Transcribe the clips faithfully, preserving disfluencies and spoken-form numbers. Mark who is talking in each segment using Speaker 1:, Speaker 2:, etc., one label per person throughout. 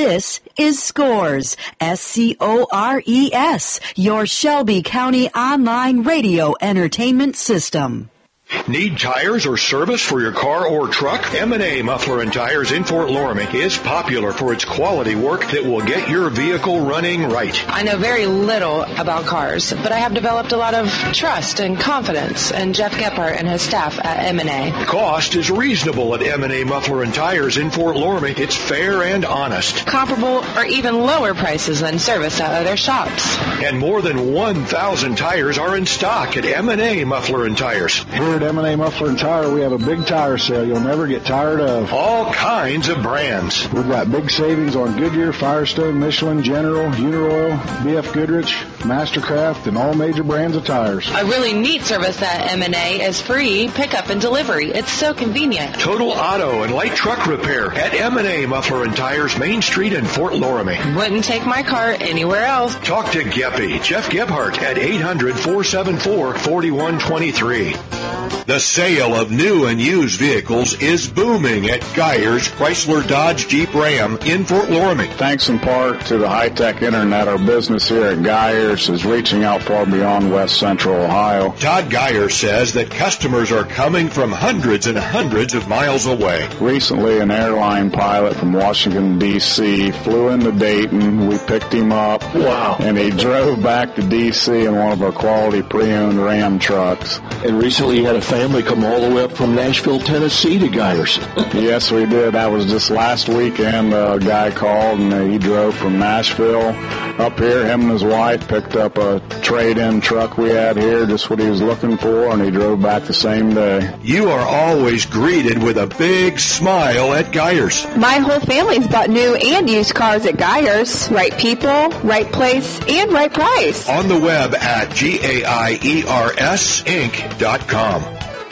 Speaker 1: This is Scores, S C O R E S, your Shelby County online radio entertainment system.
Speaker 2: Need tires or service for your car or truck? M and A Muffler and Tires in Fort Loramie is popular for its quality work that will get your vehicle running right.
Speaker 3: I know very little about cars, but I have developed a lot of trust and confidence in Jeff Gephardt and his staff at M and A.
Speaker 2: Cost is reasonable at M and A Muffler and Tires in Fort Loramie. It's fair and honest.
Speaker 3: Comparable or even lower prices than service at other shops.
Speaker 2: And more than one thousand tires are in stock at M and A Muffler and Tires.
Speaker 4: At M and A Muffler and Tire, we have a big tire sale you'll never get tired of.
Speaker 2: All kinds of brands.
Speaker 4: We've got big savings on Goodyear, Firestone, Michelin, General, Uniroyal, B F Goodrich, Mastercraft, and all major brands of tires.
Speaker 3: A really neat service at M and A is free pickup and delivery. It's so convenient.
Speaker 2: Total auto and light truck repair at M and A Muffler and Tires, Main Street in Fort Loramie.
Speaker 3: Wouldn't take my car anywhere else.
Speaker 2: Talk to Geppy, Jeff Gephardt at eight hundred, four seven four, four one two three. The sale of new and used vehicles is booming at Geyer's Chrysler Dodge Jeep Ram in Fort Loramie.
Speaker 5: Thanks in part to the high-tech internet, our business here at Geyer's is reaching out far beyond West Central Ohio.
Speaker 2: Todd Geyer says that customers are coming from hundreds and hundreds of miles away.
Speaker 5: Recently, an airline pilot from Washington, D C flew into Dayton. We picked him up.
Speaker 6: Wow.
Speaker 5: And he drove back to D C in one of our quality pre-owned Ram trucks.
Speaker 6: And recently you had a family come all the way up from Nashville, Tennessee to Geyer's.
Speaker 5: Yes, we did. That was just last weekend. A guy called, and uh, he drove from Nashville up here. Him and his wife picked up a trade-in truck we had here, just what he was looking for, and he drove back the same day.
Speaker 2: You are always greeted with a big smile at Geyer's.
Speaker 7: My whole family's bought new and used cars at Geyer's. Right people, right place, and right price.
Speaker 2: On the web at G A I E R S Inc dot com.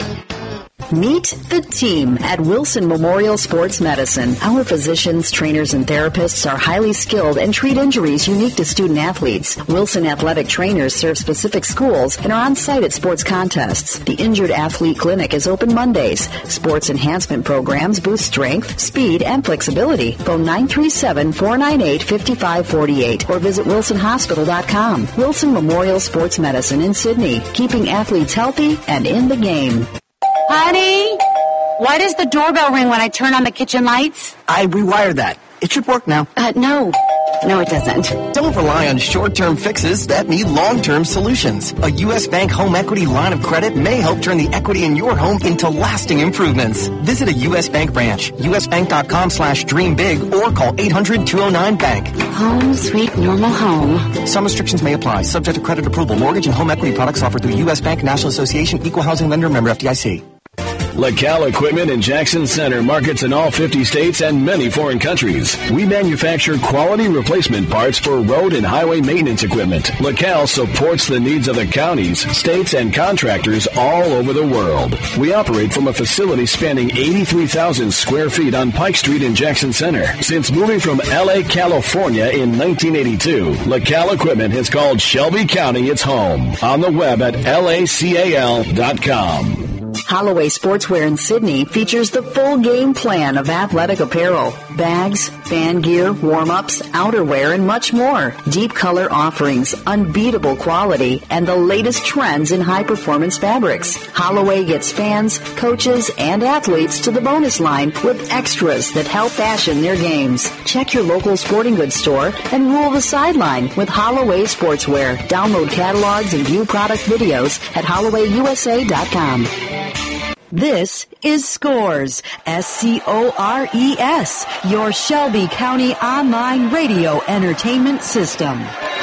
Speaker 1: Meet the team at Wilson Memorial Sports Medicine. Our physicians, trainers, and therapists are highly skilled and treat injuries unique to student athletes. Wilson athletic trainers serve specific schools and are on site at sports contests. The Injured Athlete Clinic is open Mondays. Sports enhancement programs boost strength, speed, and flexibility. Phone nine three seven, four nine eight, five five four eight or visit wilson hospital dot com. Wilson Memorial Sports Medicine in Sydney, keeping athletes healthy and in the game.
Speaker 8: Honey, why does the doorbell ring when I turn on the kitchen lights?
Speaker 9: I rewired that. It should work now.
Speaker 8: Uh, no. No, it doesn't.
Speaker 9: Don't rely on short-term fixes that need long-term solutions. A U S Bank home equity line of credit may help turn the equity in your home into lasting improvements. Visit a U S Bank branch, usbank.com slash dream big, or call eight hundred, two oh nine, bank.
Speaker 8: Home, sweet, normal home.
Speaker 9: Some restrictions may apply, subject to credit approval. Mortgage and home equity products offered through U S Bank, National Association, Equal Housing Lender, member F D I C.
Speaker 10: LaCal Equipment in Jackson Center markets in all fifty states and many foreign countries. We manufacture quality replacement parts for road and highway maintenance equipment. LaCal supports the needs of the counties, states, and contractors all over the world. We operate from a facility spanning eighty-three thousand square feet on Pike Street in Jackson Center. Since moving from L A, California in nineteen eighty-two, LaCal Equipment has called Shelby County its home. On the web at L A C A L dot com.
Speaker 1: Holloway Sportswear in Sydney features the full game plan of athletic apparel, bags, fan gear, warm-ups, outerwear, and much more. Deep color offerings, unbeatable quality, and the latest trends in high-performance fabrics. Holloway gets fans, coaches, and athletes to the bonus line with extras that help fashion their games. Check your local sporting goods store and rule the sideline with Holloway Sportswear. Download catalogs and view product videos at holloway u s a dot com. This is Scores, S C O R E S, your Shelby County online radio entertainment system.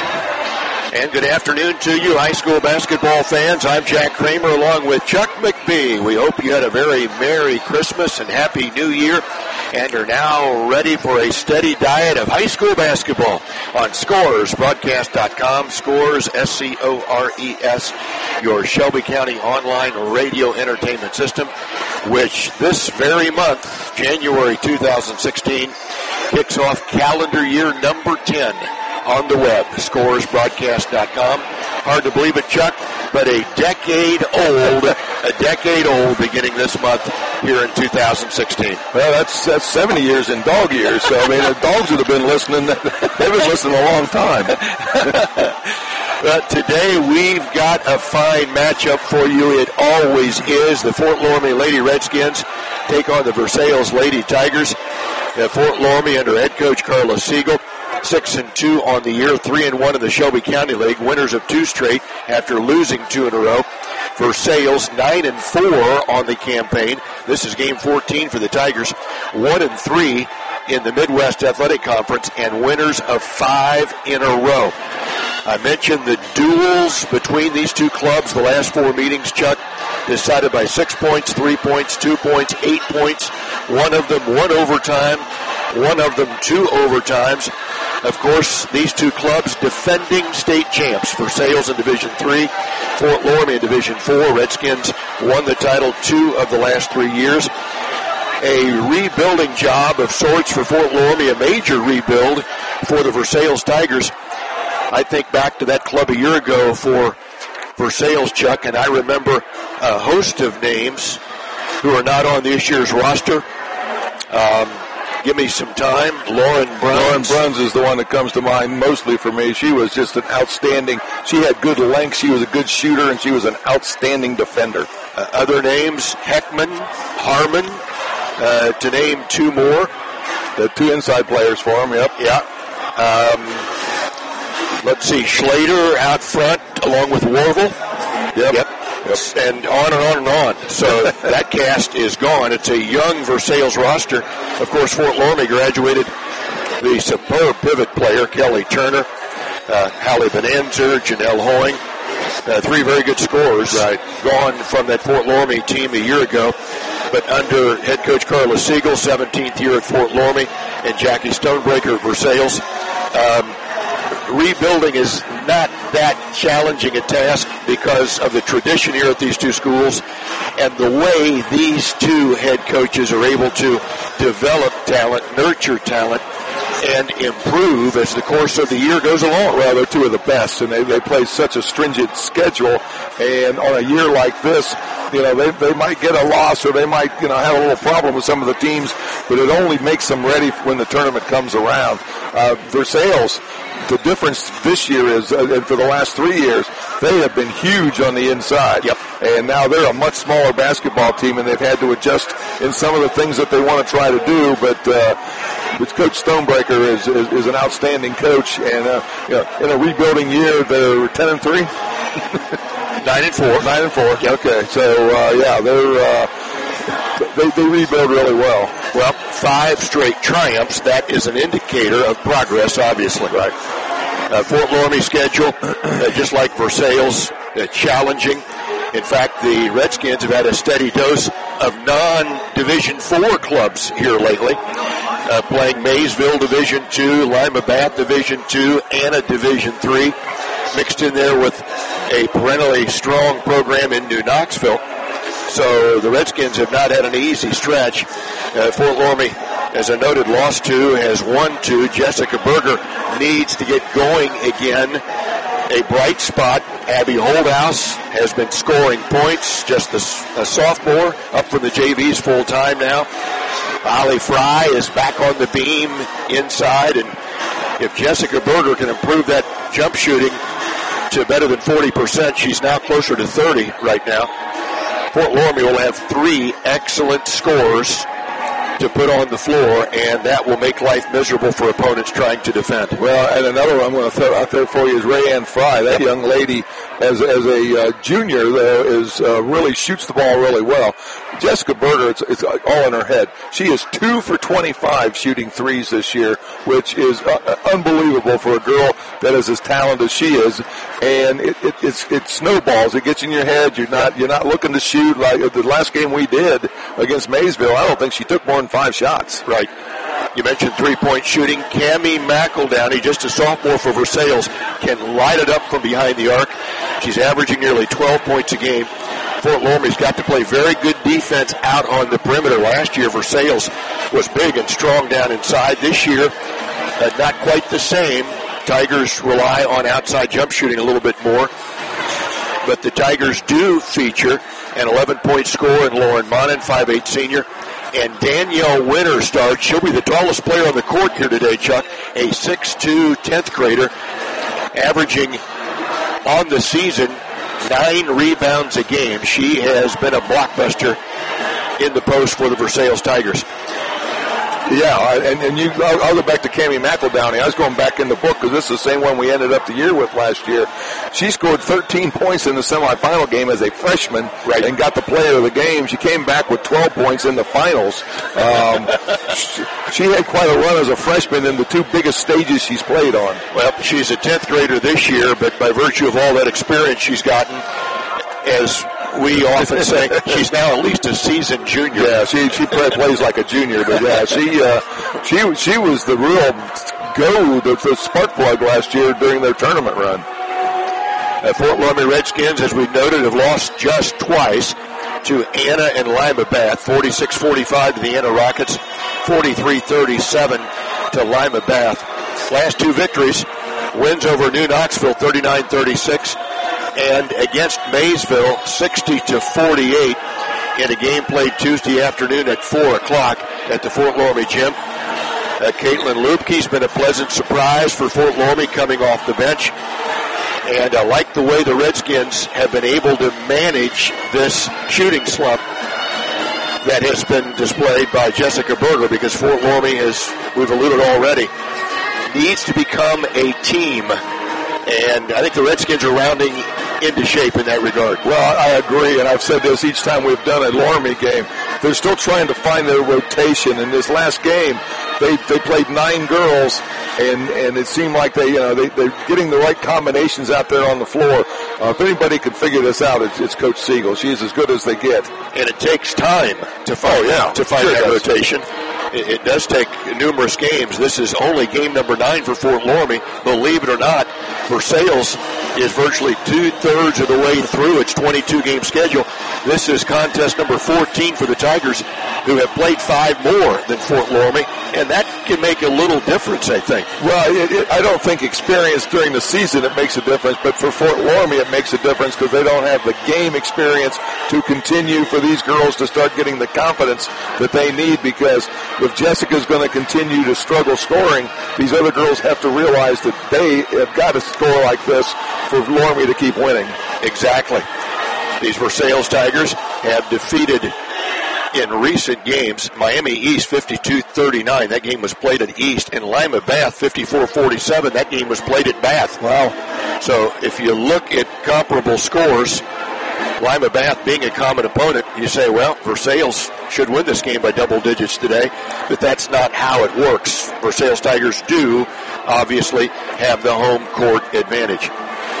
Speaker 11: And good afternoon to you, high school basketball fans. I'm Jack Kramer along with Chuck McBee. We hope you had a very Merry Christmas and Happy New Year and are now ready for a steady diet of high school basketball on Scores Broadcast dot com. Scores, S C O R E S, your Shelby County online radio entertainment system, which this very month, January two thousand sixteen, kicks off calendar year number ten on the web, Scores Broadcast dot com. Hard to believe it, Chuck, but a decade old, a decade old beginning this month here in two thousand sixteen.
Speaker 12: Well, that's that's seventy years in dog years. So, I mean, the dogs would have been listening. They've been listening a long time.
Speaker 11: But today we've got a fine matchup for you. It always is. The Fort Loramie Lady Redskins take on the Versailles Lady Tigers. Uh, Fort Loramie under head coach Carla Siegel, six and two on the year, three and one in the Shelby County League, winners of two straight after losing two in a row. Versailles nine and four on the campaign. This is game fourteen for the Tigers, one and three in the Midwest Athletic Conference, and winners of five in a row. I mentioned the duels between these two clubs, the last four meetings, Chuck, decided by six points, three points, two points, eight points. One of them one overtime, one of them two overtimes. Of course, these two clubs defending state champs. Versailles in Division three, Fort Loramie in Division four. Redskins won the title two of the last three years. A rebuilding job of sorts for Fort Loramie, a major rebuild for the Versailles Tigers. I think back to that club a year ago for Versailles, Chuck, and I remember a host of names who are not on this year's roster. Um, give me some time. Lauren Bruns.
Speaker 12: Lauren Bruns is the one that comes to mind mostly for me. She was just an outstanding, she had good length, she was a good shooter, and she was an outstanding defender.
Speaker 11: Uh, other names, Heckman, Harmon, uh, to name two more.
Speaker 12: The two inside players for them, yep.
Speaker 11: Yeah. Um, let's see, Schlater out front along with Warvel.
Speaker 12: Yep.
Speaker 11: Yep. Yep. And on and on and on. So that cast is gone. It's a young Versailles roster. Of course, Fort Loramie graduated the superb pivot player, Kelly Turner, uh, Hallie Bonanza, Janelle Hoying. Uh, three very good scorers.
Speaker 12: Right.
Speaker 11: Gone from that Fort Loramie team a year ago. But under head coach Carla Siegel, seventeenth year at Fort Loramie, and Jackie Stonebreaker at Versailles. Um, Rebuilding is not that challenging a task because of the tradition here at these two schools and the way these two head coaches are able to develop talent, nurture talent, and improve as the course of the year goes along.
Speaker 12: Well, they're two of the best, and they, they play such a stringent schedule, and on a year like this, you know, they they might get a loss or they might, you know, have a little problem with some of the teams, but it only makes them ready when the tournament comes around. Uh, Versailles, the difference this year is, uh, and for the last three years, they have been huge on the inside.
Speaker 11: Yep.
Speaker 12: And now they're a much smaller basketball team, and they've had to adjust in some of the things that they want to try to do. But, uh, but Coach Stonebreaker is, is, is an outstanding coach, and uh, you know, in a rebuilding year, they're ten and three.
Speaker 11: Nine and four.
Speaker 12: Nine and four. Okay, so uh, yeah, they're uh, they, they rebuild really well.
Speaker 11: Well, five straight triumphs. That is an indicator of progress, obviously.
Speaker 12: Right.
Speaker 11: Uh, Fort Loramie schedule, uh, just like Versailles, uh, challenging. In fact, the Redskins have had a steady dose of non-Division four clubs here lately, uh, playing Maysville Division two, Lima Bath Division two, and a Division three, mixed in there with a perennially strong program in New Knoxville. So the Redskins have not had an easy stretch. Uh, Fort Loramie, as I noted, lost two, has won two. Jessica Berger needs to get going again. A bright spot, Abby Holdhouse has been scoring points, just a, a sophomore, up from the J Vs full time now. Ollie Fry is back on the beam inside, and if Jessica Berger can improve that jump shooting to better than forty percent, she's now closer to thirty right now. Fort Loramie will have three excellent scorers to put on the floor, and that will make life miserable for opponents trying to defend.
Speaker 12: Well, and another one I'm going to throw out there for you is Rayanne Fry. That young lady, as as a uh, junior, though, is uh, really shoots the ball really well. Jessica Berger, it's, it's all in her head. She is two for twenty-five shooting threes this year, which is uh, unbelievable for a girl that is as talented as she is. And it, it, it's, it snowballs. It gets in your head. You're not you're not looking to shoot like the last game we did against Maysville. I don't think she took more than five shots.
Speaker 11: Right. You mentioned three-point shooting. Cammie McEldowney, just a sophomore for Versailles, can light it up from behind the arc. She's averaging nearly twelve points a game. Fort Loramie's got to play very good defense out on the perimeter. Last year, Versailles was big and strong down inside. This year, uh, not quite the same. Tigers rely on outside jump shooting a little bit more. but the Tigers do feature an eleven-point scorer in Lauren Monin, five eight senior. And Danielle Winter starts. She'll be the tallest player on the court here today, Chuck. A six two tenth grader, averaging on the season nine rebounds a game. She has been a blockbuster in the post for the Versailles Tigers.
Speaker 12: Yeah, and, and you, I'll, I'll go back to Cammie McEldowney. I was going back in the book because this is the same one we ended up the year with last year. She scored thirteen points in the semifinal game as a freshman, right, and got the player of the game. She came back with twelve points in the finals. Um, she, she had quite a run as a freshman in the two biggest stages she's played on.
Speaker 11: Well, she's a tenth grader this year, but by virtue of all that experience she's gotten, as we often say, she's now at least a seasoned junior.
Speaker 12: Yeah, she she play, plays like a junior, but yeah, she uh, she she was the real go, the, the spark plug last year during their tournament run.
Speaker 11: Uh, Fort Loramie Redskins, as we noted, have lost just twice to Anna and Lima Bath, forty-six forty-five to the Anna Rockets, forty-three thirty-seven to Lima Bath. Last two victories, wins over New Knoxville, thirty-nine thirty-six. And against Maysville, sixty to forty-eight in a game played Tuesday afternoon at four o'clock at the Fort Loramie gym. Uh, Caitlin Lupke's been a pleasant surprise for Fort Loramie coming off the bench. And I like the way the Redskins have been able to manage this shooting slump that has been displayed by Jessica Berger, because Fort Loramie, as we've alluded already, needs to become a team. And I think the Redskins are rounding into shape in that regard.
Speaker 12: Well, I agree, and I've said this each time we've done a Loramie game. They're still trying to find their rotation. In this last game, they they played nine girls, and, and it seemed like they you know they they're getting the right combinations out there on the floor. Uh, if anybody can figure this out, it's, it's Coach Siegel. She's as good as they get,
Speaker 11: and it takes time to find
Speaker 12: oh, yeah.
Speaker 11: to find
Speaker 12: sure
Speaker 11: that
Speaker 12: does.
Speaker 11: rotation. It, it does take numerous games. This is only game number nine for Fort Loramie. Believe it or not, Versailles is virtually two-thirds of the way through its twenty-two game schedule. This is contest number fourteen for the Tigers, who have played five more than Fort Loramie, and that can make a little difference, I think.
Speaker 12: Well, it, it, I don't think experience during the season it makes a difference, but for Fort Loramie it makes a difference because they don't have the game experience to continue for these girls to start getting the confidence that they need, because if Jessica's going to continue to struggle scoring, these other girls have to realize that they have got to score like this for Loramie to keep winning.
Speaker 11: Exactly. These Versailles Tigers have defeated in recent games Miami East fifty-two thirty-nine. That game was played at East. And Lima Bath fifty-four forty-seven. That game was played at Bath.
Speaker 12: Wow.
Speaker 11: So if you look at comparable scores, Lima Bath being a common opponent, you say, well, Versailles should win this game by double digits today. But that's not how it works. Versailles Tigers do obviously have the home court advantage.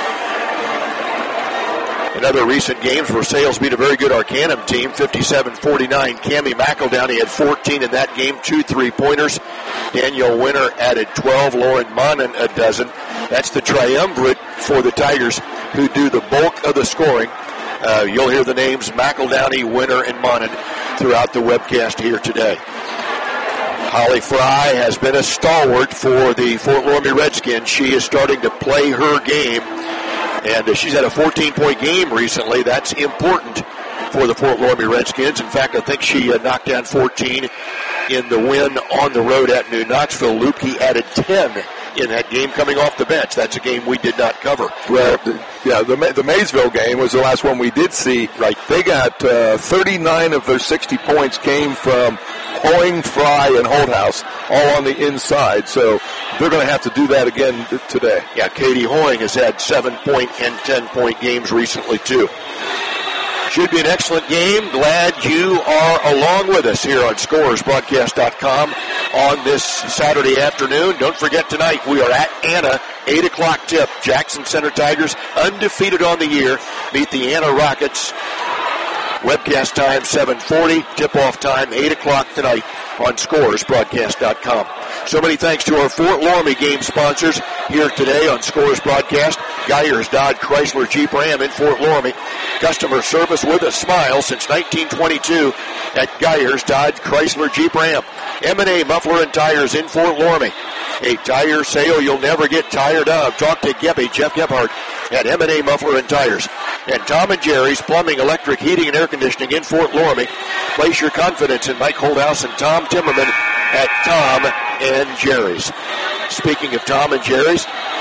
Speaker 11: In other recent games, Versailles beat a very good Arcanum team, fifty-seven forty-nine. Cammie McEldowney had fourteen in that game, two three-pointers. Danielle Winter added twelve, Lauren Monin a dozen. That's the triumvirate for the Tigers, who do the bulk of the scoring. Uh, you'll hear the names McEldowney, Winter, and Monin throughout the webcast here today. Holly Fry has been a stalwart for the Fort Loramie Redskins. She is starting to play her game. And uh, she's had a fourteen-point game recently. That's important for the Fort Loramie Redskins. In fact, I think she uh, knocked down fourteen in the win on the road at New Knoxville. Lupke added ten in that game coming off the bench. That's a game we did not cover.
Speaker 12: Well, the, yeah, the, the Maysville game was the last one we did see.
Speaker 11: Right.
Speaker 12: They got uh, thirty-nine of their sixty points came from Hoying, Fry, and Holthouse, all on the inside. So they're going to have to do that again today.
Speaker 11: Yeah, Katie Hoying has had seven-point and ten-point games recently, too. Should be an excellent game. Glad you are along with us here on Scores Broadcast dot com on this Saturday afternoon. Don't forget tonight we are at Anna, eight o'clock tip. Jackson Center Tigers, undefeated on the year, meet the Anna Rockets. Webcast time seven forty, tip-off time eight o'clock tonight on Scores Broadcast dot com. So many thanks to our Fort Loramie game sponsors here today on Scores Broadcast. Geyers Dodge Chrysler Jeep Ram in Fort Loramie. Customer service with a smile since nineteen twenty-two at Geyers Dodge Chrysler Jeep Ram. M and A Muffler and Tires in Fort Loramie. A tire sale you'll never get tired of. Talk to Gebby, Jeff Gebhardt, at M and A Muffler and Tires. And Tom and Jerry's Plumbing, Electric, Heating, and Air Conditioning in Fort Loramie. Place your confidence in Mike Holdhouse and Tom Timmerman at Tom and Jerry's. Speaking of Tom and Jerry's,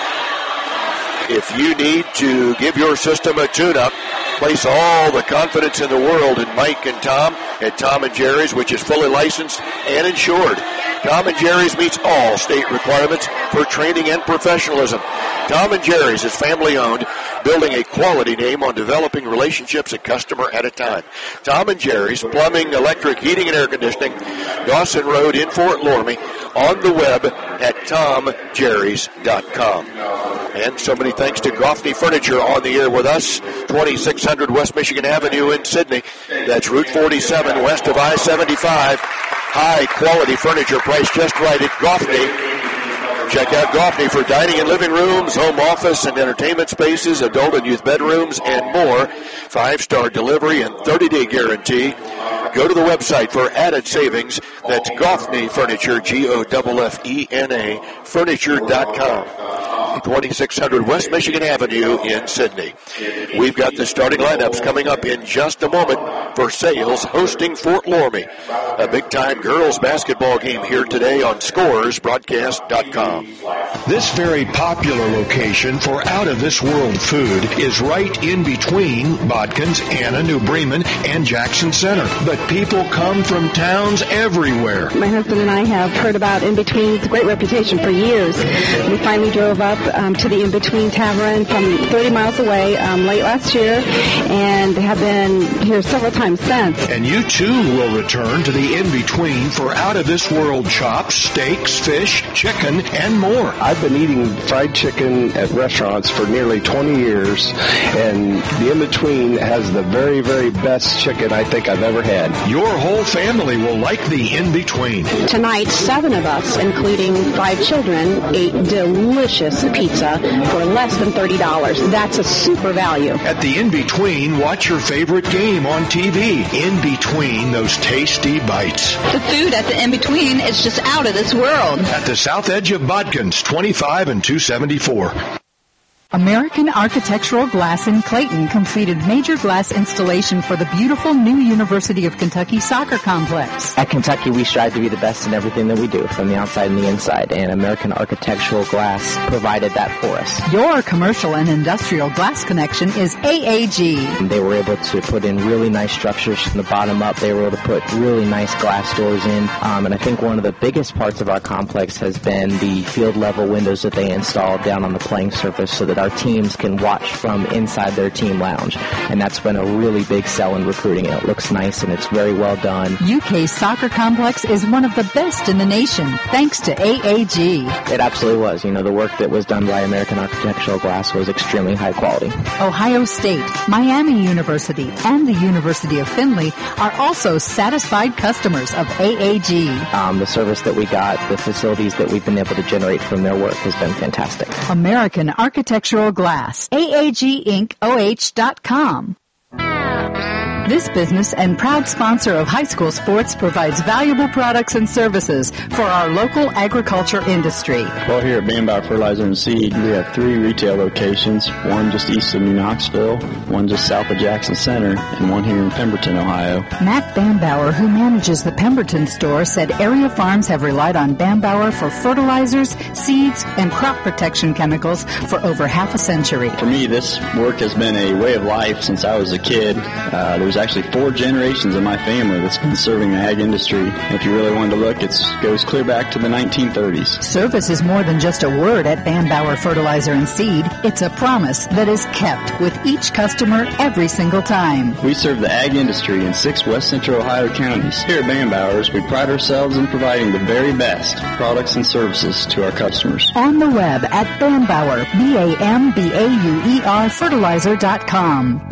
Speaker 11: if you need to give your system a tune-up, place all the confidence in the world in Mike and Tom at Tom and Jerry's, which is fully licensed and insured. Tom and Jerry's meets all state requirements for training and professionalism. Tom and Jerry's is family-owned, building a quality name on developing relationships a customer at a time. Tom and Jerry's, Plumbing, Electric, Heating, and Air Conditioning, Dawson Road in Fort Loramie, on the web at tom jerrys dot com. And so many thanks to Goffney Furniture on the air with us, twenty-six hundred West Michigan Avenue in Sidney. That's Route forty-seven west of I seventy-five. High-quality furniture priced just right at Goffney. Check out Goffney for dining and living rooms, home office and entertainment spaces, adult and youth bedrooms, and more. Five-star delivery and thirty-day guarantee. Go to the website for added savings. That's Goffney Furniture, G O F F E N A, furniture dot com. twenty-six hundred West Michigan Avenue in Sidney. We've got the starting lineups coming up in just a moment for Sales hosting Fort Loramie. A big-time girls basketball game here today on Scores Broadcast dot com.
Speaker 2: This very popular location for out-of-this-world food is right in between Bodkins, Anna, New Bremen, and Jackson Center. But people come from towns everywhere.
Speaker 13: My husband and I have heard about In Between. It's a great reputation for years. We finally drove up um, to the In Between Tavern from thirty miles away um, late last year and have been here several times since.
Speaker 2: And you too will return to the In Between for out-of-this-world chops, steaks, fish, chicken, and more.
Speaker 14: I've been eating fried chicken at restaurants for nearly twenty years, and the In Between has the very, very best chicken I think I've ever had.
Speaker 2: Your whole family will like the In Between.
Speaker 13: Tonight, seven of us, including five children, ate delicious pizza for less than thirty dollars. That's a super value.
Speaker 2: At the In Between, watch your favorite game on T V. In Between those tasty bites.
Speaker 15: The food at the In Between is just out of this world.
Speaker 2: At the south edge of Bodkins, twenty-five and two seventy-four.
Speaker 16: American Architectural Glass in Clayton completed major glass installation for the beautiful new University of Kentucky soccer complex.
Speaker 17: At Kentucky, we strive to be the best in everything that we do, from the outside and the inside, and American Architectural Glass provided that for us.
Speaker 16: Your commercial and industrial glass connection is A A G.
Speaker 17: They were able to put in really nice structures from the bottom up. They were able to put really nice glass doors in, um, and I think one of the biggest parts of our complex has been the field-level windows that they installed down on the playing surface so that our teams can watch from inside their team lounge. And that's been a really big sell in recruiting. It looks nice and it's very well done.
Speaker 16: U K's soccer complex is one of the best in the nation, thanks to A A G.
Speaker 17: It absolutely was. You know, the work that was done by American Architectural Glass was extremely high quality.
Speaker 16: Ohio State, Miami University, and the University of Findlay are also satisfied customers of A A G.
Speaker 17: Um, the service that we got, the facilities that we've been able to generate from their work has been fantastic.
Speaker 16: American Architectural Glass. A A G Inc O H dot com. This business and proud sponsor of high school sports provides valuable products and services for our local agriculture industry.
Speaker 18: Well, here at Bambauer Fertilizer and Seed, we have three retail locations, one just east of New Knoxville, one just south of Jackson Center, and one here in Pemberton, Ohio.
Speaker 16: Matt Bambauer, who manages the Pemberton store, said area farms have relied on Bambauer for fertilizers, seeds, and crop protection chemicals for over half a century.
Speaker 18: For me, this work has been a way of life since I was a kid. Uh, there's actually four generations of my family that's been serving the ag industry. If you really wanted to look, it goes clear back to the nineteen thirties.
Speaker 16: Service is more than just a word at Bambauer Fertilizer and Seed. It's a promise that is kept with each customer every single time.
Speaker 18: We serve the ag industry in six west central Ohio counties. Here at Bambauer's, we pride ourselves in providing the very best products and services to our customers.
Speaker 16: On the web at Bambauer, B A M B A U E R, fertilizer dot com.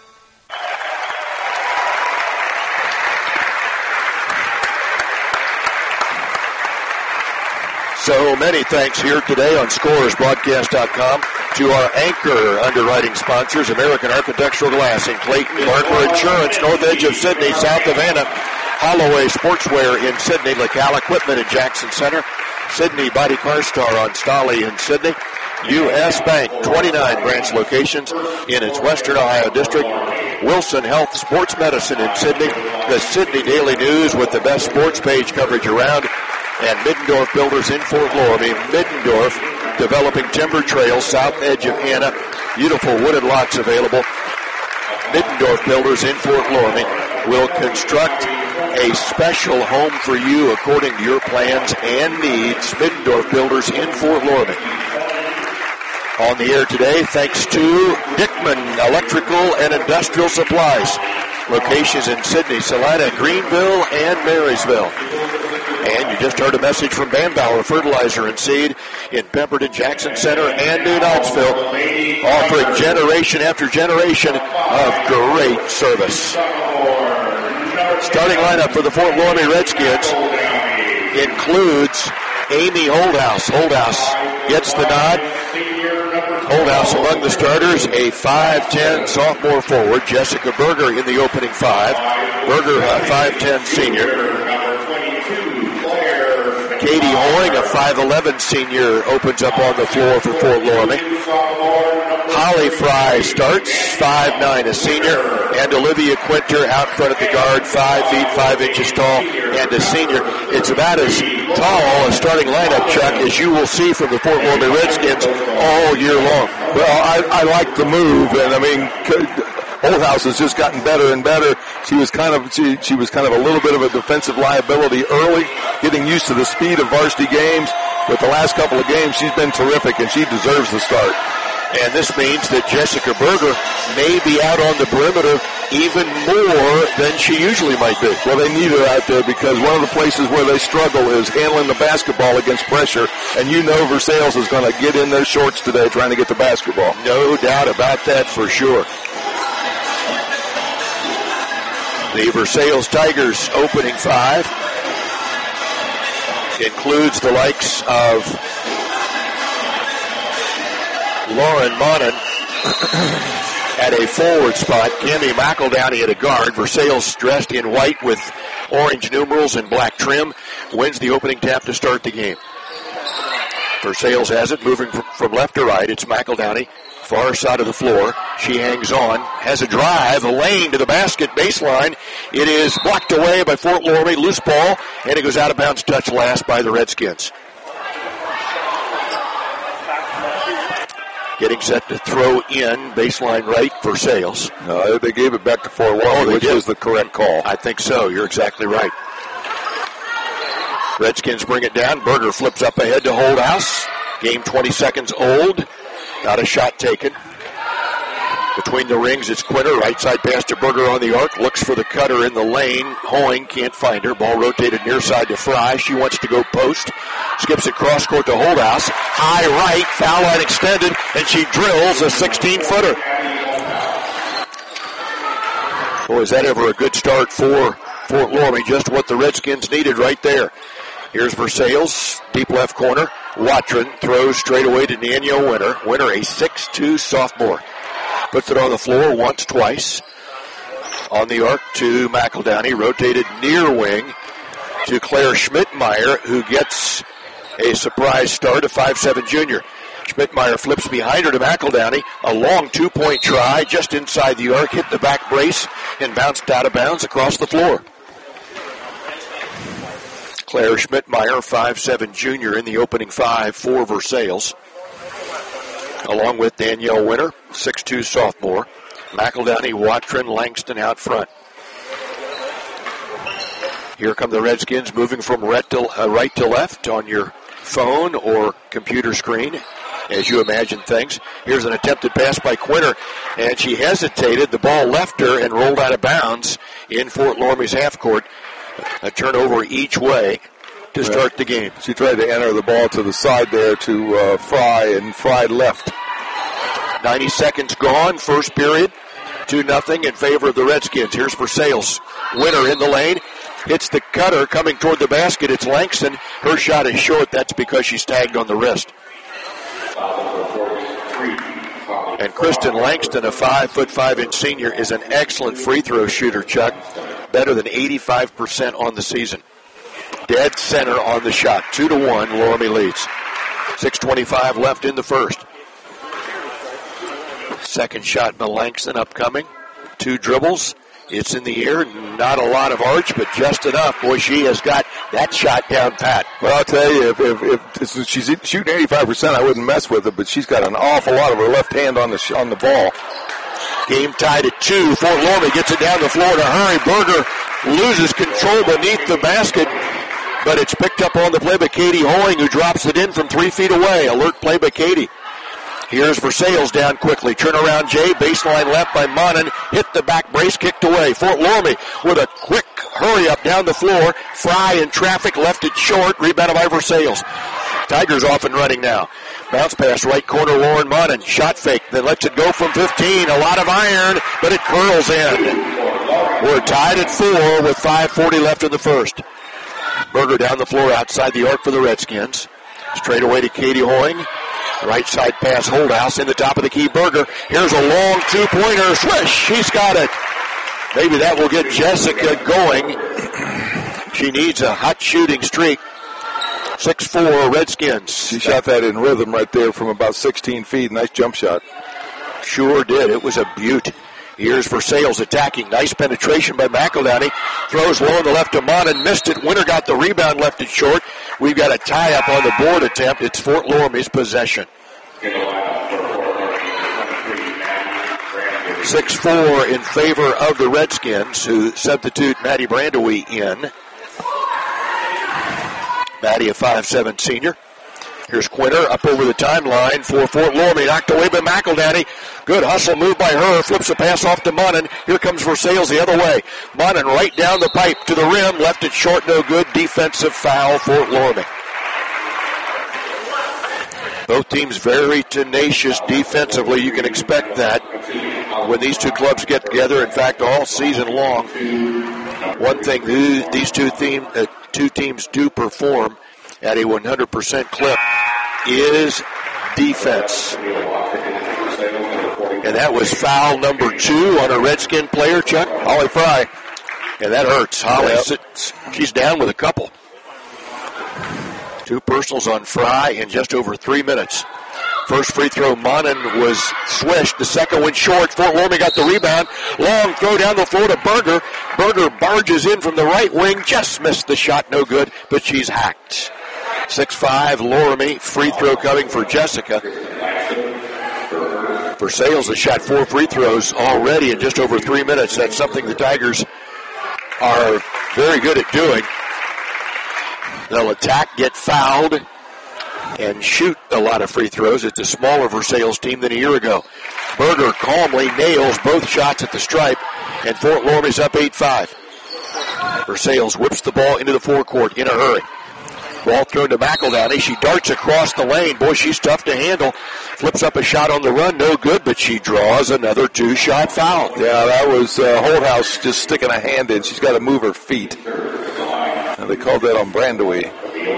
Speaker 11: So many thanks here today on Scores Broadcast dot com to our anchor underwriting sponsors, American Architectural Glass in Clayton, Barker Insurance, north edge of Sidney, south of Anna, Holloway Sportswear in Sidney, LaCal Equipment in Jackson Center, Sydney Body Car Star on Stolly in Sydney. U S Bank, twenty-nine branch locations in its Western Ohio district. Wilson Health Sports Medicine in Sydney. The Sydney Daily News with the best sports page coverage around. And Middendorf Builders in Fort Loramie. Middendorf developing timber trails south edge of Anna. Beautiful wooded lots available. Middendorf Builders in Fort Loramie will construct a special home for you according to your plans and needs. Middendorf Builders in Fort Loramie. On the air today, thanks to Dickman Electrical and Industrial Supplies. Locations in Sydney, Salina, Greenville, and Marysville. And you just heard a message from Bambauer Fertilizer and Seed in Pemberton, Jackson Center, and New Knoxville, offering generation after generation of great service. Starting lineup for the Fort Loramie Redskins includes Amy Holdhouse. Holdhouse gets the nod. Holdhouse among the starters, a five ten sophomore forward. Jessica Berger in the opening five. Berger, a five ten senior. Katie Horing, a five eleven senior, opens up on the floor for Fort Loramie. Holly Fry starts, five nine, a senior. And Olivia Quinter out front at the guard, five feet, five inches tall, and a senior. It's about as tall a starting lineup, Chuck, as you will see from the Fort Loramie Redskins all year long.
Speaker 12: Well, I, I like the move, and I mean, Holdhouse has just gotten better and better. She was kind of she, she was kind of a little bit of a defensive liability early, getting used to the speed of varsity games. But the last couple of games, she's been terrific, and she deserves the start.
Speaker 11: And this means that Jessica Berger may be out on the perimeter even more than she usually might be.
Speaker 12: Well, they need her out there because one of the places where they struggle is handling the basketball against pressure. And you know Versailles is going to get in their shorts today trying to get the basketball.
Speaker 11: No doubt about that for sure. The Versailles Tigers opening five includes the likes of Lauren Monin at a forward spot. Cammie McEldowney at a guard. Versailles dressed in white with orange numerals and black trim wins the opening tap to start the game. Versailles has it, moving from left to right. It's McEldowney, far side of the floor. She hangs on, has a drive, a lane to the basket, baseline. It is blocked away by Fort Loramie, loose ball, and it goes out of bounds, touch last by the Redskins. Getting set to throw in, baseline right, Versailles.
Speaker 12: No, they gave it back to Fort Loramie, which was the correct call.
Speaker 11: I think so. You're exactly right. Redskins bring it down. Berger flips up ahead to Holdhouse. Game twenty seconds old. Not a shot taken. Between the rings, it's Quinter. Right side pass to Berger on the arc. Looks for the cutter in the lane. Hoing can't find her. Ball rotated near side to Fry. She wants to go post. Skips it cross court to Holdhouse. High right. Foul line extended. And she drills a sixteen-footer. Boy, is that ever a good start for Fort Loramie. Just what the Redskins needed right there. Here's Versailles. Deep left corner. Watron throws straight away to Danielle Winter. Winter, a six two sophomore. Puts it on the floor once, twice. On the arc to McEldowney. Rotated near wing to Claire Schmidtmeyer, who gets a surprise start, a five seven junior. Schmidtmeyer flips behind her to McEldowney. A long two-point try just inside the arc. Hit the back brace and bounced out of bounds across the floor. Claire Schmidtmeyer, five seven junior in the opening five for Versailles. Along with Danielle Winter, six two sophomore. McEldowney, Watron, Langston out front. Here come the Redskins moving from right to, uh, right to left on your phone or computer screen as you imagine things. Here's an attempted pass by Quinter, and she hesitated. The ball left her and rolled out of bounds in Fort Loramie's half court. A turnover each way to start the game.
Speaker 12: She tried to enter the ball to the side there to uh, Fry, and Fry left.
Speaker 11: ninety seconds gone, first period, two nothing in favor of the Redskins. Here's Versailles. Winter in the lane. Hits the cutter coming toward the basket. It's Langston. Her shot is short. That's because she's tagged on the wrist. And Kristen Langston, a five foot five inch senior, is an excellent free throw shooter, Chuck. Better than eighty-five percent on the season. dead center on the shot. Two to one, Loramie leads. six twenty-five left in the first. Second shot, Melancton upcoming. Two dribbles. It's in the air. Not a lot of arch, but just enough. Boy, she has got that shot down pat.
Speaker 12: Well, I'll tell you, if, if, if she's shooting eighty-five percent, I wouldn't mess with her, but she's got an awful lot of her left hand on the sh- on the ball.
Speaker 11: Game tied at two. Fort Loramie gets it down the floor to hurry. Berger loses control beneath the basket, but it's picked up on the play by Katie Hoying, who drops it in from three feet away. Alert play by Katie. Here's Versailles down quickly. Turnaround Jay, baseline left by Monin. Hit the back brace, kicked away. Fort Loramie with a quick hurry up down the floor. Fry in traffic, left it short. Rebounded by Versailles. Tigers off and running now. Bounce pass, right corner, Lauren Monin. Shot fake, then lets it go from fifteen. A lot of iron, but it curls in. We're tied at four with five forty left in the first. Berger down the floor outside the arc for the Redskins. Straight away to Katie Hoying. Right side pass, Holdhouse in the top of the key. Berger. Here's a long two-pointer. Swish! She's got it. Maybe that will get Jessica going. She needs a hot shooting streak. six four Redskins.
Speaker 12: She shot that in rhythm right there from about sixteen feet. Nice jump shot.
Speaker 11: Sure did. It was a beaut. Here's Versailles attacking. Nice penetration by McEldowney. Throws low on the left to Monin. Missed it. Winter got the rebound, left it short. We've got a tie-up on the board attempt. It's Fort Loramie's possession. six four in favor of the Redskins, who substitute Maddie Brandewie in. Maddie, a five seven senior. Here's Quinter up over the timeline for Fort Loramie. Knocked away by McEldowney. Good hustle move by her. Flips a pass off to Monin. Here comes Versailles the other way. Monin right down the pipe to the rim. Left it short, no good. Defensive foul, Fort Loramie. Both teams very tenacious defensively. You can expect that when these two clubs get together. In fact, all season long. One thing these two, theme, uh, two teams do perform at a one hundred percent clip is defense. And that was foul number two on a Redskin player, Chuck. Holly Fry. And that hurts. Holly, yep. sits, she's down with a couple. Two personals on Fry in just over three minutes. First free throw, Monin was swished. The second went short. Fort Loramie got the rebound. Long throw down the floor to Berger. Berger barges in from the right wing. Just missed the shot. No good, but she's hacked. six five, Loramie. Free throw coming for Jessica. Versailles has shot four free throws already in just over three minutes. That's something the Tigers are very good at doing. They'll attack, get fouled, and shoot a lot of free throws. It's a smaller Versailles team than a year ago. Berger calmly nails both shots at the stripe, and Fort Loramie's up eight five. Versailles whips the ball into the forecourt in a hurry. Ball thrown to McEldowney. She darts across the lane. Boy, she's tough to handle. Flips up a shot on the run. No good, but she draws another two-shot foul.
Speaker 12: Yeah, that was uh, Holdhouse just sticking a hand in. She's got to move her feet. And they called that on Brandewie.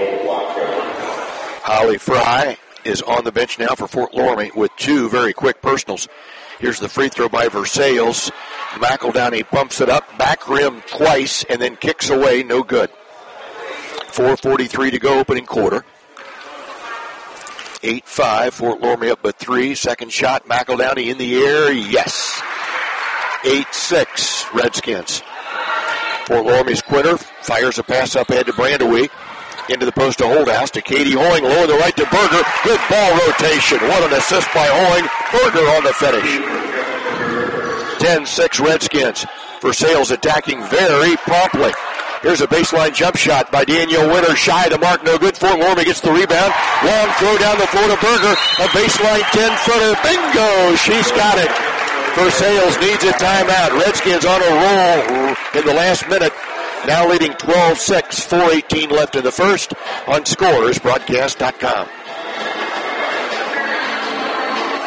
Speaker 11: Holly Fry is on the bench now for Fort Loramie with two very quick personals. Here's the free throw by Versailles. McEldowney pumps it up, back rim twice, and then kicks away. No good. four forty-three to go, opening quarter. eight five, Fort Loramie up by three. Second shot, McEldowney in the air. Yes. eight six, Redskins. Fort Loramie's Quinter fires a pass up ahead to Brandewie. Into the post to Holdhouse to Katie Hoying. Low on the right to Berger. Good ball rotation. What an assist by Hoying. Berger on the finish. ten six Redskins. Versailles attacking very promptly. Here's a baseline jump shot by Danielle Winter. Shy of the mark, no good. Fort Loramie gets the rebound. Long throw down the floor to Berger. A baseline ten-footer. Bingo! She's got it. Versailles needs a timeout. Redskins on a roll in the last minute. Now leading twelve six. four eighteen left in the first on Scores Broadcast dot com.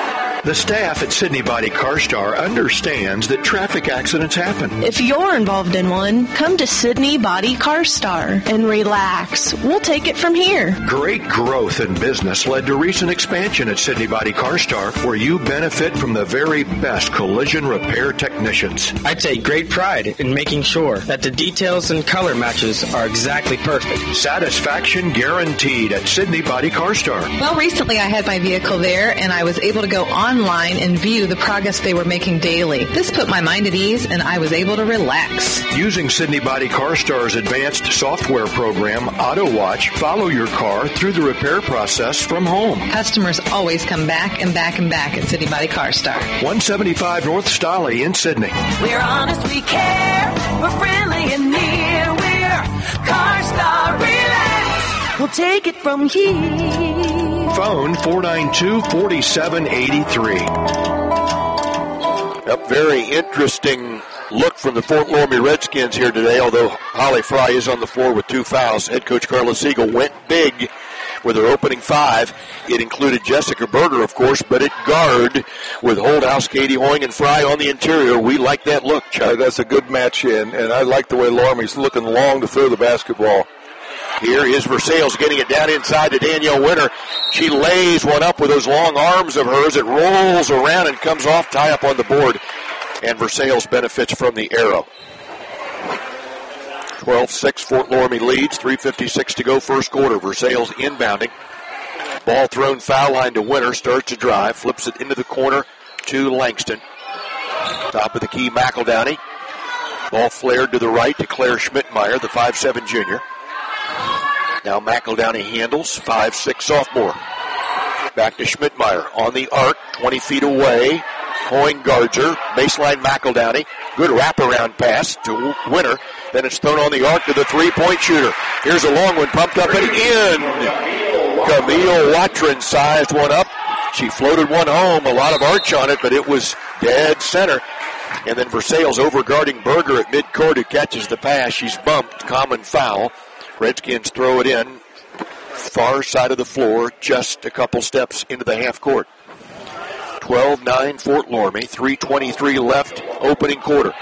Speaker 2: The staff at Sydney Body Car Star understands that traffic accidents happen.
Speaker 19: If you're involved in one, come to Sydney Body Car Star and relax. We'll take it from here.
Speaker 2: Great growth in business led to recent expansion at Sydney Body Car Star, where you benefit from the very best collision repair technicians.
Speaker 20: I take great pride in making sure that the details and color matches are exactly perfect.
Speaker 2: Satisfaction guaranteed at Sydney Body Car Star.
Speaker 21: Well, recently I had my vehicle there, and I was able to go online and view the progress they were making daily. This put my mind at ease, and I was able to relax.
Speaker 2: Using Sydney Body Car Star's advanced software program, AutoWatch, follow your car through the repair process from home.
Speaker 21: Customers always come back and back and back at Sydney Body Car Star.
Speaker 2: one seventy-five North Stolly in Sydney.
Speaker 22: We're honest, we care. We're friendly and near. We're Car Star. Relax. We'll take it from here.
Speaker 2: Phone four nine two, four seven eight three.
Speaker 11: A very interesting look from the Fort Loramie Redskins here today, although Holly Fry is on the floor with two fouls. Head coach Carla Siegel went big with her opening five. It included Jessica Berger, of course, but at guard with Holdhouse, Katie Hoying, and Fry on the interior. We like that look, Chuck.
Speaker 12: That's a good match in, and I like the way Loramie's looking long to throw the basketball.
Speaker 11: Here is Versailles getting it down inside to Danielle Winter. She lays one up with those long arms of hers. It rolls around and comes off, tie up on the board. And Versailles benefits from the arrow. twelve six, Fort Loramie leads. three fifty-six to go first quarter. Versailles inbounding. Ball thrown foul line to Winter. Starts to drive. Flips it into the corner to Langston. Top of the key, McEldowney. Ball flared to the right to Claire Schmidtmeyer, the five seven junior. Now McEldowney handles, five six sophomore. Back to Schmidtmeyer on the arc, twenty feet away. Hoying guards her. Baseline McEldowney. Good wraparound pass to Winter. Then it's thrown on the arc to the three-point shooter. Here's a long one pumped up and in. Camille Watron sized one up. She floated one home. A lot of arch on it, but it was dead center. And then Versailles overguarding Berger at midcourt, who catches the pass. She's bumped. Common foul. Redskins throw it in. Far side of the floor, just a couple steps into the half court. twelve nine Fort Loramie, three twenty-three left, opening quarter.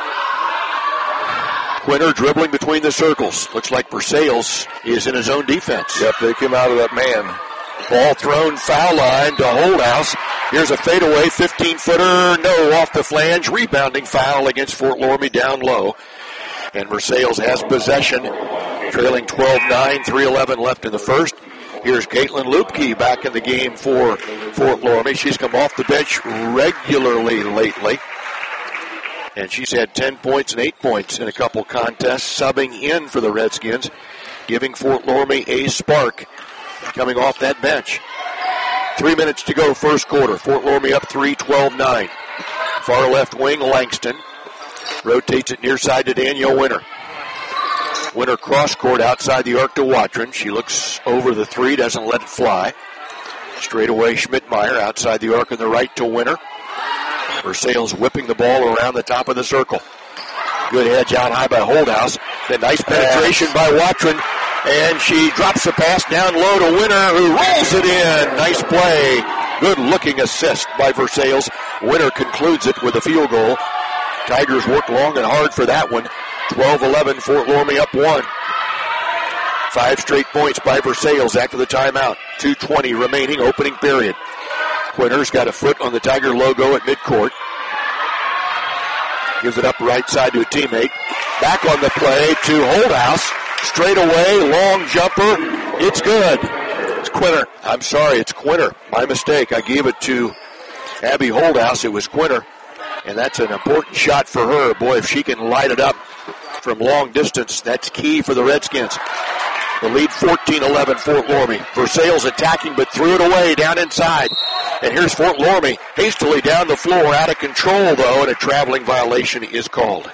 Speaker 11: Quinter dribbling between the circles. Looks like Versailles is in his own defense.
Speaker 12: Yep, they came out of that man.
Speaker 11: Ball thrown foul line to Holdhouse. Here's a fadeaway fifteen-footer, no, off the flange. Rebounding foul against Fort Loramie down low. And Versailles has possession, trailing twelve nine, three eleven left in the first. Here's Caitlin Lupke back in the game for Fort Loramie. She's come off the bench regularly lately. And she's had ten points and eight points in a couple contests, subbing in for the Redskins, giving Fort Loramie a spark coming off that bench. Three minutes to go, first quarter. Fort Loramie up three, twelve nine. Far left wing, Langston. Rotates it near side to Danielle Winter. Winter cross court outside the arc to Watron. She looks over the three, doesn't let it fly. Straight away, Schmidtmeyer outside the arc on the right to Winter. Versailles whipping the ball around the top of the circle. Good hedge out high by Holdhouse. Then nice penetration by Watron. And she drops the pass down low to Winter, who rolls it in. Nice play. Good looking assist by Versailles. Winter concludes it with a field goal. Tigers worked long and hard for that one. twelve eleven, Fort Loramie up one. Five straight points by Versailles after the timeout. two twenty remaining, opening period. Quinter's got a foot on the Tiger logo at midcourt. Gives it up right side to a teammate. Back on the play to Holdhouse. Straight away, long jumper. It's good. It's Quinter. I'm sorry, it's Quinter. My mistake. I gave it to Abby Holdhouse. It was Quinter. And that's an important shot for her. Boy, if she can light it up from long distance, that's key for the Redskins. The lead fourteen eleven, Fort Loramie. Versailles attacking, but threw it away down inside. And here's Fort Loramie hastily down the floor, out of control, though, and a traveling violation is called.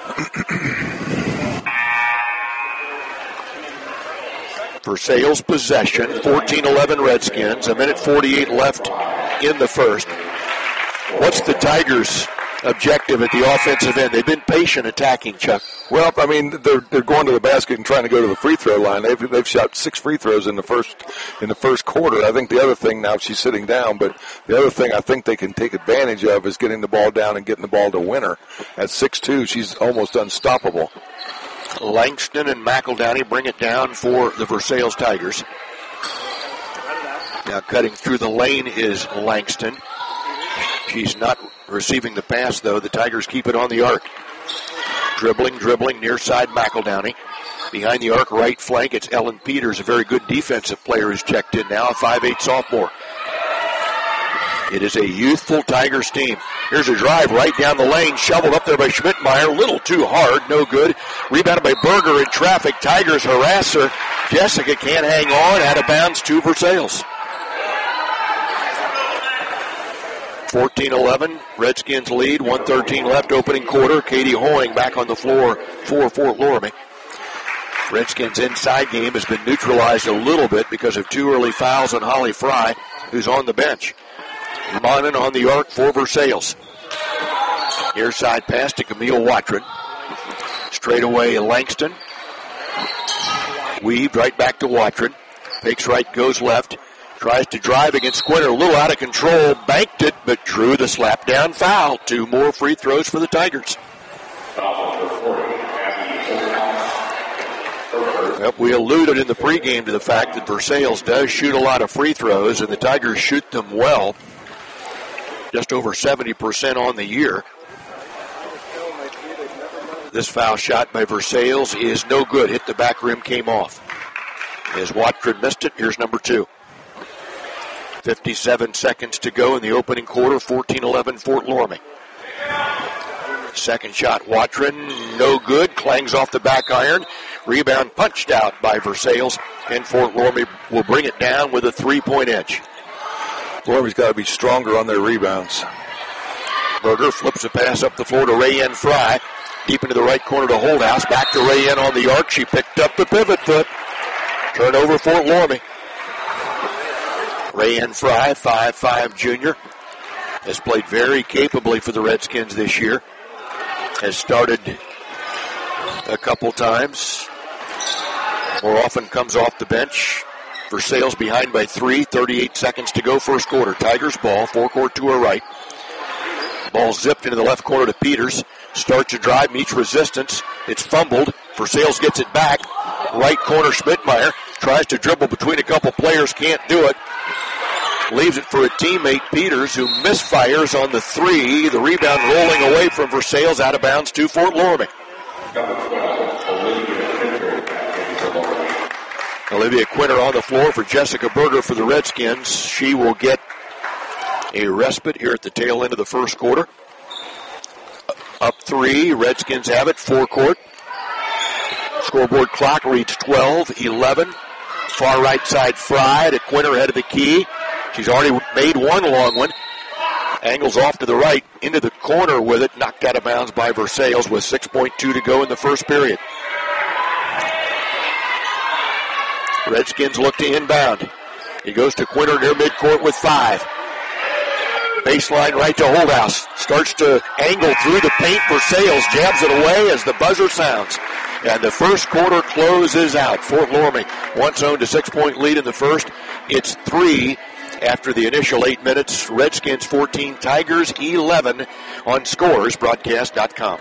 Speaker 11: Versailles possession, fourteen eleven Redskins. A minute forty-eight left in the first. What's the Tigers' objective at the offensive end. They've been patient attacking, Chuck.
Speaker 12: Well, I mean, they're they're going to the basket and trying to go to the free throw line. They've they've shot six free throws in the first in the first quarter. I think the other thing now, she's sitting down, but the other thing I think they can take advantage of is getting the ball down and getting the ball to Winter. At six two, she's almost unstoppable.
Speaker 11: Langston and McEldowney bring it down for the Versailles Tigers. Now cutting through the lane is Langston. She's not receiving the pass, though. The Tigers keep it on the arc. Dribbling, dribbling, near side McEldowney. Behind the arc, right flank, it's Ellen Peters, a very good defensive player who's checked in now, a five eight sophomore. It is a youthful Tigers team. Here's a drive right down the lane, shoveled up there by Schmidtmeyer, a little too hard, no good. Rebounded by Berger in traffic. Tigers harass her. Jessica can't hang on, out of bounds to Versailles. fourteen eleven, Redskins lead, one thirteen left, opening quarter. Katie Hoying back on the floor for Fort Loramie. Redskins' inside game has been neutralized a little bit because of two early fouls on Holly Fry, who's on the bench. Monin on the arc for Versailles. Near side pass to Camille Watron. Straight away Langston. Weaved right back to Watron. Fakes right, goes left. Tries to drive against Quinter. A little out of control. Banked it, but drew the slap down foul. Two more free throws for the Tigers. Yep, we alluded in the pregame to the fact that Versailles does shoot a lot of free throws, and the Tigers shoot them well. Just over seventy percent on the year. This foul shot by Versailles is no good. Hit the back rim, came off. As Watford missed it, here's number two. fifty-seven seconds to go in the opening quarter, fourteen eleven Fort Loramie. Second shot, Watron, no good. Clangs off the back iron. Rebound punched out by Versailles, and Fort Loramie will bring it down with a three-point edge.
Speaker 12: Loramie's got to be stronger on their rebounds.
Speaker 11: Berger flips a pass up the floor to Rayanne Fry. Deep into the right corner to Holdhouse. Back to Rayanne on the arc. She picked up the pivot foot. Turnover Fort Loramie. Rayanne Fry, five five junior, has played very capably for the Redskins this year. Has started a couple times. More often comes off the bench. Versailles behind by three, thirty-eight seconds to go, first quarter. Tigers ball, forecourt to her right. Ball zipped into the left corner to Peters. Starts a drive, meets resistance. It's fumbled. Versailles gets it back. Right corner, Schmidtmeyer tries to dribble between a couple players, can't do it. Leaves it for a teammate, Peters, who misfires on the three. The rebound rolling away from Versailles, out of bounds to Fort Loramie. Olivia Quinter on the floor for Jessica Berger for the Redskins. She will get a respite here at the tail end of the first quarter. Up three, Redskins have it, forecourt. Scoreboard clock reads twelve eleven. Far right side Fry to Quinter, head of the key. She's already made one long one. Angles off to the right, into the corner with it, knocked out of bounds by Versailles with six point two to go in the first period. Redskins look to inbound. He goes to Quinter near midcourt with five. Baseline right to Holdhouse. Starts to angle through the paint. Versailles jabs it away as the buzzer sounds. And the first quarter closes out. Fort Loramie one zone to six-point lead in the first. It's three after the initial eight minutes. Redskins fourteen, Tigers eleven on scores broadcast dot com.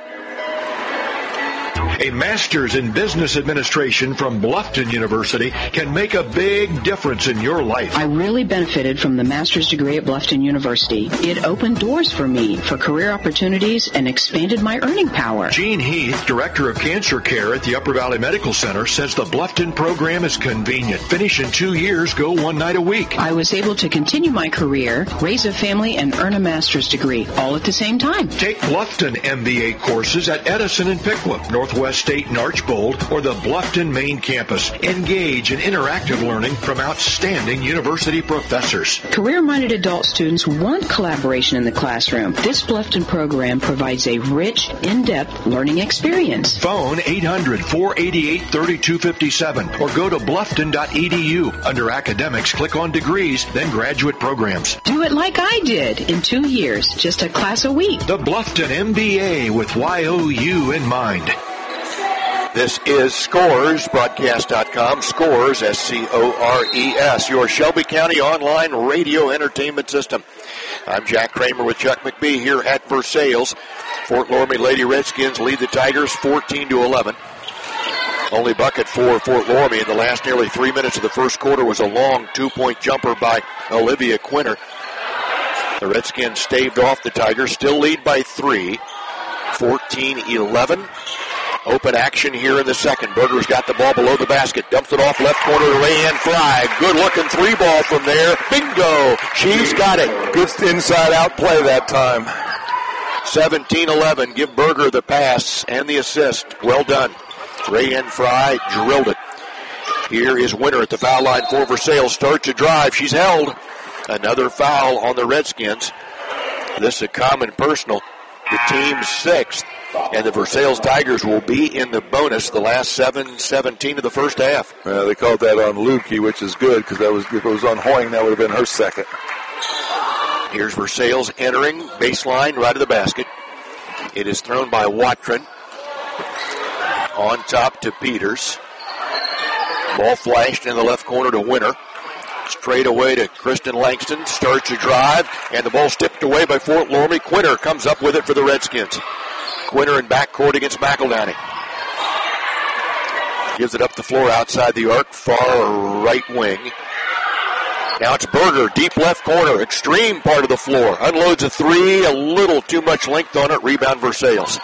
Speaker 2: A master's in business administration from Bluffton University can make a big difference in your life.
Speaker 3: I really benefited from the master's degree at Bluffton University. It opened doors for me for career opportunities and expanded my earning power.
Speaker 2: Jean Heath, Director of Cancer Care at the Upper Valley Medical Center, says the Bluffton program is convenient. Finish in two years, go one night a week.
Speaker 3: I was able to continue my career, raise a family, and earn a master's degree, all at the same time.
Speaker 2: Take Bluffton M B A courses at Edison and Pickwick, Northwest West State and Archbold, or the Bluffton, Maine campus. Engage in interactive learning from outstanding university professors.
Speaker 3: Career-minded adult students want collaboration in the classroom. This Bluffton program provides a rich, in-depth learning experience.
Speaker 2: Phone eight hundred, four eight eight, three two five seven or go to bluffton dot e d u. Under academics, click on degrees, then graduate programs.
Speaker 3: Do it like I did in two years, just a class a week.
Speaker 2: The Bluffton M B A with Y O U in mind.
Speaker 11: This is Scores, broadcast dot com, Scores, S C O R E S, your Shelby County online radio entertainment system. I'm Jack Kramer with Chuck McBee here at Versailles. Fort Loramie Lady Redskins lead the Tigers fourteen to eleven. Only bucket for Fort Loramie in the last nearly three minutes of the first quarter was a long two-point jumper by Olivia Quinter. The Redskins staved off the Tigers, still lead by three, fourteen eleven. Open action here in the second. Berger's got the ball below the basket. Dumps it off left corner to Rayanne Fry. Good looking three ball from there. Bingo! She's got it.
Speaker 12: Good inside out play that time.
Speaker 11: seventeen eleven. Give Berger the pass and the assist. Well done. Rayanne Fry drilled it. Here is Winter at the foul line for Versailles. Starts to drive. She's held. Another foul on the Redskins. This is a common personal. The team's sixth. And the Versailles Tigers will be in the bonus the last seven seventeen of the first half.
Speaker 12: Uh, they called that on Lubke, which is good because that was if it was on Hoying, that would have been her second.
Speaker 11: Here's Versailles entering baseline right of the basket. It is thrown by Watron. On top to Peters. Ball flashed in the left corner to Winter. Straight away to Kristen Langston. Starts to drive, and the ball tipped away by Fort Loramie. Quinter comes up with it for the Redskins. Quinter in backcourt against McEldowney. Gives it up the floor outside the arc, far right wing. Now it's Berger, deep left corner, extreme part of the floor. Unloads a three, a little too much length on it. Rebound Versailles.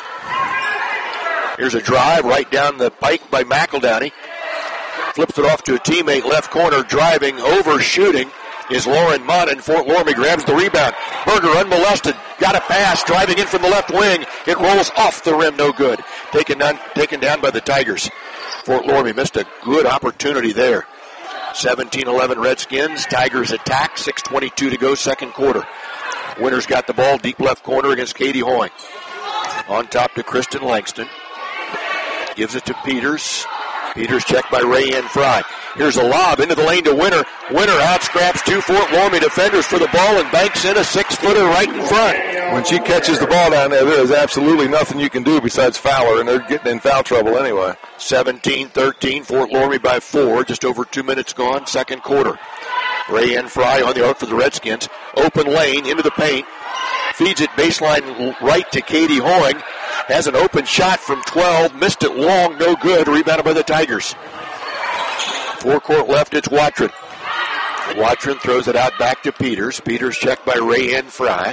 Speaker 11: Here's a drive right down the pike by McEldowney. Flips it off to a teammate, left corner, driving, overshooting is Lauren Monin. Fort Loramie grabs the rebound. Berger unmolested, got a pass, driving in from the left wing. It rolls off the rim, no good. Taken down, taken down by the Tigers. Fort Loramie missed a good opportunity there. seventeen eleven Redskins. Tigers attack, six twenty-two to go, second quarter. Winter's got the ball, deep left corner against Katie Hoying. On top to Kristen Langston. Gives it to Peters. Peters checked by Rayanne Fry. Here's a lob into the lane to Winter. Winter out scraps two Fort Loramie defenders for the ball and banks in a six-footer right in front.
Speaker 12: When she catches the ball down there, there is absolutely nothing you can do besides foul her, and they're getting in foul trouble anyway.
Speaker 11: seventeen thirteen, Fort Loramie by four. Just over two minutes gone, second quarter. Rayanne Fry on the arc for the Redskins. Open lane into the paint. Feeds it baseline right to Katie Hoying. Has an open shot from twelve. Missed it long, no good. Rebounded by the Tigers. Forecourt left, it's Watron. Watron throws it out back to Peters. Peters checked by Rayanne Fry.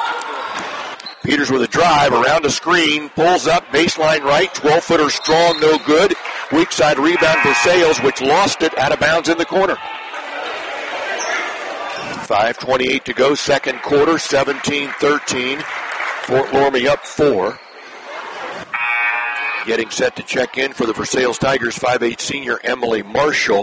Speaker 11: Peters with a drive around the screen. Pulls up, baseline right. twelve-footer strong, no good. Weak side rebound for Sales, which lost it out of bounds in the corner. five twenty-eight to go, second quarter, seventeen thirteen. Fort Loramie up four. Getting set to check in for the Versailles Tigers, five eight senior Emily Marshall.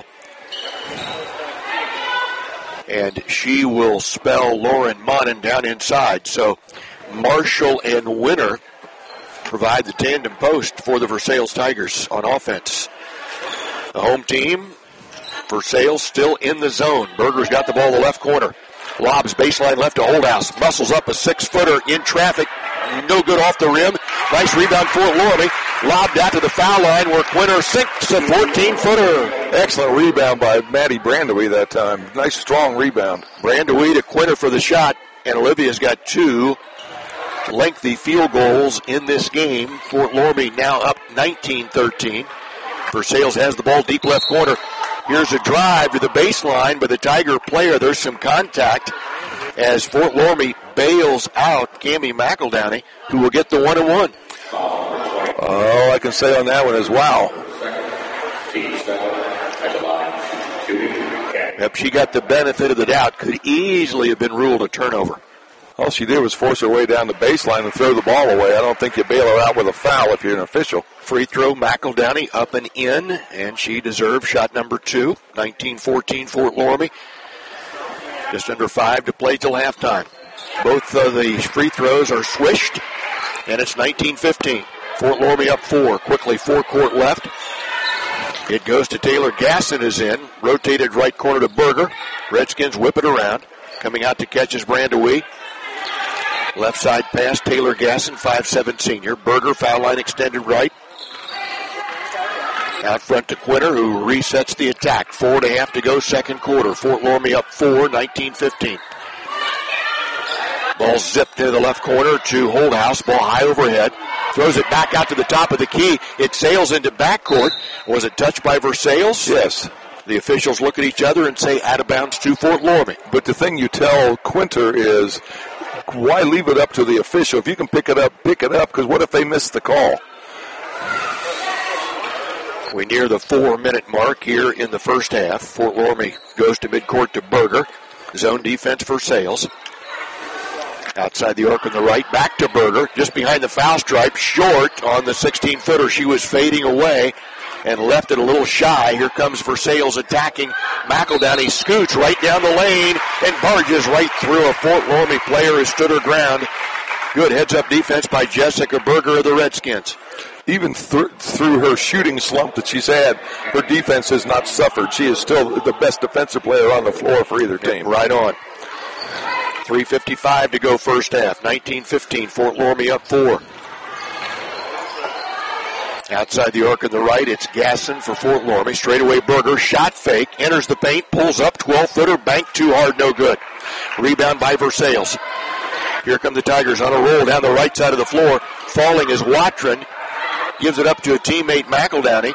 Speaker 11: And she will spell Lauren Monin down inside. So Marshall and Winter provide the tandem post for the Versailles Tigers on offense. The home team, Versailles, still in the zone. Berger's got the ball in the left corner. Lobs baseline left to Holdhouse. Muscles up a six-footer in traffic. No good off the rim. Nice rebound for Loramie. Lobbed out to the foul line where Quinter sinks a fourteen-footer.
Speaker 12: Excellent rebound by Maddie Brandewie that time. Nice, strong rebound.
Speaker 11: Brandewie to Quinter for the shot. And Olivia's got two lengthy field goals in this game. Fort Loramie now up nineteen thirteen. Versailles has the ball deep left corner. Here's a drive to the baseline by the Tiger player. There's some contact as Fort Loramie bails out Cammie McEldowney, who will get the one and one.
Speaker 12: All I can say on that one is wow.
Speaker 11: Yep, she got the benefit of the doubt. Could easily have been ruled a turnover.
Speaker 12: All she did was force her way down the baseline and throw the ball away. I don't think you bail her out with a foul if you're an official.
Speaker 11: Free throw, McEldowney up and in, and she deserves shot number two. nineteen fourteen Fort Loramie. Just under five to play till halftime. Both of the free throws are swished, and it's nineteen fifteen. Fort Loramie up four. Quickly, four court left. It goes to Taylor Gasson is in. Rotated right corner to Berger. Redskins whip it around. Coming out to catch is Brandawee. Left side pass, Taylor Gasson, five seven senior. Berger, foul line extended right. Out front to Quinter, who resets the attack. Four and a half to go, second quarter. Fort Loramie up four, nineteen fifteen. Ball zipped to the left corner to Holdhouse. Ball high overhead. Throws it back out to the top of the key. It sails into backcourt. Was it touched by Versailles?
Speaker 12: Yes.
Speaker 11: The officials look at each other and say out of bounds to Fort Loramie.
Speaker 12: But the thing you tell Quinter is, why leave it up to the official? If you can pick it up, pick it up, because what if they miss the call?
Speaker 11: We near the four-minute mark here in the first half. Fort Loramie goes to midcourt to Berger. Zone defense for Sales. Outside the arc on the right, back to Berger. Just behind the foul stripe, short on the sixteen-footer. She was fading away and left it a little shy. Here comes Versailles attacking. McEldowney scoots right down the lane and barges right through a Fort Loramie player who stood her ground. Good heads-up defense by Jessica Berger of the Redskins.
Speaker 12: Even th- through her shooting slump that she's had, her defense has not suffered. She is still the best defensive player on the floor for either team.
Speaker 11: Right on. three fifty-five to go first half. nineteen fifteen, Fort Loramie up four. Outside the arc on the right, it's Gasson for Fort Loramie. Straightaway Berger, shot fake, enters the paint, pulls up, twelve-footer, banked too hard, no good. Rebound by Versailles. Here come the Tigers on a roll down the right side of the floor. Falling is Watron. Gives it up to a teammate, McEldowney.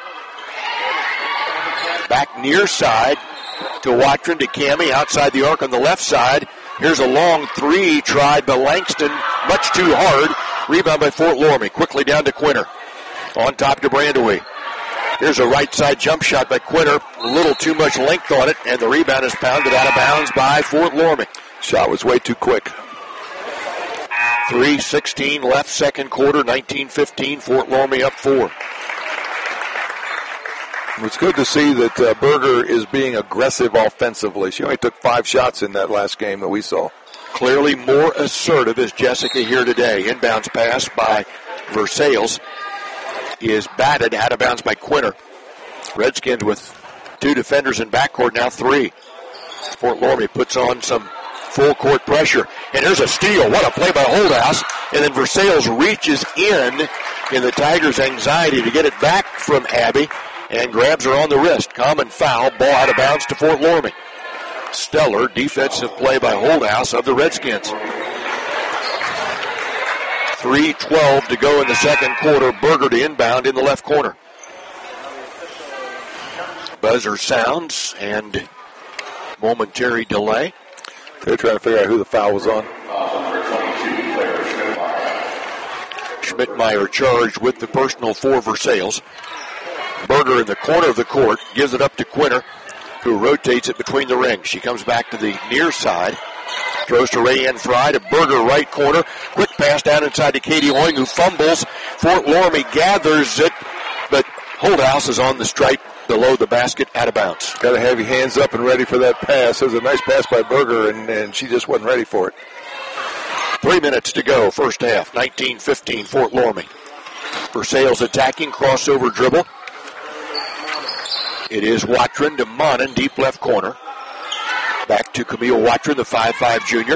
Speaker 11: Back near side to Watron, to Cammie, outside the arc on the left side. Here's a long three tried by Langston, much too hard. Rebound by Fort Loramie. Quickly down to Quinter. On top to Brandawee. Here's a right side jump shot by Quinter. A little too much length on it, and the rebound is pounded out of bounds by Fort Loramie.
Speaker 12: Shot was way too quick.
Speaker 11: three sixteen left, second quarter, nineteen fifteen. Fort Loramie up four.
Speaker 12: It's good to see that uh, Berger is being aggressive offensively. She only took five shots in that last game that we saw.
Speaker 11: Clearly more assertive is Jessica here today. Inbounds pass by Versailles is batted out of bounds by Quinter. Redskins with two defenders in backcourt, now three. Fort Loramie puts on some full court pressure. And here's a steal. What a play by Holdhouse. And then Versailles reaches in in the Tigers' anxiety to get it back from Abby and grabs her on the wrist. Common foul. Ball out of bounds to Fort Loramie. Stellar defensive play by Holdhouse of the Redskins. three twelve to go in the second quarter. Berger to inbound in the left corner. Buzzer sounds and momentary delay.
Speaker 12: They're trying to figure out who the foul was on.
Speaker 11: Schmidtmeyer charged with the personal for Versailles. Berger in the corner of the court gives it up to Quinter, who rotates it between the rings. She comes back to the near side. Throws to Rayanne Fry to Berger, right corner. Quick pass down inside to Katie Hoying, who fumbles. Fort Loramie gathers it, but Holdhouse is on the stripe below the basket, out of bounds.
Speaker 12: Got to have your hands up and ready for that pass. It was a nice pass by Berger, and, and she just wasn't ready for it.
Speaker 11: Three minutes to go, first half. nineteen fifteen, Fort Loramie. Versailles attacking, crossover dribble. It is Watron to Monin, deep left corner. Back to Camille Watron, the five five junior.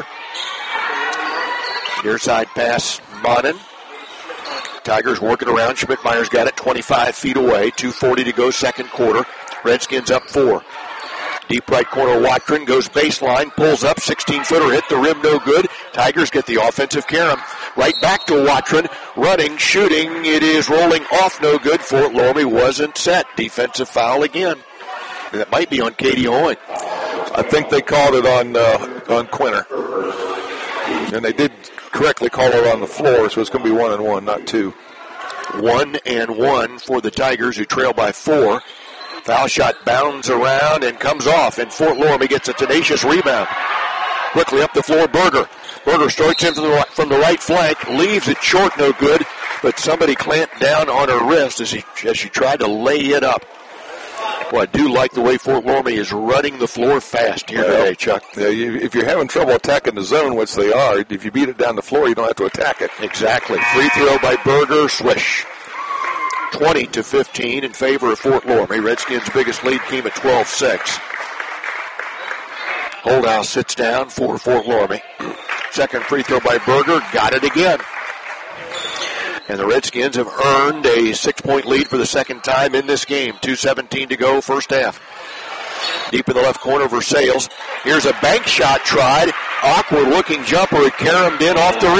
Speaker 11: Near side pass, Monin. Tigers working around. Schmidtmeyer's got it twenty-five feet away. two forty to go, second quarter. Redskins up four. Deep right corner, Watron goes baseline, pulls up, sixteen-footer, hit the rim, no good. Tigers get the offensive carom. Right back to Watron, running, shooting. It is rolling off, no good. Fort Loramie wasn't set. Defensive foul again. That might be on Katie Hoying.
Speaker 12: I think they called it on uh, on Quinter. And they did correctly call it on the floor, so it's going to be one and one, not two.
Speaker 11: One and one for the Tigers, who trail by four. Foul shot bounds around and comes off, and Fort Loramie gets a tenacious rebound. Quickly up the floor, Berger. Berger starts in from the, from the right flank, leaves it short, no good, but somebody clamped down on her wrist as, he, as she tried to lay it up. Well, I do like the way Fort Loramie is running the floor fast here
Speaker 12: well,
Speaker 11: today, Chuck.
Speaker 12: Yeah, you, if you're having trouble attacking the zone, which they are, if you beat it down the floor, you don't have to attack it.
Speaker 11: Exactly. Free throw by Berger, swish. twenty to fifteen in favor of Fort Loramie. Redskins' biggest lead came at twelve six. Holdhouse sits down for Fort Loramie. Second free throw by Berger, got it again. And the Redskins have earned a six-point lead for the second time in this game. two seventeen to go, first half. Deep in the left corner, Versailles. Here's a bank shot tried. Awkward-looking jumper. It caromed in off the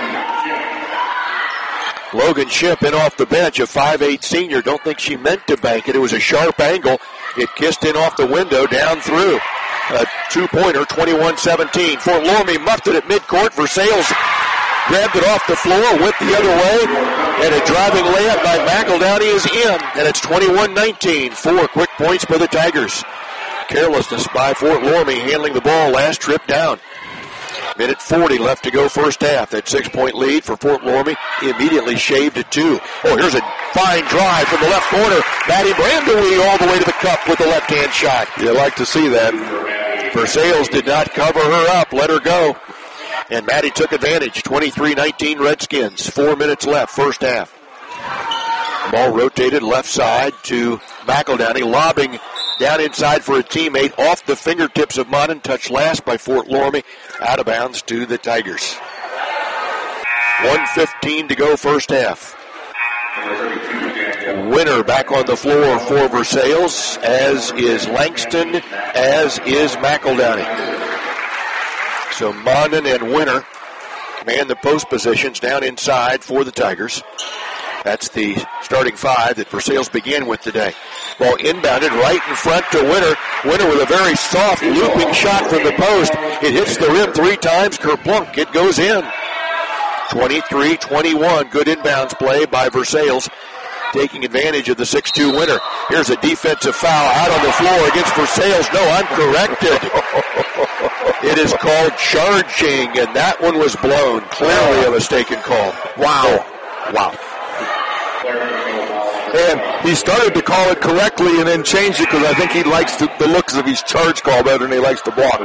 Speaker 11: rim. Logan Shipp in off the bench, a five eight senior. Don't think she meant to bank it. It was a sharp angle. It kissed in off the window, down through. A two-pointer, twenty-one seventeen. Fort Loramie muffed it at midcourt. Versailles grabbed it off the floor, went the other way, and a driving layup by McEldowney is in, and it's twenty-one nineteen. Four quick points for the Tigers. Carelessness by Fort Loramie handling the ball last trip down. Minute forty left to go first half. That six-point lead for Fort Loramie immediately shaved to two. Oh, here's a fine drive from the left corner. Maddie Brandewie all the way to the cup with the left-hand shot.
Speaker 12: You like to see that.
Speaker 11: Versailles did not cover her up, let her go. And Maddie took advantage. twenty-three nineteen Redskins. Four minutes left, first half. Ball rotated left side to McEldowney, lobbing down inside for a teammate off the fingertips of Monin. Touched last by Fort Loramie. Out of bounds to the Tigers. one fifteen to go first half. Winner back on the floor for Versailles, as is Langston, as is McEldowney. So Monin and Winner man the post positions down inside for the Tigers. That's the starting five that Versailles began with today. Ball inbounded right in front to Winner. Winner with a very soft looping shot from the post. It hits the rim three times. Kerplunk. It goes in. twenty-three twenty-one. Good inbounds play by Versailles, taking advantage of the six two Winner. Here's a defensive foul out on the floor against Versailles. No, I'm corrected. It is called charging, and that one was blown. Clearly a mistaken call. Wow. Wow.
Speaker 12: And he started to call it correctly and then changed it because I think he likes the, the looks of his charge call better than he likes to block.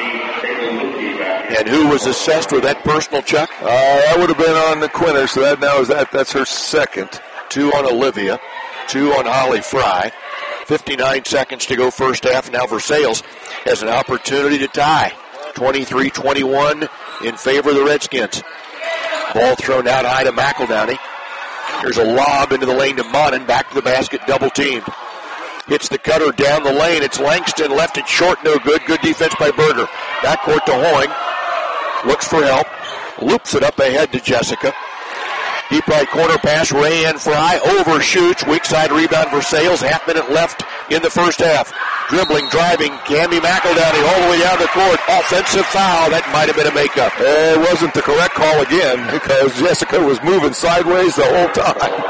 Speaker 11: And who was assessed with that personal, Chuck?
Speaker 12: Uh, that would have been on the Quinter, so that now is that that's her second.
Speaker 11: Two on Olivia, two on Holly Fry. fifty-nine seconds to go first half. Now Versailles has an opportunity to tie. twenty-three twenty-one in favor of the Redskins. Ball thrown out high to McEldowney. There's a lob into the lane to Monin. Back to the basket, double teamed. Hits the cutter down the lane. It's Langston. Left it short, no good. Good defense by Berger. Backcourt to Hoying. Looks for help. Loops it up ahead to Jessica. Deep right corner pass. Rayanne Fry overshoots. Weak side rebound Versailles. Half minute left in the first half. Dribbling, driving. Cammie McEldowney all the way down the court. Offensive foul. That might have been a makeup.
Speaker 12: It wasn't the correct call again because Jessica was moving sideways the whole time.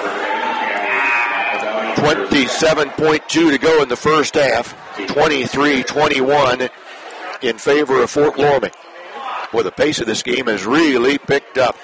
Speaker 11: twenty-seven point two to go in the first half. twenty-three twenty-one in favor of Fort Loramie. Well, the pace of this game has really picked up.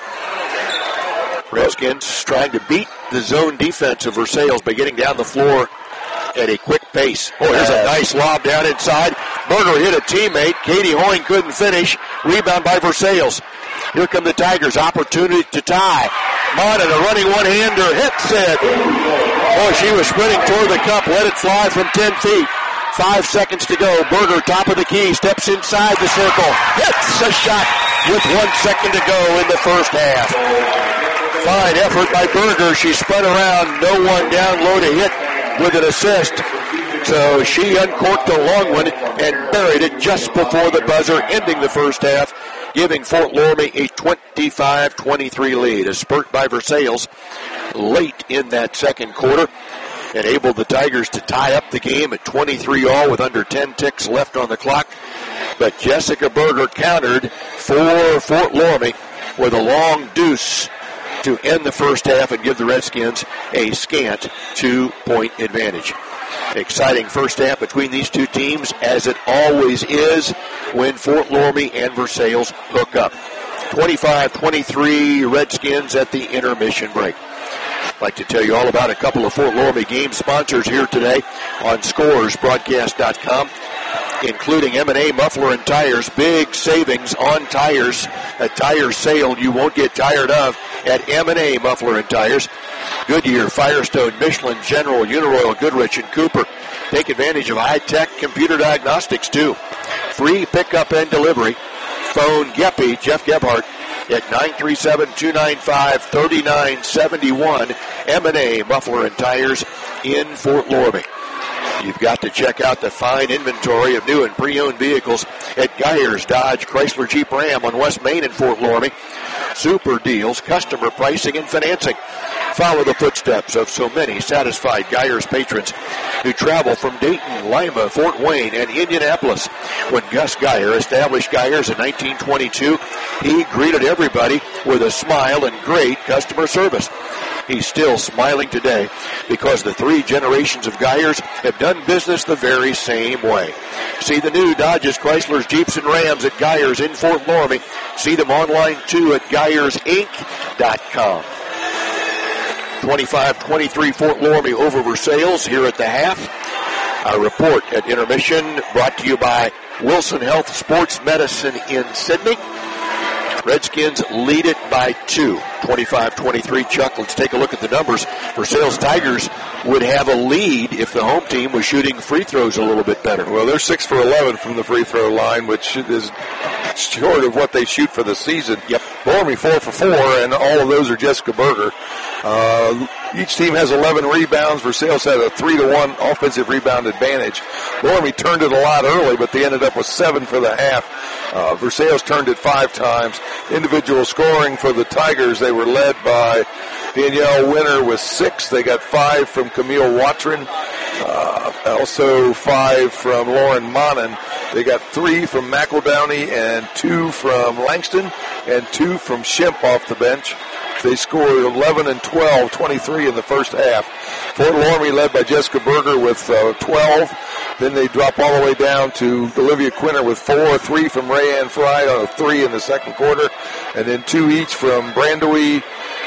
Speaker 11: Redskins trying to beat the zone defense of Versailles by getting down the floor at a quick pace. Oh, here's a nice lob down inside. Berger hit a teammate. Katie Hoying couldn't finish. Rebound by Versailles. Here come the Tigers. Opportunity to tie. Monin, a running one-hander, hits it. Oh, she was sprinting toward the cup. Let it fly from ten feet. Five seconds to go. Berger, top of the key, steps inside the circle. Hits a shot with one second to go in the first half. Fine effort by Berger. She spun around. No one down low to hit with an assist. So she uncorked a long one and buried it just before the buzzer, ending the first half, giving Fort Loramie a twenty-five twenty-three lead. A spurt by Versailles late in that second quarter enabled the Tigers to tie up the game at twenty-three all with under ten ticks left on the clock. But Jessica Berger countered for Fort Loramie with a long deuce to end the first half and give the Redskins a scant two-point advantage. Exciting first half between these two teams, as it always is when Fort Loramie and Versailles hook up. twenty-five twenty-three Redskins at the intermission break. I'd like to tell you all about a couple of Fort Loramie game sponsors here today on Scores Broadcast dot com, including M and A Muffler and Tires. Big savings on tires. A tire sale you won't get tired of at M and A Muffler and Tires. Goodyear, Firestone, Michelin, General, Uniroyal, Goodrich, and Cooper. Take advantage of high-tech computer diagnostics, too. Free pickup and delivery. Phone Geppy, Jeff Gebhardt, at nine three seven, two nine five, three nine seven one. M and A Muffler and Tires in Fort Loramie. You've got to check out the fine inventory of new and pre-owned vehicles at Geyers Dodge Chrysler Jeep Ram on West Main in Fort Loramie. Super deals, customer pricing, and financing. Follow the footsteps of so many satisfied Geyers patrons who travel from Dayton, Lima, Fort Wayne, and Indianapolis. When Gus Geyer established Geyers in nineteen twenty-two, he greeted everybody with a smile and great customer service. He's still smiling today because the three generations of Geyers have done business the very same way. See the new Dodges, Chryslers, Jeeps, and Rams at Geyers in Fort Loramie. See them online, too, at Geyers Inc dot com. twenty-five twenty-three Fort Loramie over Versailles here at the half. Our report at intermission brought to you by Wilson Health Sports Medicine in Sidney. Redskins lead it by two, twenty-five twenty-three. Chuck, let's take a look at the numbers. Versailles Tigers would have a lead if the home team was shooting free throws a little bit better.
Speaker 12: Well, they're six for eleven from the free throw line, which is short of what they shoot for the season.
Speaker 11: Yep.
Speaker 12: Loramie four for four, and all of those are Jessica Berger. Uh, each team has eleven rebounds. Versailles had a three to one offensive rebound advantage. Loramie turned it a lot early, but they ended up with seven for the half. Uh, Versailles turned it five times. Individual scoring for the Tigers, they were led by Danielle Winter with six. They got five from Camille Watrin, uh, also five from Lauren Monin. They got three from McEldowney and two from Langston and two from Shemp off the bench. They scored eleven and twelve, twenty-three in the first half. Fort Loramie led by Jessica Berger with uh, twelve. Then they drop all the way down to Olivia Quinter with four, three from Rayanne Fry on a three in the second quarter, and then two each from Brandewie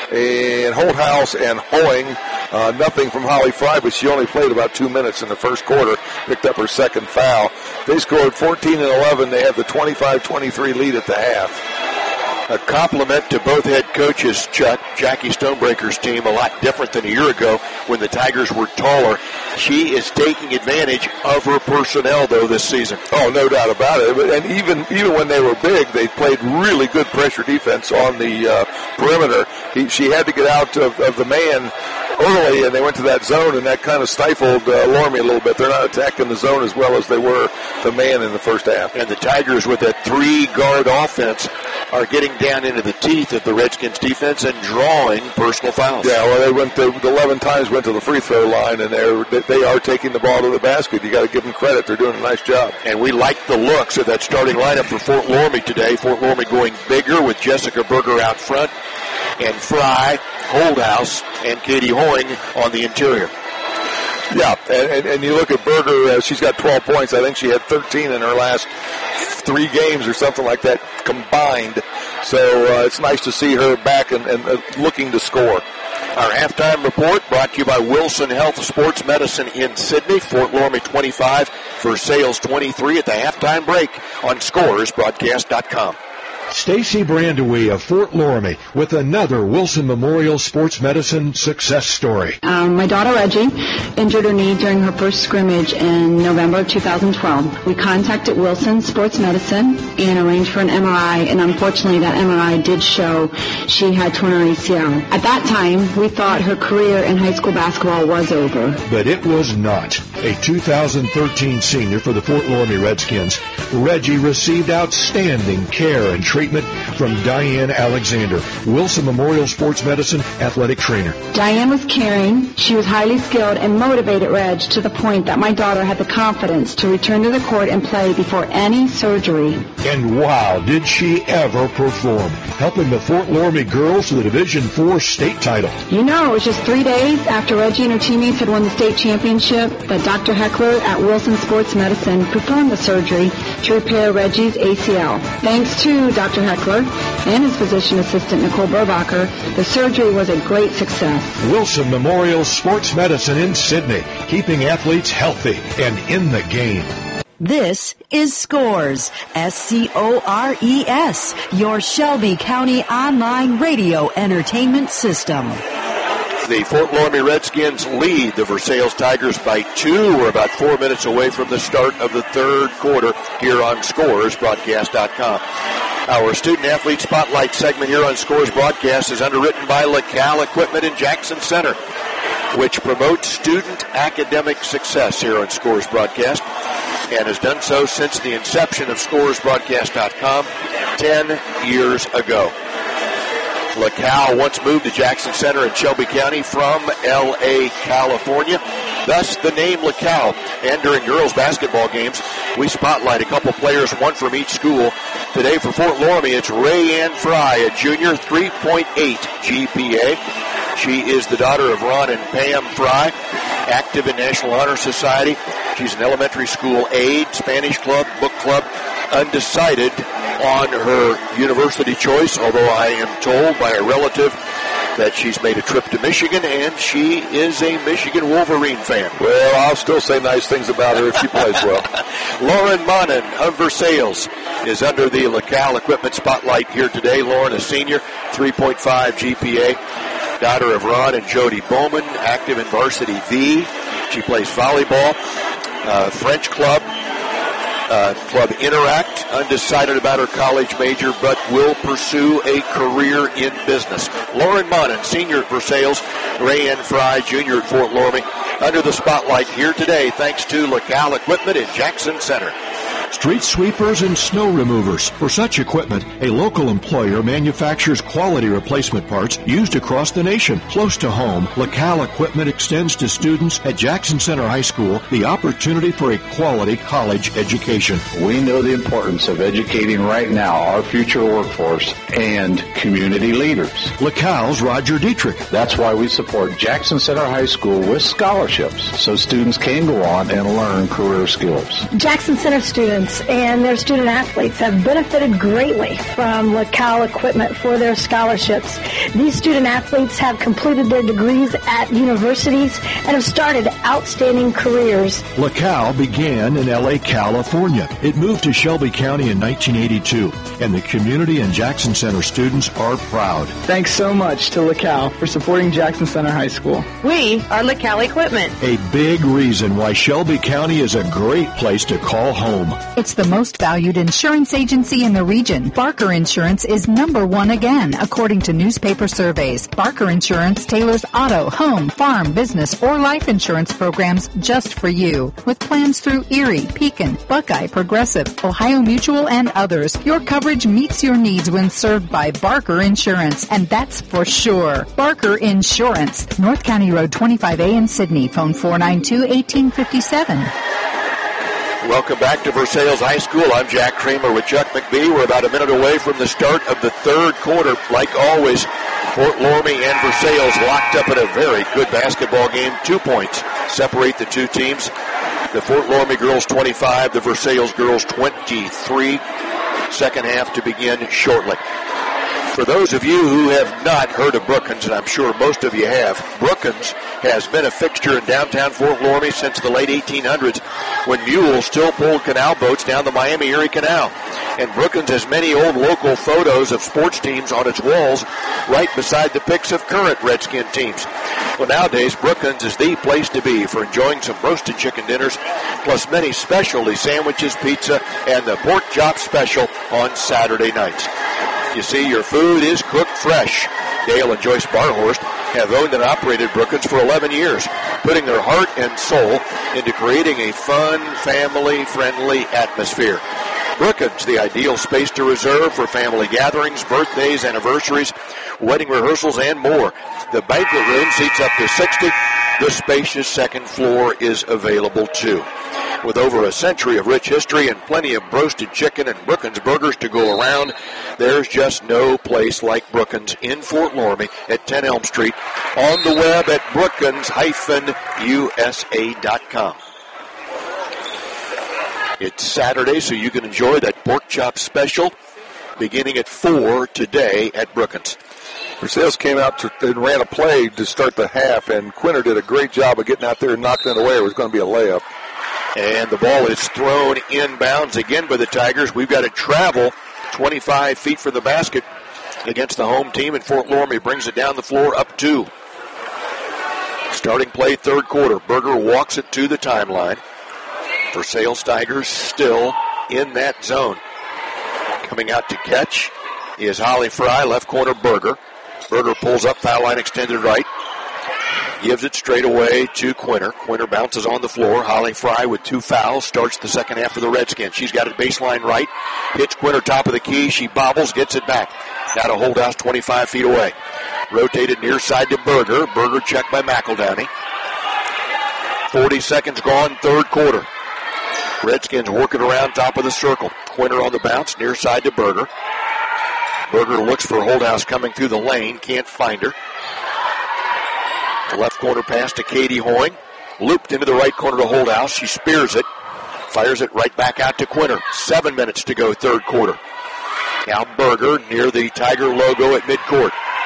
Speaker 12: and Holthouse and Hoing. Uh, nothing from Holly Fry, but she only played about two minutes in the first quarter, picked up her second foul. They scored fourteen and eleven. They have the twenty-five twenty-three lead at the half. A compliment to both head coaches, Chuck. Jackie Stonebreaker's team, a lot different than a year ago when the Tigers were taller. She is taking advantage of her personnel, though, this season. Oh, no doubt about it. And even even when they were big, they played really good pressure defense on the uh, perimeter. He, she had to get out of, of the man early, and they went to that zone, and that kind of stifled uh, Loramie a little bit. They're not attacking the zone as well as they were the man in the first half.
Speaker 11: And the Tigers, with that three-guard offense, are getting down into the teeth of the Redskins defense and drawing personal fouls.
Speaker 12: Yeah, well, they went to, eleven times went to the free throw line, and they're, they are taking the ball to the basket. You got to give them credit. They're doing a nice job.
Speaker 11: And we like the looks of that starting lineup for Fort Loramie today. Fort Loramie going bigger with Jessica Berger out front and Fry, Holdhouse, and Katie Hoing on the interior.
Speaker 12: Yeah, and, and, and you look at Berger, uh, she's got twelve points. I think she had thirteen in her last three games or something like that combined. So uh, it's nice to see her back and, and uh, looking to score.
Speaker 11: Our halftime report brought to you by Wilson Health Sports Medicine in Sidney. Fort Loramie twenty-five, Versailles twenty-three at the halftime break on Scores Broadcast dot com.
Speaker 2: Stacy Brandewie of Fort Loramie with another Wilson Memorial Sports Medicine success story.
Speaker 4: Um, my daughter Reggie injured her knee during her first scrimmage in November of two thousand twelve. We contacted Wilson Sports Medicine and arranged for an M R I, and unfortunately that M R I did show she had torn her A C L. At that time, we thought her career in high school basketball was over.
Speaker 2: But it was not. A two thousand thirteen senior for the Fort Loramie Redskins, Reggie received outstanding care and treatment from Diane Alexander, Wilson Memorial Sports Medicine athletic trainer.
Speaker 4: Diane was caring, she was highly skilled, and motivated Reg to the point that my daughter had the confidence to return to the court and play before any surgery.
Speaker 2: And wow, did she ever perform, helping the Fort Loramie girls to the Division four state title.
Speaker 4: You know, it was just three days after Reggie and her teammates had won the state championship that Doctor Heckler at Wilson Sports Medicine performed the surgery to repair Reggie's A C L. Thanks to Doctor Heckler and his physician assistant, Nicole Burbacher, the surgery was a great success.
Speaker 2: Wilson Memorial Sports Medicine in Sydney, keeping athletes healthy and in the game.
Speaker 5: This is Scores, S C O R E S, your Shelby County online radio entertainment system.
Speaker 11: The Fort Loramie Redskins lead the Versailles Tigers by two. We're about four minutes away from the start of the third quarter here on Scores Broadcast dot com. Our Student Athlete Spotlight segment here on Scores Broadcast is underwritten by LaCal Equipment in Jackson Center, which promotes student academic success here on Scores Broadcast and has done so since the inception of Scores Broadcast dot com ten years ago. LaCal once moved to Jackson Center in Shelby County from L A, California. Thus the name LaCal. And during girls basketball games, we spotlight a couple players, one from each school. Today for Fort Loramie, it's Rayanne Fry, a junior, three point eight G P A. She is the daughter of Ron and Pam Fry, active in National Honor Society. She's an elementary school aide, Spanish club, book club, undecided on her university choice, although I am told by a relative that she's made a trip to Michigan, and she is a Michigan Wolverine fan.
Speaker 12: Well, I'll still say nice things about her if she plays well.
Speaker 11: Lauren Monin of Versailles is under the LaCal Equipment Spotlight here today. Lauren, a senior, three point five G P A, daughter of Ron and Jody Bowman, active in Varsity V. She plays volleyball, uh, French club, Uh, Club Interact, undecided about her college major, but will pursue a career in business. Lauren Monin, senior at Versailles, Rayanne Fry, junior at Fort Loramie, under the spotlight here today, thanks to LaCal Equipment in Jackson Center.
Speaker 2: Street sweepers and snow removers. For such equipment, a local employer manufactures quality replacement parts used across the nation. Close to home, LaCal Equipment extends to students at Jackson Center High School the opportunity for a quality college education.
Speaker 6: We know the importance of educating right now our future workforce and community leaders.
Speaker 2: LaCal's Roger Dietrich.
Speaker 6: That's why we support Jackson Center High School with scholarships so students can go on and learn career skills.
Speaker 23: Jackson Center students and their student athletes have benefited greatly from LaCal Equipment for their scholarships. These student athletes have completed their degrees at universities and have started outstanding careers.
Speaker 2: LaCal began in L A, California. It moved to Shelby County in nineteen eighty-two, and the community and Jackson Center students are proud.
Speaker 24: Thanks so much to LaCal for supporting Jackson Center High School.
Speaker 7: We are LaCal Equipment.
Speaker 2: A big reason why Shelby County is a great place to call home.
Speaker 16: It's the most valued insurance agency in the region. Barker Insurance is number one again, according to newspaper surveys. Barker Insurance tailors auto, home, farm, business, or life insurance programs just for you. With plans through Erie, Pekin, Buckeye, Progressive, Ohio Mutual, and others, your coverage meets your needs when served by Barker Insurance, and that's for sure. Barker Insurance, North County Road twenty-five A in Sydney. Phone four nine two, one eight five seven.
Speaker 11: Welcome back to Versailles High School. I'm Jack Kramer with Chuck McBee. We're about a minute away from the start of the third quarter. Like always, Fort Loramie and Versailles locked up in a very good basketball game. Two points separate the two teams. The Fort Loramie girls twenty-five, the Versailles girls twenty-three. Second half to begin shortly. For those of you who have not heard of Brookins, and I'm sure most of you have, Brookins has been a fixture in downtown Fort Loramie since the late eighteen hundreds when mules still pulled canal boats down the Miami-Erie Canal. And Brookins has many old local photos of sports teams on its walls right beside the pics of current Redskin teams. Well, nowadays, Brookins is the place to be for enjoying some roasted chicken dinners, plus many specialty sandwiches, pizza, and the pork chop special on Saturday nights. You see, your food is cooked fresh. Dale and Joyce Barhorst have owned and operated Brookins for eleven years, putting their heart and soul into creating a fun, family-friendly atmosphere. Brookins, the ideal space to reserve for family gatherings, birthdays, anniversaries, wedding rehearsals, and more. The banquet room seats up to sixty. The spacious second floor is available too. With over a century of rich history and plenty of roasted chicken and Brookins burgers to go around, there's just no place like Brookins in Fort Loramie at ten Elm Street, on the web at brookins dash U S A dot com. It's Saturday, so you can enjoy that pork chop special beginning at four today at Brookins.
Speaker 12: Versailles came out to, and ran a play to start the half, and Quinter did a great job of getting out there and knocking it away. It was going to be a layup.
Speaker 11: And the ball is thrown inbounds again by the Tigers. We've got to travel twenty-five feet from the basket against the home team, and Fort Loramie brings it down the floor up two. Starting play, third quarter. Berger walks it to the timeline. Versailles Tigers still in that zone. Coming out to catch is Holly Fry, left corner Berger. Berger pulls up, foul line extended right. Gives it straight away to Quinter. Quinter bounces on the floor. Holly Fry with two fouls starts the second half for the Redskins. She's got it baseline right. Hits Quinter top of the key. She bobbles, gets it back. Now to Holdhouse twenty-five feet away. Rotated near side to Berger. Berger checked by McEldowney. forty seconds gone, third quarter. Redskins working around top of the circle. Quinter on the bounce, near side to Berger. Berger looks for Holdhouse coming through the lane. Can't find her. The left corner pass to Katie Hoying. Looped into the right corner to Holdhouse. She spears it. Fires it right back out to Quinter. Seven minutes to go, third quarter. Now Berger near the Tiger logo at midcourt.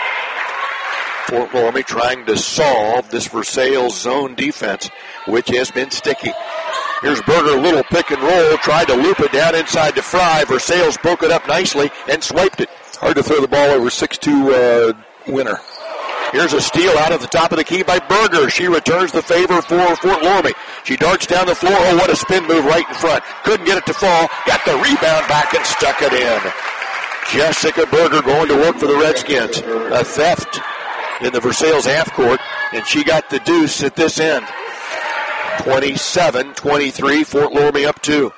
Speaker 11: Fort Loramie trying to solve this Versailles zone defense, which has been sticky. Here's Berger, little pick and roll. Tried to loop it down inside to Fry. Versailles broke it up nicely and swiped it.
Speaker 12: Hard to throw the ball over six two uh, Winner.
Speaker 11: Here's a steal out of the top of the key by Berger. She returns the favor for Fort Loramie. She darts down the floor. Oh, what a spin move right in front. Couldn't get it to fall. Got the rebound back and stuck it in. Jessica Berger going to work for the Redskins. A theft in the Versailles half court, and she got the deuce at this end. twenty-seven twenty-three, Fort Loramie up two.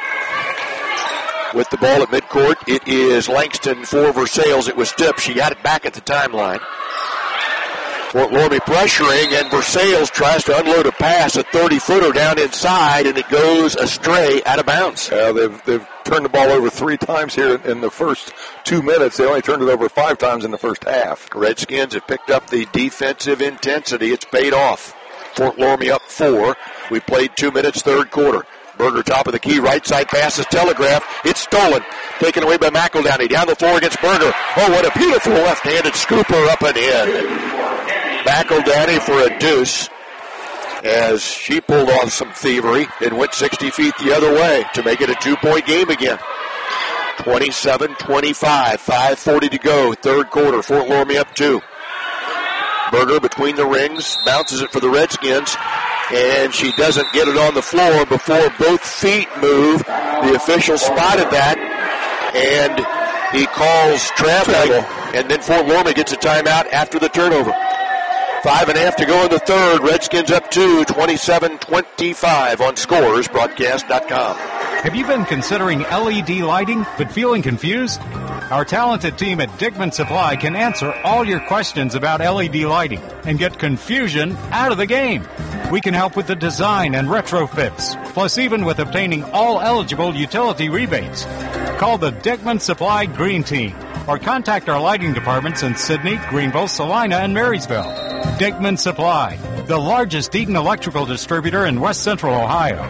Speaker 11: With the ball at midcourt, it is Langston for Versailles. It was tipped. She got it back at the timeline. Fort Loramie pressuring, and Versailles tries to unload a pass, a thirty-footer down inside, and it goes astray out of bounds.
Speaker 12: Uh, they've they've turned the ball over three times here in the first two minutes. They only turned it over five times in the first half.
Speaker 11: Redskins have picked up the defensive intensity. It's paid off. Fort Loramie up four. We played two minutes, third quarter. Berger top of the key, right side pass is telegraphed. It's stolen. Taken away by McEldowney. Down the floor against Berger. Oh, what a beautiful left-handed scooper up and in. McEldowney for a deuce as she pulled off some thievery and went sixty feet the other way to make it a two-point game again. twenty-seven twenty-five, five forty to go, third quarter. Fort Loramie up two. Berger between the rings, bounces it for the Redskins, and she doesn't get it on the floor before both feet move. The official spotted that, and he calls traveling, and then Fort Loramie gets a timeout after the turnover. Five and a half to go in the third. Redskins up two, twenty-seven twenty-five on scores broadcast dot com.
Speaker 1: Have you been considering L E D lighting but feeling confused? Our talented team at Dickman Supply can answer all your questions about L E D lighting and get confusion out of the game. We can help with the design and retrofits, plus even with obtaining all eligible utility rebates. Call the Dickman Supply Green Team or contact our lighting departments in Sidney, Greenville, Salina, and Marysville. Dickman Supply, the largest Eaton electrical distributor in west central Ohio.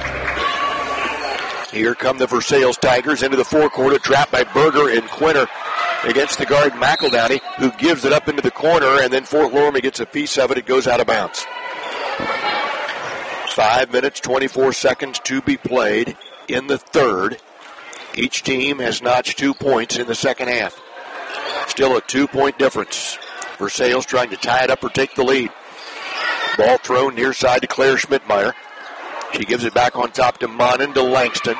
Speaker 11: Here come the Versailles Tigers into the forecourt, trapped by Berger and Quinter against the guard McEldowney, who gives it up into the corner, and then Fort Loramie gets a piece of it. It goes out of bounds. Five minutes, twenty-four seconds to be played in the third. Each team has notched two points in the second half. Still a two-point difference. Versailles trying to tie it up or take the lead. Ball thrown near side to Claire Schmidtmeyer. She gives it back on top to Monin to Langston.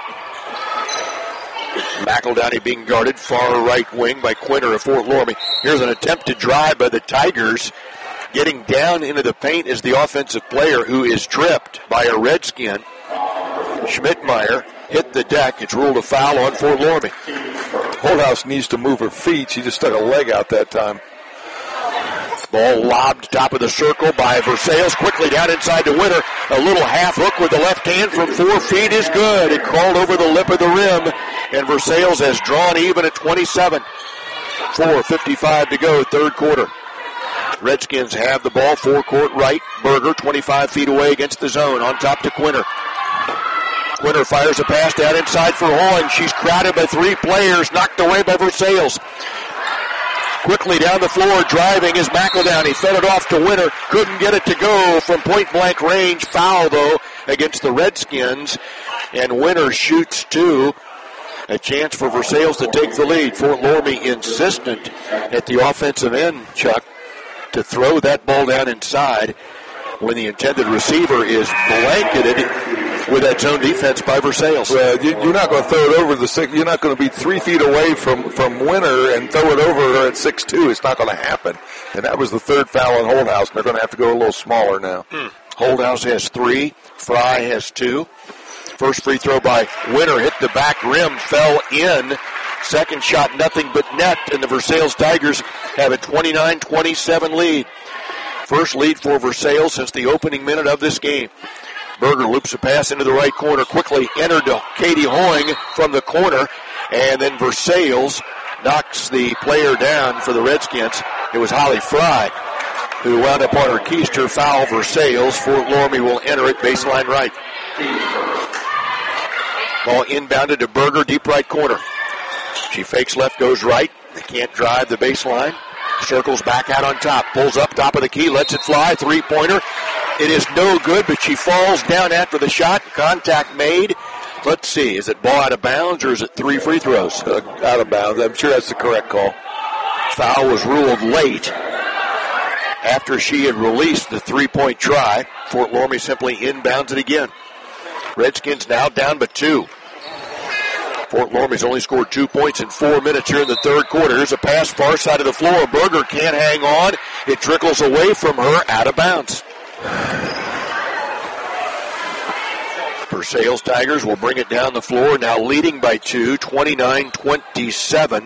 Speaker 11: McEldowney being guarded far right wing by Quinter of Fort Loramie. Here's an attempt to drive by the Tigers. Getting down into the paint is the offensive player who is tripped by a Redskin. Schmidtmeyer hit the deck. It's ruled a foul on Fort Loramie.
Speaker 12: Holdhouse needs to move her feet. She just stuck a leg out that time.
Speaker 11: Ball lobbed top of the circle by Versailles. Quickly down inside to Winter. A little half hook with the left hand from four feet is good. It crawled over the lip of the rim, and Versailles has drawn even at twenty-seven. four fifty-five to go, third quarter. Redskins have the ball, four-court right. Berger, twenty-five feet away against the zone. On top to Quinter. Quinter fires a pass down inside for Hoing. She's crowded by three players, knocked away by Versailles. Quickly down the floor, driving is McEldown. He fed it off to Winter. Couldn't get it to go from point-blank range. Foul, though, against the Redskins. And Winter shoots two. A chance for Versailles to take the lead. Fort Loramie insistent at the offensive end, Chuck, to throw that ball down inside when the intended receiver is blanketed with that zone defense by Versailles.
Speaker 12: Well, you're not going to throw it over the six. You're not going to be three feet away from, from Winter and throw it over her at six two. It's not going to happen. And that was the third foul on Holdhouse. They're going to have to go a little smaller now.
Speaker 11: Hmm. Holdhouse has three. Fry has two. First free throw by Winter hit the back rim, fell in. Second shot, nothing but net, and the Versailles Tigers have a twenty-nine twenty-seven lead. First lead for Versailles since the opening minute of this game. Berger loops a pass into the right corner, quickly entered to Katie Hoing from the corner, and then Versailles knocks the player down for the Redskins. It was Holly Fry who wound up on her keister. Foul Versailles. Fort Loramie will enter it baseline right. Ball inbounded to Berger, deep right corner. She fakes left, goes right. They can't drive the baseline. Circles back out on top. Pulls up top of the key, lets it fly. Three-pointer. It is no good, but she falls down after the shot. Contact made. Let's see. Is it ball out of bounds or is it three free throws?
Speaker 12: Uh, out of bounds. I'm sure that's the correct call.
Speaker 11: Foul was ruled late after she had released the three-point try. Fort Loramie simply inbounds it again. Redskins now down but two. Fort Loramie's only scored two points in four minutes here in the third quarter. Here's a pass far side of the floor. Berger can't hang on. It trickles away from her, out of bounds. Versailles Tigers will bring it down the floor, now leading by two, twenty-nine twenty-seven.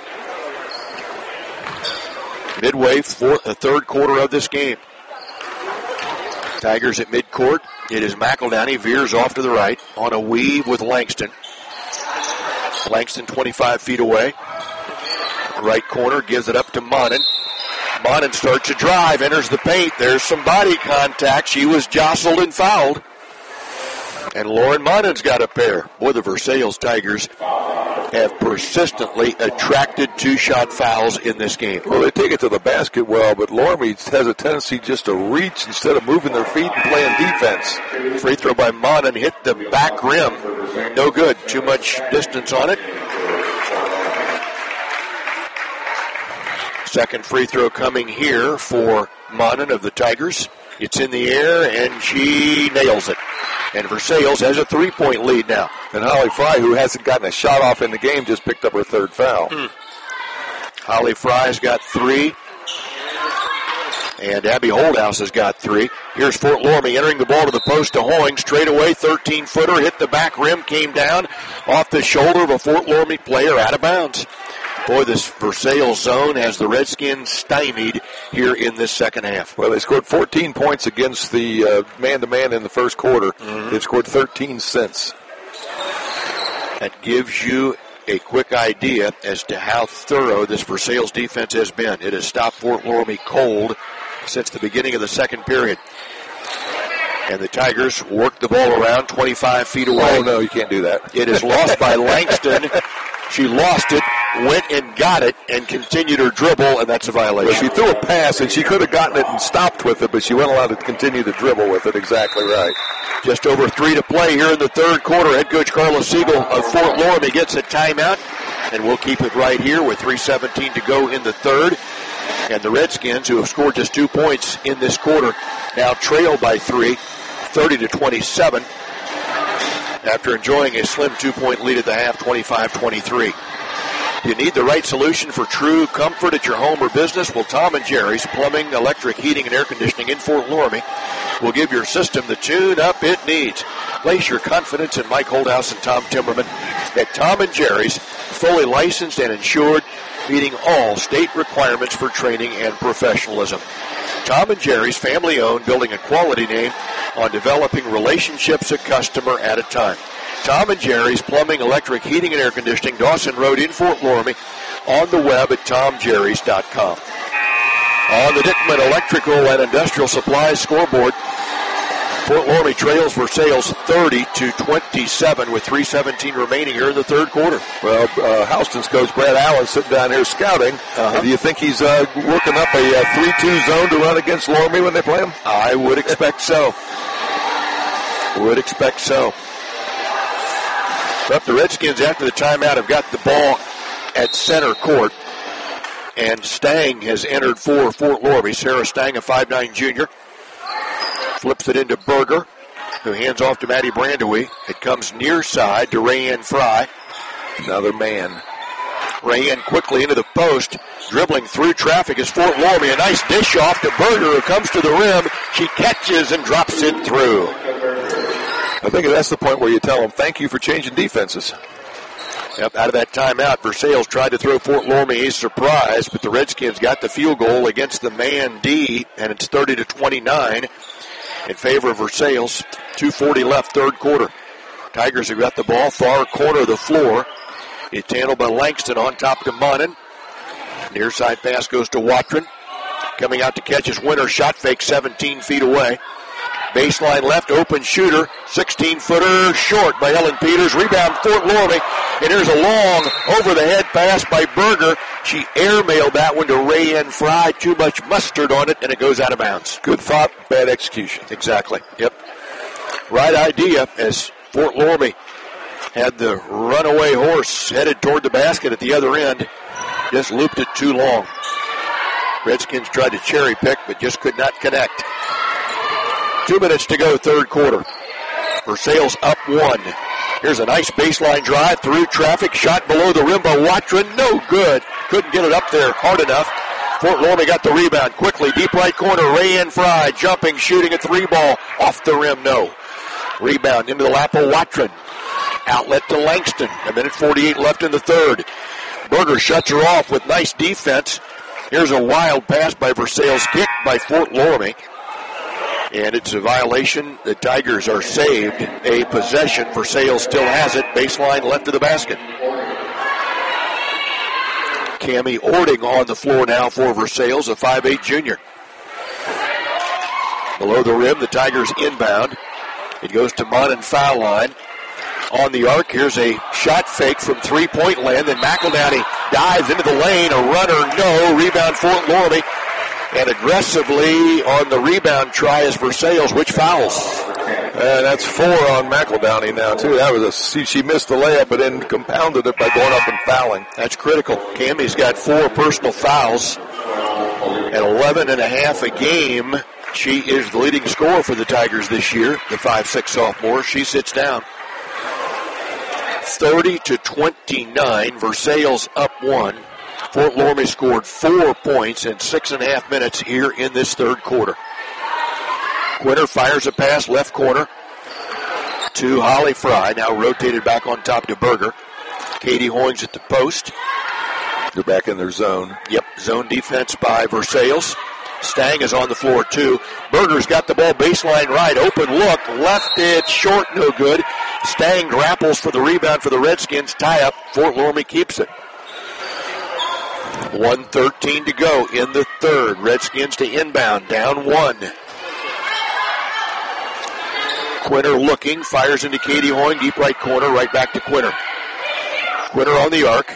Speaker 11: Midway for the third quarter of this game. Tigers at midcourt. It is McEldown. He veers off to the right on a weave with Langston. Langston twenty-five feet away. Right corner, gives it up to Monin. Monin starts to drive, enters the paint. There's some body contact. She was jostled and fouled. And Lauren Monin's got a pair. Boy, the Versailles Tigers have persistently attracted two-shot fouls in this game.
Speaker 12: Well, they take it to the basket well, but Loramie has a tendency just to reach instead of moving their feet and playing defense.
Speaker 11: Free throw by Monin hit the back rim. No good. Too much distance on it. Second free throw coming here for Monin of the Tigers. It's in the air, and she nails it. And Versailles has a three-point lead now.
Speaker 12: And Holly Fry, who hasn't gotten a shot off in the game, just picked up her third foul.
Speaker 11: Mm. Holly Fry's got three. And Abby Holdhouse has got three. Here's Fort Loramie entering the ball to the post to Hoing. Straight away, thirteen-footer, hit the back rim, came down off the shoulder of a Fort Loramie player, out of bounds. Boy, this Versailles zone has the Redskins stymied here in this second half.
Speaker 12: Well, they scored fourteen points against the uh, man-to-man in the first quarter. Mm-hmm. They've scored thirteen since.
Speaker 11: That gives you a quick idea as to how thorough this Versailles defense has been. It has stopped Fort Loramie cold since the beginning of the second period. And the Tigers work the ball around twenty-five feet away.
Speaker 12: Oh, no, you can't do that.
Speaker 11: It is lost by Langston. She lost it, went and got it, and continued her dribble, and that's a violation.
Speaker 12: Well, she threw a pass, and she could have gotten it and stopped with it, but she wasn't allowed to continue to dribble with it. Exactly right.
Speaker 11: Just over three to play here in the third quarter. Head coach Carla Siegel of Fort Loramie gets a timeout, and we'll keep it right here with three seventeen to go in the third. And the Redskins, who have scored just two points in this quarter, now trail by three, thirty to twenty-seven. After enjoying a slim two-point lead at the half, twenty-five twenty-three. You need the right solution for true comfort at your home or business? Well, Tom and Jerry's Plumbing, Electric, Heating, and Air Conditioning in Fort Loramie will give your system the tune-up it needs. Place your confidence in Mike Holdhouse and Tom Timmerman at Tom and Jerry's, fully licensed and insured, meeting all state requirements for training and professionalism. Tom and Jerry's, family-owned, building a quality name on developing relationships a customer at a time. Tom and Jerry's Plumbing, Electric, Heating, and Air Conditioning, Dawson Road in Fort Loramie, on the web at tom jerrys dot com. On the Dickman Electrical and Industrial Supplies scoreboard, Fort Loramie trails for sales thirty to twenty-seven with three seventeen remaining here in the third quarter.
Speaker 12: Well, uh, Houston's coach Brad Allen sitting down here scouting. Uh-huh. Do you think he's uh, working up a three two zone to run against Loramie when they play him?
Speaker 11: I would expect so. Would expect so. But the Redskins, after the timeout, have got the ball at center court. And Stang has entered for Fort Loramie. Sarah Stang, a five nine junior. Flips it into Berger, who hands off to Maddie Brandewie. It comes near side to Rayanne Fry.
Speaker 12: Another man.
Speaker 11: Rayanne quickly into the post. Dribbling through traffic is Fort Loramie. A nice dish off to Berger, who comes to the rim. She catches and drops it through.
Speaker 12: I think that's the point where you tell them, thank you for changing defenses.
Speaker 11: Yep, out of that timeout, Versailles tried to throw Fort Loramie a surprise, but the Redskins got the field goal against the man D, and it's thirty to twenty-nine in favor of Versailles. two forty left, third quarter. Tigers have got the ball, far corner of the floor. It's handled by Langston on top to Monin. Near side pass goes to Watron. Coming out to catch his winner, shot fake seventeen feet away. Baseline left, open shooter, sixteen-footer, short by Ellen Peters. Rebound, Fort Loramie. And here's a long over-the-head pass by Berger. She airmailed that one to Rayanne Fry. Too much mustard on it, and it goes out of bounds.
Speaker 12: Good thought, bad execution.
Speaker 11: Exactly, yep. Right idea as Fort Loramie had the runaway horse headed toward the basket at the other end. Just looped it too long. Redskins tried to cherry pick, but just could not connect. Two minutes to go, third quarter. Versailles up one. Here's a nice baseline drive through traffic. Shot below the rim by Watron. No good. Couldn't get it up there hard enough. Fort Loramie got the rebound quickly. Deep right corner. Rayanne Fry jumping, shooting a three ball. Off the rim, no. Rebound into the lap of Watron. Outlet to Langston. A minute forty-eight left in the third. Berger shuts her off with nice defense. Here's a wild pass by Versailles. Kicked by Fort Loramie. And it's a violation. The Tigers are saved. A possession. Versailles still has it. Baseline left of the basket. Cammie Ording on the floor now for Versailles, a five eight junior. Below the rim, the Tigers inbound. It goes to Monin foul line. On the arc, here's a shot fake from three-point land. Then McEldowney dives into the lane. A runner, no. Rebound, Fort Loramie. And aggressively on the rebound try is Versailles, which fouls.
Speaker 12: And that's four on McEldowney now, too. That was a, she, she missed the layup, but then compounded it by going up and fouling.
Speaker 11: That's critical. Cammie's got four personal fouls at eleven and a half a game. She is the leading scorer for the Tigers this year, the five six sophomore. She sits down. thirty to twenty-nine, Versailles up one. Fort Loramie scored four points in six and a half minutes here in this third quarter. Quinter fires a pass left corner to Holly Fry, now rotated back on top to Berger. Katie Hoynes at the post.
Speaker 12: They're back in their zone.
Speaker 11: Yep, zone defense by Versailles. Stang is on the floor too. Berger's got the ball baseline right. Open look. Left it short. No good. Stang grapples for the rebound for the Redskins. Tie up. Fort Loramie keeps it. one thirteen to go in the third. Redskins to inbound. Down one. Quinter looking. Fires into Katie Hoyne. Deep right corner. Right back to Quinter. Quinter on the arc.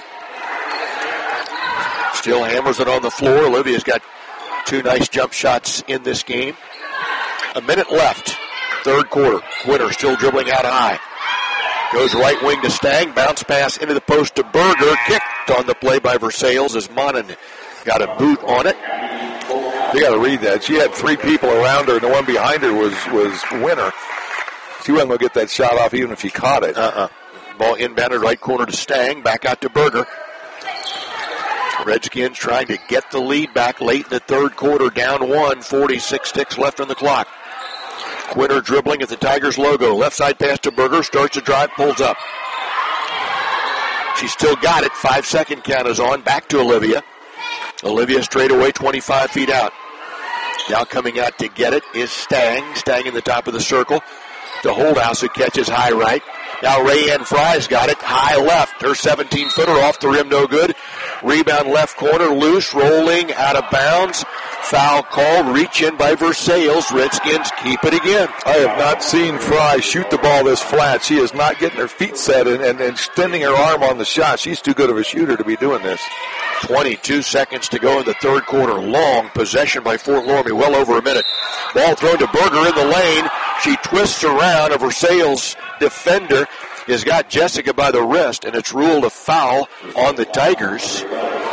Speaker 11: Still hammers it on the floor. Olivia's got two nice jump shots in this game. A minute left. Third quarter. Quinter still dribbling out high. Goes right wing to Stang. Bounce pass into the post to Berger. Kicked on the play by Versailles as Monin got a boot on it.
Speaker 12: You got to read that. She had three people around her, and the one behind her was, was Winner. She wasn't going to get that shot off even if she caught it.
Speaker 11: Uh-uh. Ball inbounded right corner to Stang. Back out to Berger. Redskins trying to get the lead back late in the third quarter. Down one. forty-six ticks left on the clock. Quinter dribbling at the Tigers logo. Left side pass to Berger. Starts to drive, pulls up. She's still got it. Five second count is on. Back to Olivia. Olivia straight away, twenty-five feet out. Now coming out to get it is Stang. Stang in the top of the circle. To Holdhouse, who catches high right. Now Rayanne Fry's got it. High left. Her seventeen-footer off the rim, no good. Rebound left corner, loose, rolling, out of bounds. Foul called. Reach in by Versailles. Redskins keep it again.
Speaker 12: I have not seen Fry shoot the ball this flat. She is not getting her feet set and, and, and extending her arm on the shot. She's too good of a shooter to be doing this.
Speaker 11: twenty-two seconds to go in the third quarter. Long possession by Fort Loramie, well over a minute. Ball thrown to Berger in the lane. She twists around. A Versailles defender has got Jessica by the wrist, and it's ruled a foul on the Tigers.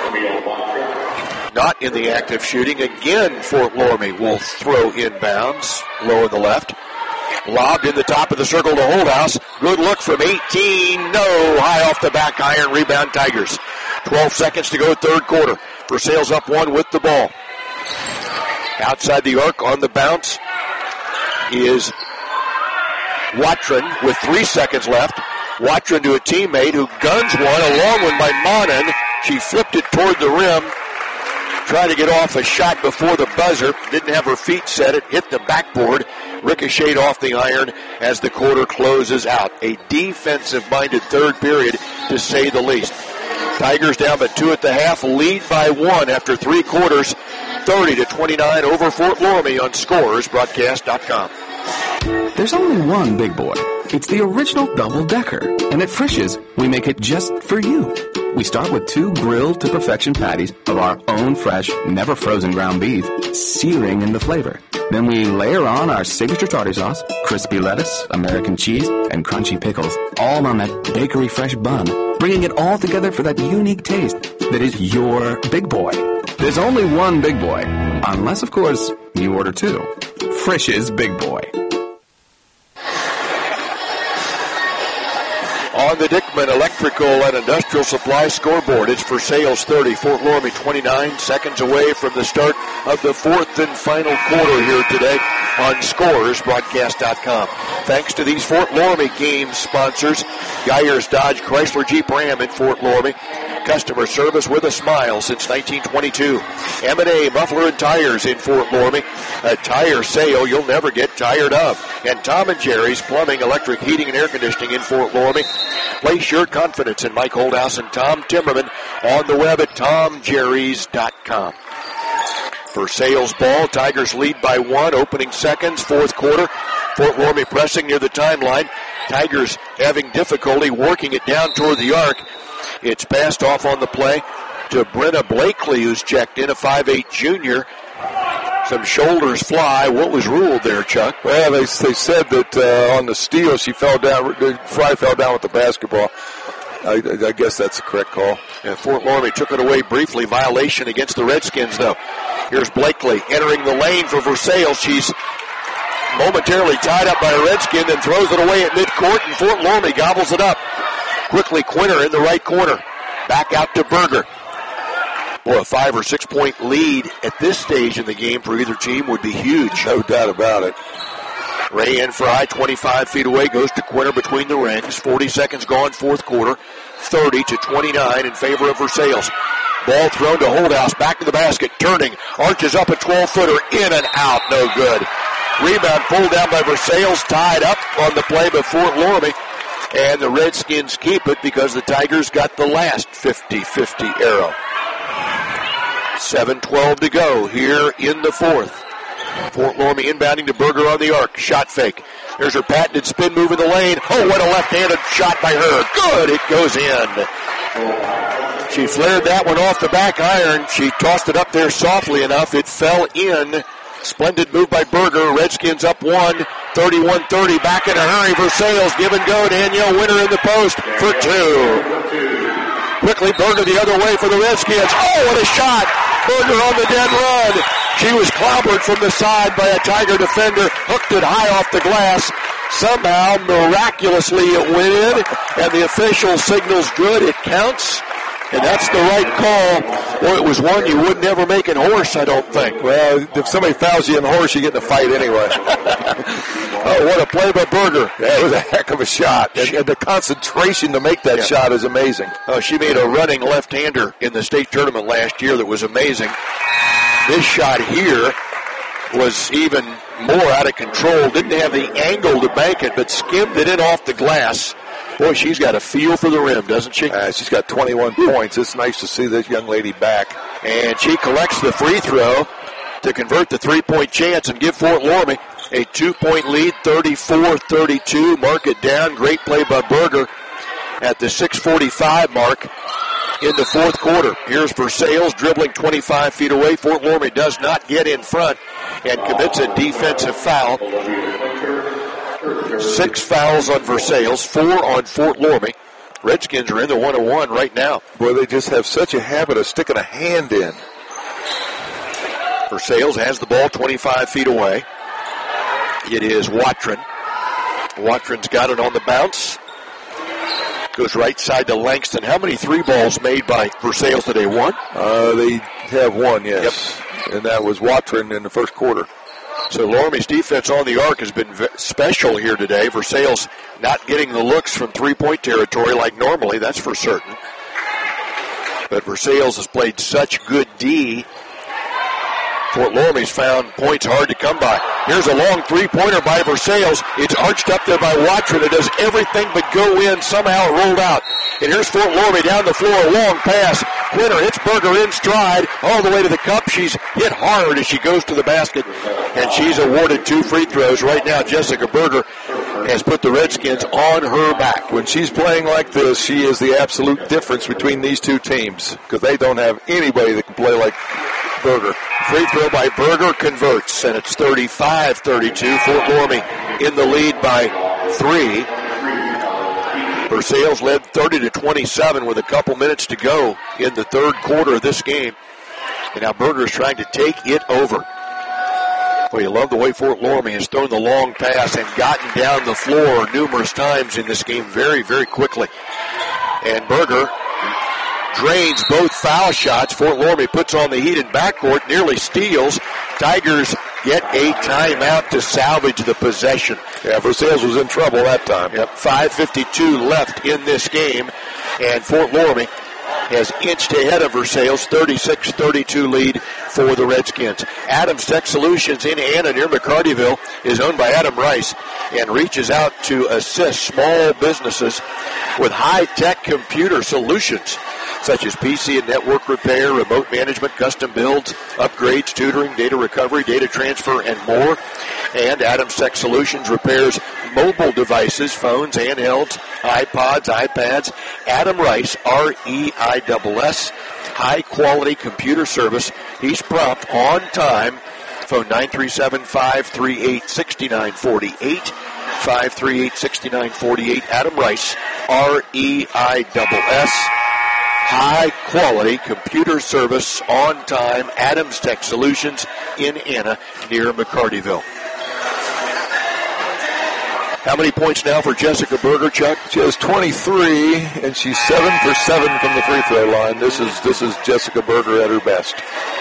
Speaker 11: Not in the act of shooting. Again, Fort Loramie will throw inbounds. Low in the left. Lobbed in the top of the circle to Holdhouse. Good look from eighteen. No. High off the back iron. Rebound Tigers. twelve seconds to go, third quarter. Versailles up one with the ball. Outside the arc on the bounce is Watron with three seconds left. Watron to a teammate who guns one. A long one by Monin. She flipped it toward the rim. Tried to get off a shot before the buzzer. Didn't have her feet set. It hit the backboard. Ricocheted off the iron as the quarter closes out. A defensive-minded third period, to say the least. Tigers down by two at the half, lead by one after three quarters, thirty to twenty-nine over Fort Loramie on Scores Broadcast dot com.
Speaker 8: There's only one big boy. It's the original double-decker. And at Frisch's, we make it just for you. We start with two grilled to perfection patties of our own fresh, never frozen ground beef, searing in the flavor. Then we layer on our signature tartar sauce, crispy lettuce, American cheese, and crunchy pickles, all on that bakery fresh bun, bringing it all together for that unique taste that is your big boy. There's only one big boy, unless, of course, you order two. Frisch's Big Boy.
Speaker 11: On the Dickman Electrical and Industrial Supply scoreboard, it's Versailles thirty, Fort Loramie twenty-nine, seconds away from the start of the fourth and final quarter here today on Scores Broadcast dot com. Thanks to these Fort Loramie game sponsors, Geyers Dodge Chrysler Jeep Ram in Fort Loramie. Customer service with a smile since nineteen twenty-two. M and A Muffler and Tires in Fort Loramie. A tire sale you'll never get tired of. And Tom and Jerry's Plumbing, Electric, Heating, and Air Conditioning in Fort Loramie. Place your confidence in Mike Holdhouse and Tom Timmerman on the web at tom jerrys dot com. Versailles ball, Tigers lead by one, opening seconds, fourth quarter. Fort Loramie pressing near the timeline. Tigers having difficulty working it down toward the arc. It's passed off on the play to Brenna Blakely, who's checked in, a five eight junior. Some shoulders fly. What was ruled there, Chuck?
Speaker 12: Well, they they said that uh, on the steal she fell down. Fry fell down with the basketball. I, I guess that's the correct call.
Speaker 11: And Fort Loramie took it away briefly. Violation against the Redskins, though. Here's Blakely entering the lane for Versailles. She's momentarily tied up by a Redskin and throws it away at midcourt, and Fort Loramie gobbles it up. Quickly, Quinter in the right corner. Back out to Berger. Boy, a five or six point lead at this stage in the game for either team would be huge.
Speaker 12: No doubt about it.
Speaker 11: Rayanne Fry, twenty-five feet away, goes to Quinter between the rings. forty seconds gone, fourth quarter. thirty to twenty-nine in favor of Versailles. Ball thrown to Holdhouse, back to the basket, turning, arches up a twelve-footer, in and out, no good. Rebound pulled down by Versailles, tied up on the play by Fort Loramie. And the Redskins keep it because the Tigers got the last fifty-fifty arrow. seven twelve to go here in the fourth. Fort Loramie inbounding to Berger on the arc. Shot fake. There's her patented spin move in the lane. Oh, what a left-handed shot by her. Good, it goes in. She flared that one off the back iron. She tossed it up there softly enough. It fell in. Splendid move by Berger. Redskins up one, thirty-one thirty. Back in a hurry. Versailles give and go. Danielle Winter in the post for two. Quickly, Berger the other way for the Redskins. Oh, what a shot. Berger on the dead run. She was clobbered from the side by a Tiger defender. Hooked it high off the glass. Somehow, miraculously, it went in. And the official signals good. It counts. And that's the right call Well, it was one you would never make in horse, I don't think.
Speaker 12: Well, if somebody fouls you in horse, you get in a fight anyway.
Speaker 11: Oh, what a play by Berger.
Speaker 12: That was a heck of a shot. And, and the concentration to make that yeah. shot is amazing.
Speaker 11: Oh, she made a running left-hander in the state tournament last year that was amazing. This shot here was even more out of control. Didn't have the angle to bank it, but skimmed it in off the glass. Boy, she's got a feel for the rim, doesn't she?
Speaker 12: Uh, she's got twenty-one points. It's nice to see this young lady back.
Speaker 11: And she collects the free throw to convert the three-point chance and give Fort Loramie a two-point lead, thirty-four thirty-two. Mark it down. Great play by Berger at the six forty-five mark in the fourth quarter. Here's Versailles dribbling twenty-five feet away. Fort Loramie does not get in front and commits a defensive foul. Six fouls on Versailles, four on Fort Loramie. Redskins are in the one oh one right now.
Speaker 12: Boy, they just have such a habit of sticking a hand in.
Speaker 11: Versailles has the ball twenty-five feet away. It is Watron. Watron's got it on the bounce. Goes right side to Langston. How many three balls made by Versailles today? One?
Speaker 12: Uh, they have one, yes. Yep. And that was Watron in the first quarter.
Speaker 11: So Loramie's defense on the arc has been special here today. Versailles not getting the looks from three-point territory like normally, that's for certain. But Versailles has played such good D. Fort Loramie's found points hard to come by. Here's a long three-pointer by Versailles. It's arched up there by Watron. It does everything but go in. Somehow it rolled out. And here's Fort Loramie down the floor. A long pass. Quinter hits Berger in stride all the way to the cup. She's hit hard as she goes to the basket. And she's awarded two free throws. Right now, Jessica Berger has put the Redskins on her back.
Speaker 12: When she's playing like this, she is the absolute difference between these two teams. Because they don't have anybody that can play like Berger.
Speaker 11: Free throw by Berger converts, and it's thirty-five thirty-two. Fort Loramie in the lead by three. Versailles led thirty to twenty-seven with a couple minutes to go in the third quarter of this game. And now Berger's trying to take it over. Well, you love the way Fort Loramie has thrown the long pass and gotten down the floor numerous times in this game very, very quickly. And Berger drains both foul shots. Fort Loramie puts on the heat in backcourt, nearly steals. Tigers get a timeout to salvage the possession.
Speaker 12: Yeah, Versailles was in trouble that time.
Speaker 11: Yep, five fifty-two left in this game, and Fort Loramie has inched ahead of Versailles, thirty-six thirty-two lead for the Redskins. Adams Tech Solutions in Anna near McCartyville is owned by Adam Rice and reaches out to assist small businesses with high-tech computer solutions such as P C and network repair, remote management, custom builds, upgrades, tutoring, data recovery, data transfer, and more. And Adams Tech Solutions repairs mobile devices, phones, handhelds, iPods, iPads. Adam Rice, R E I S S, high-quality computer service. He's prompt, on time. Phone nine three seven, five three eight, six nine four eight, five three eight, six nine four eight. Adam Rice, R E I S S. High-quality computer service, on time, Adams Tech Solutions in Anna near McCartyville. How many points now for Jessica Berger, Chuck?
Speaker 12: She has twenty-three, and she's seven for seven from the free throw line. This is this is Jessica Berger at her best.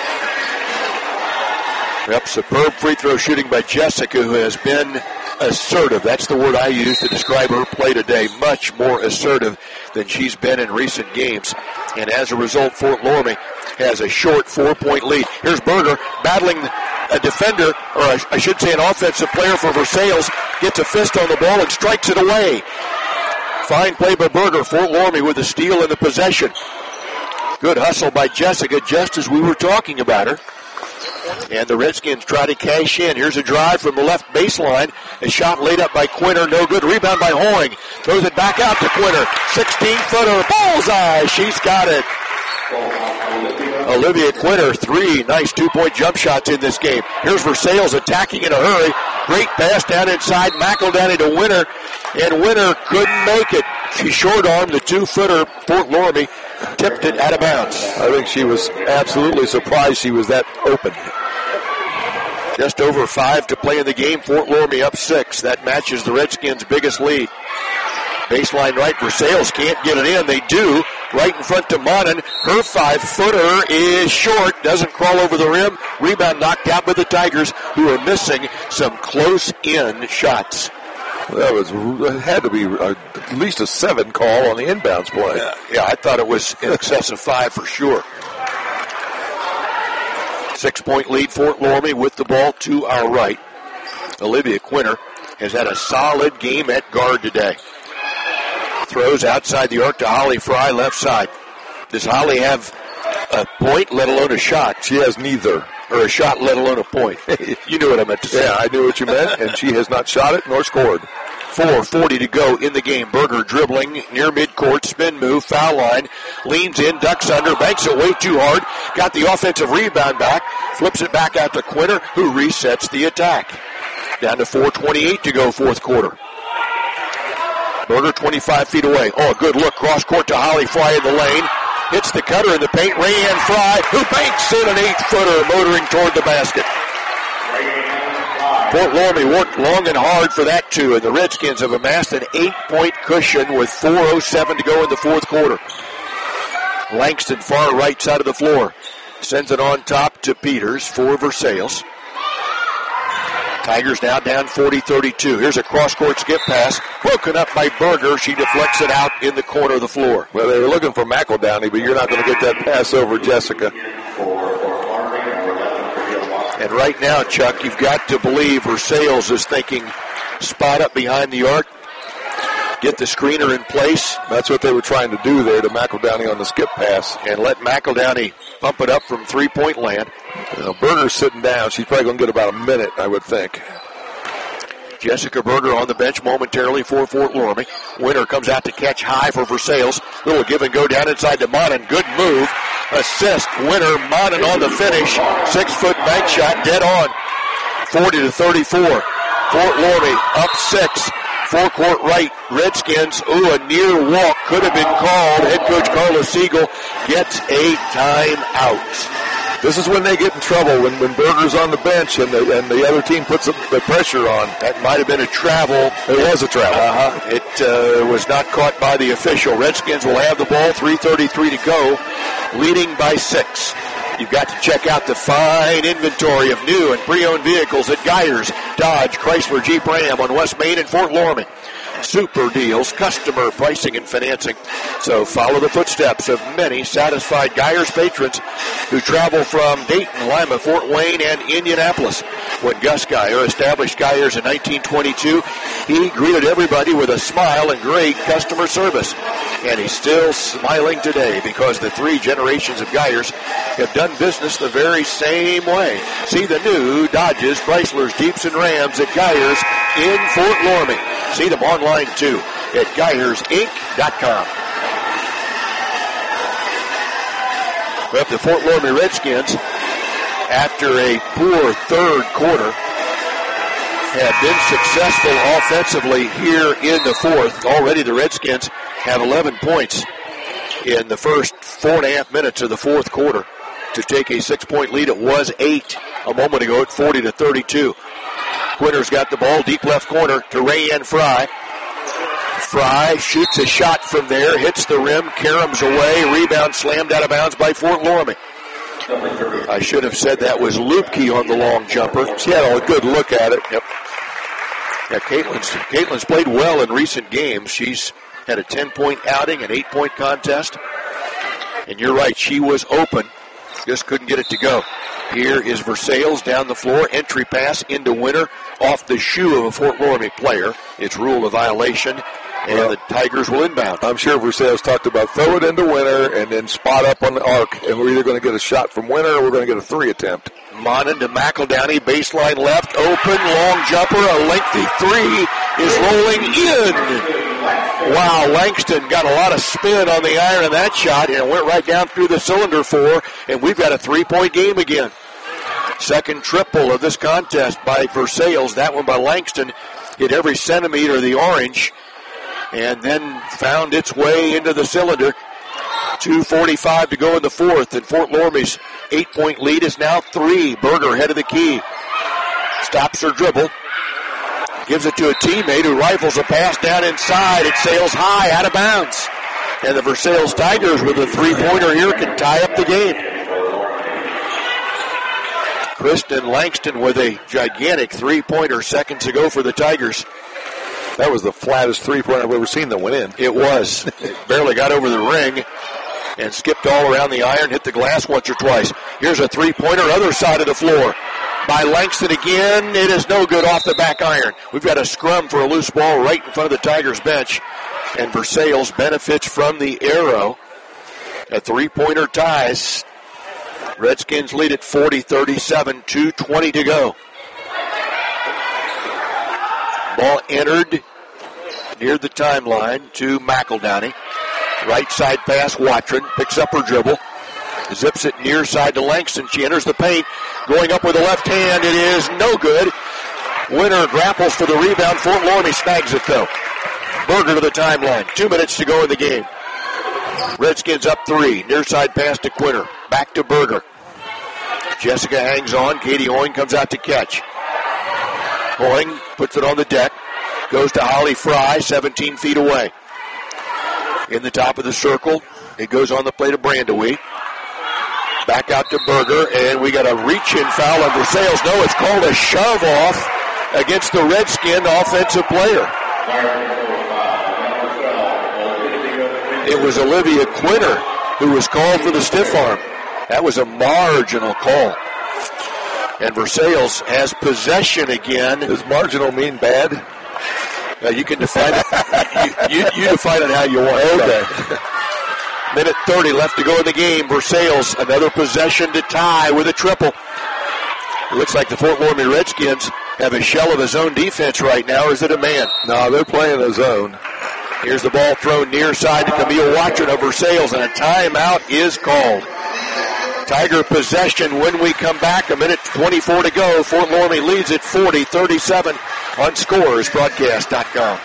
Speaker 11: Yep, superb free throw shooting by Jessica, who has been assertive. That's the word I use to describe her play today. Much more assertive than she's been in recent games. And as a result, Fort Loramie has a short four-point lead. Here's Berger battling a defender, or I should say an offensive player for Versailles, gets a fist on the ball and strikes it away. Fine play by Berger. Fort Loramie with the steal and the possession. Good hustle by Jessica, just as we were talking about her. And the Redskins try to cash in. Here's a drive from the left baseline. A shot laid up by Quinter. No good. Rebound by Hoing. Throws it back out to Quinter. sixteen-footer. Bullseye. She's got it. Olivia Quinter, three nice two-point jump shots in this game. Here's Versailles attacking in a hurry. Great pass down inside. McEldowney to Winter. And Winter couldn't make it. She short-armed the two-footer. Fort Loramie tipped it out of bounds.
Speaker 12: I think she was absolutely surprised she was that open.
Speaker 11: Just over five to play in the game. Fort Loramie up six. That matches the Redskins' biggest lead. Baseline right. Versailles can't get it in. They do. right in front to Monin. Her five-footer is short, doesn't crawl over the rim. Rebound knocked out by the Tigers, who are missing some close-in shots.
Speaker 12: That was had to be a, at least a seven call on the inbounds play.
Speaker 11: Yeah, yeah, I thought it was in excess of five for sure. Six-point lead, Fort Loramie with the ball to our right. Olivia Quinter has had a solid game at guard today. Throws outside the arc to Holly Fry, left side. Does Holly have a point, let alone a shot?
Speaker 12: She has neither.
Speaker 11: Or a shot, let alone a point. You knew what I meant to say.
Speaker 12: Yeah, I knew what you meant, and she has not shot it nor scored.
Speaker 11: four forty to go in the game. Berger dribbling near midcourt, spin move, foul line, leans in, ducks under, banks it way too hard, got the offensive rebound back, flips it back out to Quinter, who resets the attack. Down to four twenty-eight to go, fourth quarter. Berger twenty-five feet away. Oh, a good look, cross court to Holly Fry in the lane. Hits the cutter in the paint. Rayanne Fry, who banks in an eight-footer, motoring toward the basket. Fort Loramie worked long and hard for that, too, and the Redskins have amassed an eight-point cushion with four oh seven to go in the fourth quarter. Langston, far right side of the floor, sends it on top to Peters for Versailles. Tigers now down forty thirty-two. Here's a cross-court skip pass, broken up by Berger. She deflects it out in the corner of the floor.
Speaker 12: Well, they were looking for McEldowney, but you're not going to get that pass over Jessica.
Speaker 11: And right now, Chuck, you've got to believe Versailles is thinking spot up behind the arc, get the screener in place.
Speaker 12: That's what they were trying to do there to McEldowney on the skip pass.
Speaker 11: And let McEldowney pump it up from three-point land.
Speaker 12: You know, Berger's sitting down. She's probably going to get about a minute, I would think.
Speaker 11: Jessica Berger on the bench momentarily for Fort Loramie. Winner comes out to catch high for Versailles. Little give and go down inside to Monin. Good move. Assist. Winner. Monin on the finish. Six-foot bank shot. Dead on. forty to thirty-four. Fort Loramie up six. Four-court right. Redskins. Ooh, a near walk could have been called. Head coach Carla Siegel gets a timeout.
Speaker 12: This is when they get in trouble, when, when Berger's on the bench and the, and the other team puts the, the pressure on.
Speaker 11: That might have been a travel.
Speaker 12: It was a travel.
Speaker 11: Uh-huh. It uh, was not caught by the official. Redskins will have the ball, three thirty-three to go, leading by six. You've got to check out the fine inventory of new and pre-owned vehicles at Geyers, Dodge, Chrysler, Jeep, Ram on West Main and Fort Loramie. Super deals, customer pricing and financing. So follow the footsteps of many satisfied Geyers patrons who travel from Dayton, Lima, Fort Wayne, and Indianapolis. When Gus Geyer established Geyers in nineteen twenty-two, he greeted everybody with a smile and great customer service. And he's still smiling today because the three generations of Geyers have done business the very same way. See the new Dodges, Chryslers, Jeeps, and Rams at Geyers in Fort Loramie. See them online, too, at Geyers Inc dot com. Well, the Fort Loramie Redskins, after a poor third quarter, have been successful offensively here in the fourth. Already the Redskins have eleven points in the first four and a half minutes of the fourth quarter to take a six-point lead. It was eight a moment ago at forty to thirty-two. Quinter's got the ball deep left corner to Rayanne Fry. Fry shoots a shot from there, hits the rim, caroms away, rebound slammed out of bounds by Fort Loramie. I should have said that was Lupke on the long jumper.
Speaker 12: She had a good look at it.
Speaker 11: Yep. Yeah, Caitlin's, Caitlin's played well in recent games. She's had a ten-point outing, an eight-point contest. And you're right, she was open. Just couldn't get it to go. Here is Versailles down the floor. Entry pass into Winter off the shoe of a Fort Loramie player. It's rule of violation, and well, the Tigers will inbound.
Speaker 12: I'm sure Versailles talked about throw it into Winter and then spot up on the arc, and we're either going to get a shot from Winter or we're going to get a three attempt.
Speaker 11: Monin to McEldowney, baseline left, open, long jumper, a lengthy three is rolling in. Wow, Langston got a lot of spin on the iron in that shot, and it went right down through the cylinder four, and we've got a three-point game again. Second triple of this contest by Versailles. That one by Langston hit every centimeter of the orange, and then found its way into the cylinder. two forty-five to go in the fourth, and Fort Loramie's eight-point lead is now three. Berger head of the key. Stops her dribble. Gives it to a teammate who rifles a pass down inside. It sails high, out of bounds. And the Versailles Tigers with a three-pointer here can tie up the game. Kristen Langston with a gigantic three-pointer seconds ago for the Tigers.
Speaker 12: That was the flattest three-pointer I've ever seen that went in.
Speaker 11: It was. It barely got over the ring and skipped all around the iron, hit the glass once or twice. Here's a three-pointer, other side of the floor. By Langston again, it is no good off the back iron. We've got a scrum for a loose ball right in front of the Tigers bench. And Versailles benefits from the arrow. A three-pointer ties. Redskins lead at forty thirty-seven, two twenty to go. Ball entered near the timeline to McEldowney. Right side pass, Watron picks up her dribble. Zips it near side to Langston. She enters the paint. Going up with the left hand. It is no good. Winner grapples for the rebound. Fort Loramie snags it though. Berger to the timeline. Two minutes to go in the game. Redskins up three. Near side pass to Quinter. Back to Berger. Jessica hangs on. Katie Hoying comes out to catch. Hoying puts it on the deck. Goes to Holly Fry, seventeen feet away. In the top of the circle. It goes on the play to Brandewee. Back out to Berger, and we got a reach-in foul on Versailles. No, it's called a shove-off against the Redskin offensive player. It was Olivia Quinter who was called for the stiff arm. That was a marginal call. And Versailles has possession again.
Speaker 12: Does marginal mean bad?
Speaker 11: Now you can define it. you, you, you define it how you want.
Speaker 12: Okay.
Speaker 11: Minute thirty left to go in the game. Versailles, another possession to tie with a triple. It looks like the Fort Loramie Redskins have a shell of a zone defense right now. Or is it a man?
Speaker 12: No, they're playing a zone.
Speaker 11: Here's the ball thrown near side to Camille Watron of Versailles, and a timeout is called. Tiger possession when we come back. A minute twenty-four to go. Fort Loramie leads at forty thirty-seven on scores broadcast dot com.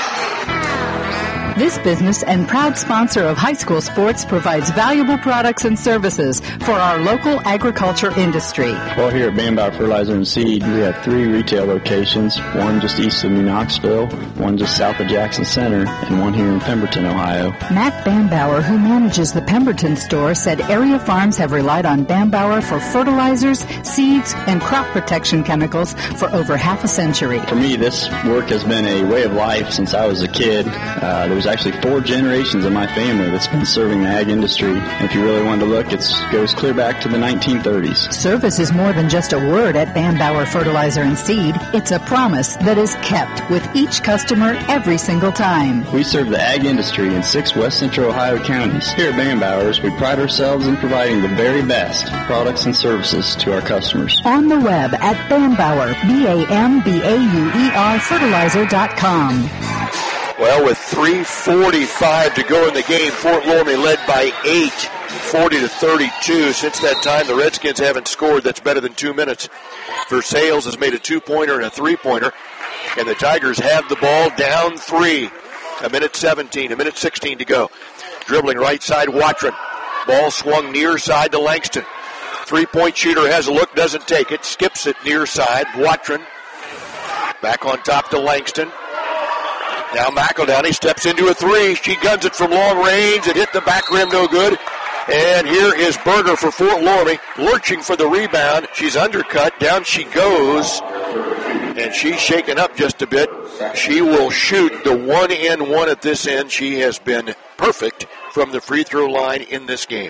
Speaker 16: This business and proud sponsor of high school sports provides valuable products and services for our local agriculture industry.
Speaker 18: Well, here at Bambauer Fertilizer and Seed, we have three retail locations, one just east of New Knoxville, one just south of Jackson Center, and one here in Pemberton, Ohio.
Speaker 16: Matt Bambauer, who manages the Pemberton store, said area farms have relied on Bambauer for fertilizers, seeds, and crop protection chemicals for over half a century.
Speaker 18: For me, this work has been a way of life since I was a kid. Uh, there was actually four generations of my family that's been serving the ag industry. If you really want to look, it goes clear back to the nineteen thirties.
Speaker 16: Service is more than just a word at Bambauer Fertilizer and Seed. It's a promise that is kept with each customer every single time.
Speaker 18: We serve the ag industry in six west central Ohio counties. Here at Bambauer's, we pride ourselves in providing the very best products and services to our customers.
Speaker 16: On the web at Bambauer, B A M B A U E R fertilizer dot com.
Speaker 11: Well, with three forty-five to go in the game, Fort Loramie led by eight, forty to thirty-two. Since that time, the Redskins haven't scored. That's better than two minutes. Versailles has made a two-pointer and a three-pointer, and the Tigers have the ball down three. A minute seventeen, a minute sixteen to go. Dribbling right side, Watron. Ball swung near side to Langston. Three-point shooter has a look, doesn't take it, skips it near side. Watron back on top to Langston. Now McEldowney steps into a three. She guns it from long range. It hit the back rim, no good. And here is Berger for Fort Loramie, lurching for the rebound. She's undercut. Down she goes. And she's shaken up just a bit. She will shoot the one and one at this end. She has been perfect from the free throw line in this game.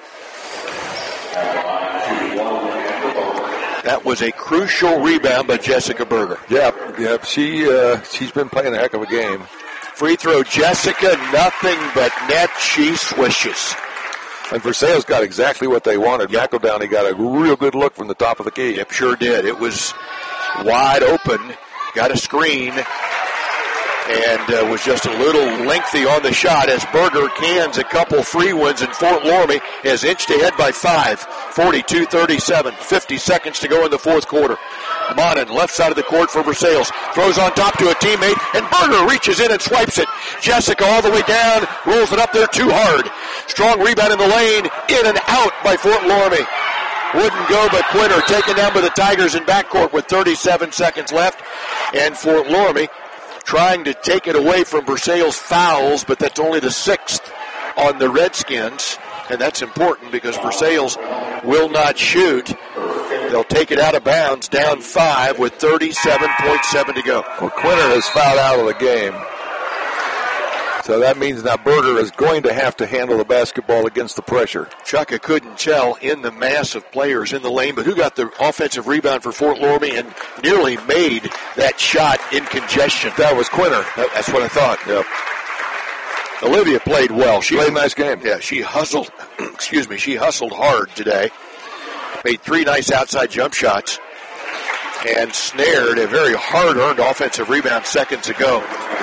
Speaker 11: That was a crucial rebound by Jessica Berger.
Speaker 12: Yep, yep. She, uh, she's been playing a heck of a game.
Speaker 11: Free throw, Jessica, nothing but net. She swishes.
Speaker 12: And Versailles got exactly what they wanted. Yep. McEldowney got a real good look from the top of the key.
Speaker 11: Yep, sure did. It was wide open, got a screen, and uh, was just a little lengthy on the shot as Berger cans a couple free ones, and Fort Loramie has inched ahead by five, forty-two thirty-seven, fifty seconds to go in the fourth quarter. Monin, left side of the court for Versailles, throws on top to a teammate, and Berger reaches in and swipes it. Jessica all the way down, rolls it up there too hard. Strong rebound in the lane, in and out by Fort Loramie. Wouldn't go, but Quinter taken down by the Tigers in backcourt with thirty-seven seconds left, and Fort Loramie trying to take it away from Versailles fouls, but that's only the sixth on the Redskins, and that's important because Versailles will not shoot. They'll take it out of bounds, down five with thirty-seven point seven to go.
Speaker 12: Well, Quinter has fouled out of the game. So that means now Berger is going to have to handle the basketball against the pressure.
Speaker 11: Chuck, I couldn't tell in the mass of players in the lane, but who got the offensive rebound for Fort Loramie and nearly made that shot in congestion?
Speaker 12: That was Quinter.
Speaker 11: That's what I thought.
Speaker 12: Yep.
Speaker 11: Olivia played well. She
Speaker 12: played a nice game.
Speaker 11: Yeah, she hustled. excuse me. She hustled hard today. Made three nice outside jump shots and snared a very hard-earned offensive rebound seconds ago.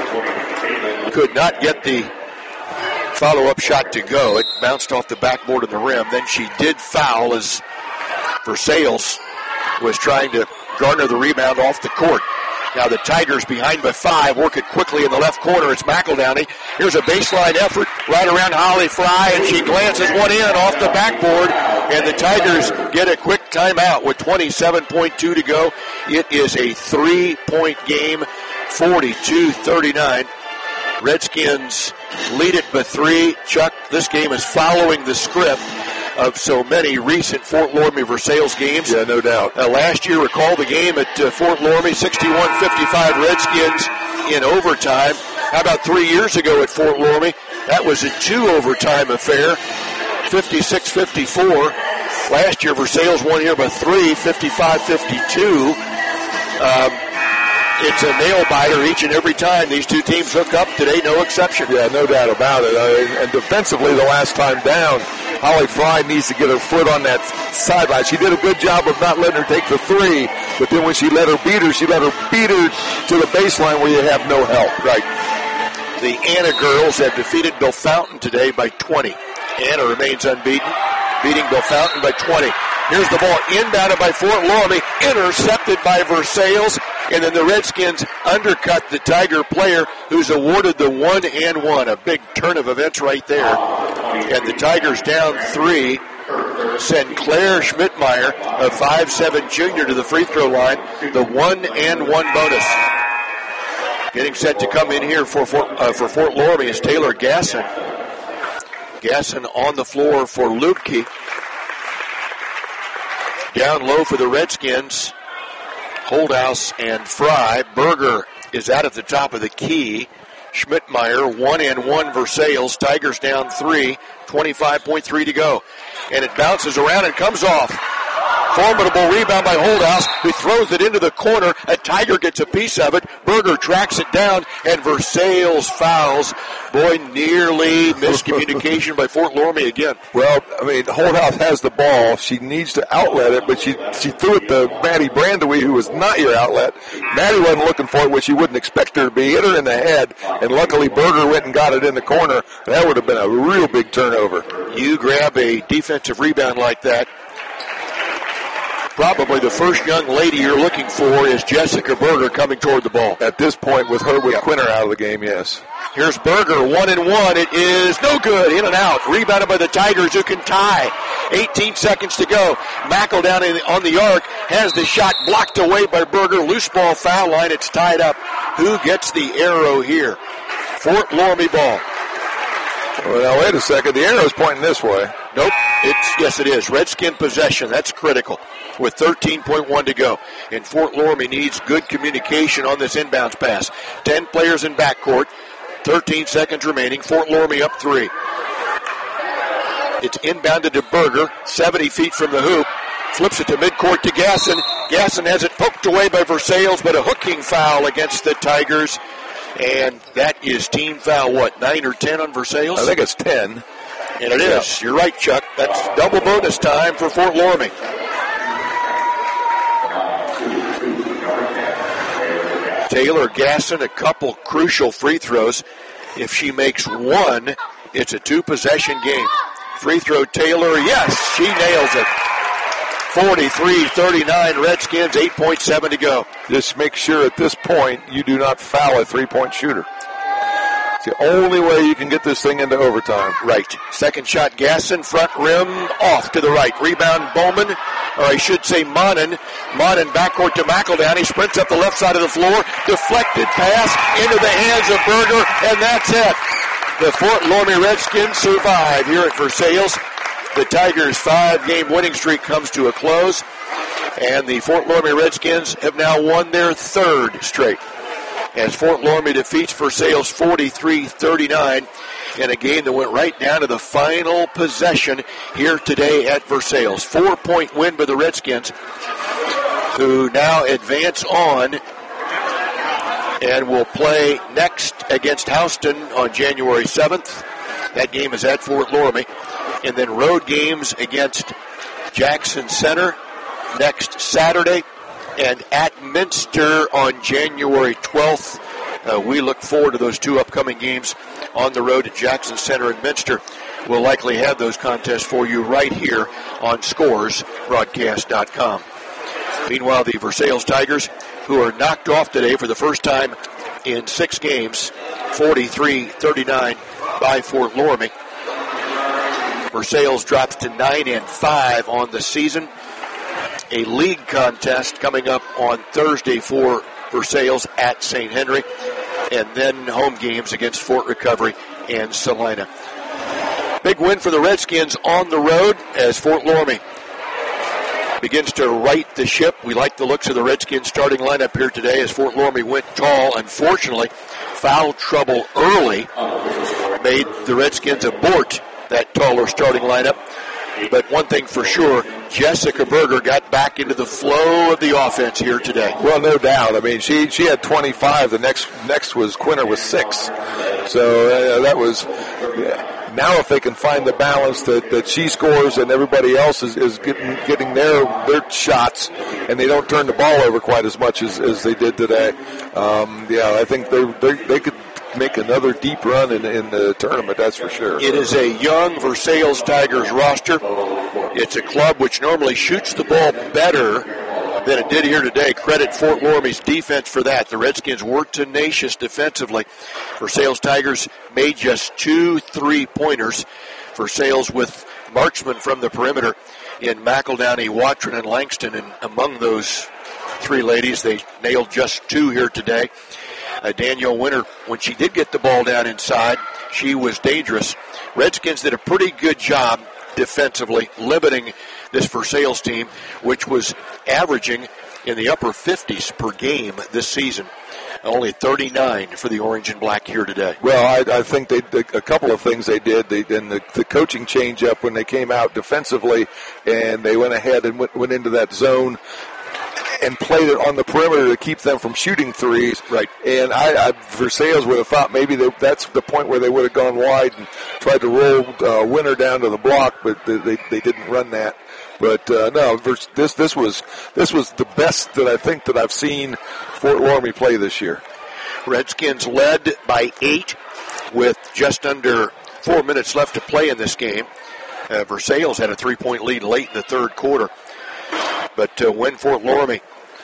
Speaker 11: Could not get the follow-up shot to go. It bounced off the backboard of the rim. Then she did foul as Versailles was trying to garner the rebound off the court. Now the Tigers behind by five, work it quickly in the left corner. It's McEldowney. Here's a baseline effort right around Holly Fry, and she glances one in off the backboard, and the Tigers get a quick timeout with twenty-seven point two to go. It is a three-point game, forty-two thirty-nine. Redskins lead it by three. Chuck, this game is following the script of so many recent Fort Loramie Versailles games.
Speaker 12: Yeah, no doubt.
Speaker 11: Uh, last year, recall the game at uh, Fort Loramie, sixty-one fifty-five Redskins in overtime. How about three years ago at Fort Loramie? That was a two-overtime affair, fifty-six fifty-four. Last year, Versailles won here by three, fifty-five fifty-two. Um, It's a nail-biter each and every time these two teams hook up. Today, no exception.
Speaker 12: Yeah, no doubt about it. Uh, and defensively, the last time down, Holly Fry needs to get her foot on that sideline. She did a good job of not letting her take the three, but then when she let her beat her, she let her beat her to the baseline where you have no help.
Speaker 11: Right. The Anna girls have defeated Bellefontaine today by twenty. Anna remains unbeaten, beating Bellefontaine by twenty. Here's the ball inbounded by Fort Loramie, intercepted by Versailles, and then the Redskins undercut the Tiger player who's awarded the one and one. A big turn of events right there. And the Tigers down three send Claire Schmidtmeyer, a five seven junior, to the free throw line. The one and one bonus. Getting set to come in here for Fort, uh, for Fort Loramie is Taylor Gasson. Gasson on the floor for Lutke. Down low for the Redskins, Holdhouse and Fry. Berger is out at the top of the key. Schmidtmeyer, one and one Versailles. Tigers down three, twenty-five point three to go. And it bounces around and comes off. Formidable rebound by Holdhouse, who throws it into the corner. A Tiger gets a piece of it. Berger tracks it down, and Versailles fouls. Boy, nearly miscommunication by Fort Loramie again.
Speaker 12: Well, I mean, Holdhouse has the ball. She needs to outlet it, but she she threw it to Maddie Brandewy, who was not your outlet. Maddie wasn't looking for it, which you wouldn't expect her to be. Hit her in the head, and luckily Berger went and got it in the corner. That would have been a real big turnover.
Speaker 11: You grab a defensive rebound like that, probably the first young lady you're looking for is Jessica Berger coming toward the ball.
Speaker 12: At this point, with her with yep. Quinter out of the game, yes.
Speaker 11: Here's Berger, one and one. It is no good. In and out. Rebounded by the Tigers, who can tie. eighteen seconds to go. McEldowney on the arc has the shot blocked away by Berger. Loose ball foul line. It's tied up. Who gets the arrow here? Fort Loramie ball.
Speaker 12: Well, now, wait a second. The arrow's pointing this way.
Speaker 11: Nope. It's yes, it is. Redskin possession. That's critical. With thirteen point one to go. And Fort Loramie needs good communication on this inbounds pass. Ten players in backcourt. thirteen seconds remaining. Fort Loramie up three. It's inbounded to Berger. seventy feet from the hoop. Flips it to midcourt to Gasson. Gasson has it poked away by Versailles, but a hooking foul against the Tigers. And that is team foul, what, nine or ten on Versailles?
Speaker 12: I think it's ten.
Speaker 11: And it yeah. is. You're right, Chuck. That's double bonus time for Fort Loramie. Taylor Gasson, a couple crucial free throws. If she makes one, it's a two-possession game. Free throw Taylor, yes, she nails it. forty-three thirty-nine Redskins, eight point seven to go.
Speaker 12: Just make sure at this point you do not foul a three-point shooter. It's the only way you can get this thing into overtime.
Speaker 11: Right. Second shot, Gasson, front rim, off to the right. Rebound, Bowman, or I should say Monin. Monin backcourt to McEldowney, sprints up the left side of the floor. Deflected pass into the hands of Berger, and that's it. The Fort Loramie Redskins survive here at Versailles. The Tigers' five-game winning streak comes to a close, and the Fort Loramie Redskins have now won their third straight, as Fort Loramie defeats Versailles forty-three thirty-nine in a game that went right down to the final possession here today at Versailles. Four-point win by the Redskins, who now advance on and will play next against Houston on January seventh. That game is at Fort Loramie. And then road games against Jackson Center next Saturday and at Minster on January twelfth. Uh, we look forward to those two upcoming games on the road at Jackson Center and Minster. We'll likely have those contests for you right here on scores broadcast dot com. Meanwhile, the Versailles Tigers, who are knocked off today for the first time in six games, forty-three thirty-nine by Fort Loramie. Versailles drops to nine and five on the season. A league contest coming up on Thursday for Versailles at Saint Henry, and then home games against Fort Recovery and Salina. Big win for the Redskins on the road as Fort Loramie begins to right the ship. We like the looks of the Redskins starting lineup here today as Fort Loramie went tall. Unfortunately, foul trouble early made the Redskins abort that taller starting lineup. But one thing for sure, Jessica Berger got back into the flow of the offense here today.
Speaker 12: Well, no doubt. I mean, she she had twenty-five. The next next was Quinter with six. So uh, that was... Yeah. Now if they can find the balance that, that she scores and everybody else is, is getting getting their their shots and they don't turn the ball over quite as much as, as they did today, um, yeah, I think they, they they could make another deep run in, in the tournament, that's for sure.
Speaker 11: It is a young Versailles Tigers roster. It's a club which normally shoots the ball better than it did here today. Credit Fort Loramie's defense for that. The Redskins were tenacious defensively. Versailles Tigers made just two three-pointers. Versailles with marksmen from the perimeter in McEldowney, Watron, and Langston. And among those three ladies, they nailed just two here today. Uh, Danielle Winter, when she did get the ball down inside, she was dangerous. Redskins did a pretty good job defensively, limiting this Versailles team, which was averaging in the upper fifties per game this season. Only thirty-nine for the orange and black here today.
Speaker 12: Well, I, I think they a couple of things they did. They and the, the coaching change up when they came out defensively, and they went ahead and went, went into that zone and played it on the perimeter to keep them from shooting threes.
Speaker 11: Right.
Speaker 12: And I, I Versailles would have thought maybe they, that's the point where they would have gone wide and tried to roll uh, Winter down to the block, but they they, they didn't run that. But uh, no, this this was this was the best that I think that I've seen Fort Loramie play this year.
Speaker 11: Redskins led by eight with just under four minutes left to play in this game. Uh, Versailles had a three-point lead late in the third quarter. But uh, when Fort Loramie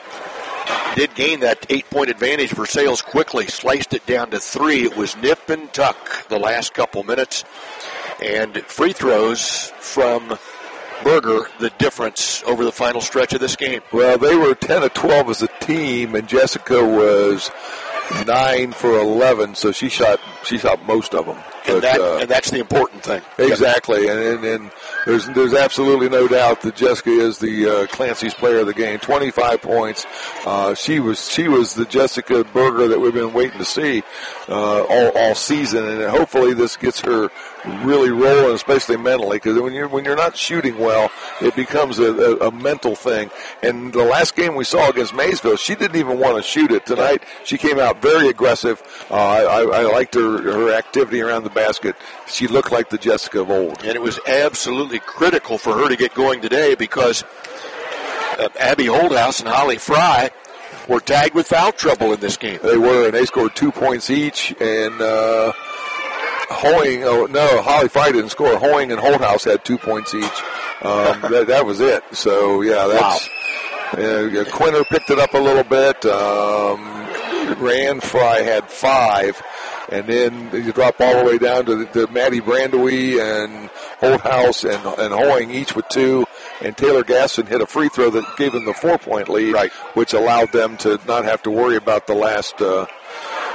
Speaker 11: did gain that eight-point advantage, Versailles quickly sliced it down to three. It was nip and tuck the last couple minutes. And free throws from Berger, the difference over the final stretch of this game.
Speaker 12: Well, they were ten of twelve as a team, and Jessica was nine for eleven, so she shot she shot most of them.
Speaker 11: And,
Speaker 12: but,
Speaker 11: that,
Speaker 12: uh,
Speaker 11: and that's the important thing.
Speaker 12: Exactly, yep. and, and and there's there's absolutely no doubt that Jessica is the uh, Clancy's player of the game. twenty-five points. Uh, she was she was the Jessica Berger that we've been waiting to see uh, all all season, and hopefully this gets her really rolling, especially mentally, because when you're when you're not shooting well, it becomes a, a, a mental thing. And the last game we saw against Maysville, she didn't even want to shoot it. Tonight, she came out very aggressive. Uh, I, I liked her her activity around the basket. She looked like the Jessica of old.
Speaker 11: And it was absolutely critical for her to get going today because uh, Abby Holdhouse and Holly Fry were tagged with foul trouble in this game.
Speaker 12: They were, and they scored two points each. And uh, Hoying, oh no, Holly Fry didn't score. Hoying and Holdhouse had two points each. Um, that, that was it. So yeah, that's. Wow. Uh, Quinter picked it up a little bit. Um, Rand Fry had five. And then you drop all the way down to, to Maddie Brandowy and Holdhouse and, and Hoying, each with two. And Taylor Gasson hit a free throw that gave them the four-point lead,
Speaker 11: right,
Speaker 12: which allowed them to not have to worry about the last uh,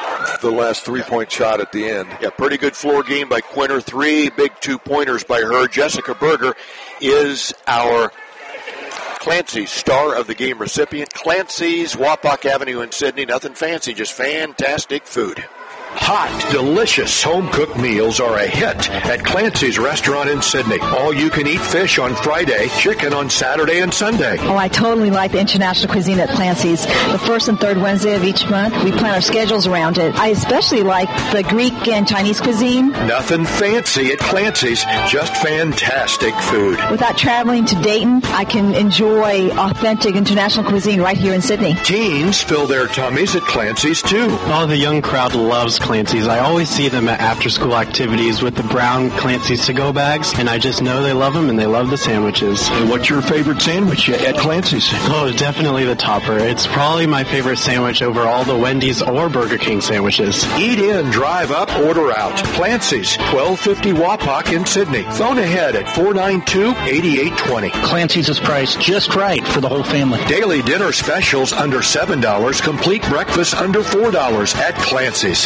Speaker 12: the last three-point shot at the end.
Speaker 11: Yeah, pretty good floor game by Quinter. Three big two-pointers by her. Jessica Berger is our Clancy's Star of the Game recipient. Clancy's, Wapak Avenue in Sydney. Nothing fancy, just fantastic food.
Speaker 2: Hot, delicious home-cooked meals are a hit at Clancy's Restaurant in Sydney. All-you-can-eat fish on Friday, chicken on Saturday and Sunday.
Speaker 9: Oh, I totally like the international cuisine at Clancy's. The first and third Wednesday of each month, we plan our schedules around it. I especially like the Greek and Chinese cuisine.
Speaker 2: Nothing fancy at Clancy's, just fantastic food.
Speaker 9: Without traveling to Dayton, I can enjoy authentic international cuisine right here in Sydney.
Speaker 2: Teens fill their tummies at Clancy's, too.
Speaker 20: Oh, the young crowd loves Clancy's. I always see them at after-school activities with the brown Clancy's to-go bags, and I just know they love them and they love the sandwiches.
Speaker 2: And what's your favorite sandwich at Clancy's?
Speaker 20: Oh, definitely the topper. It's probably my favorite sandwich over all the Wendy's or Burger King sandwiches.
Speaker 2: Eat in, drive up, order out. Clancy's, twelve fifty Wapak in Sydney. Phone ahead at four nine two, eight eight two zero.
Speaker 10: Clancy's is priced just right for the whole family.
Speaker 2: Daily dinner specials under seven dollars. Complete breakfast under four dollars at Clancy's.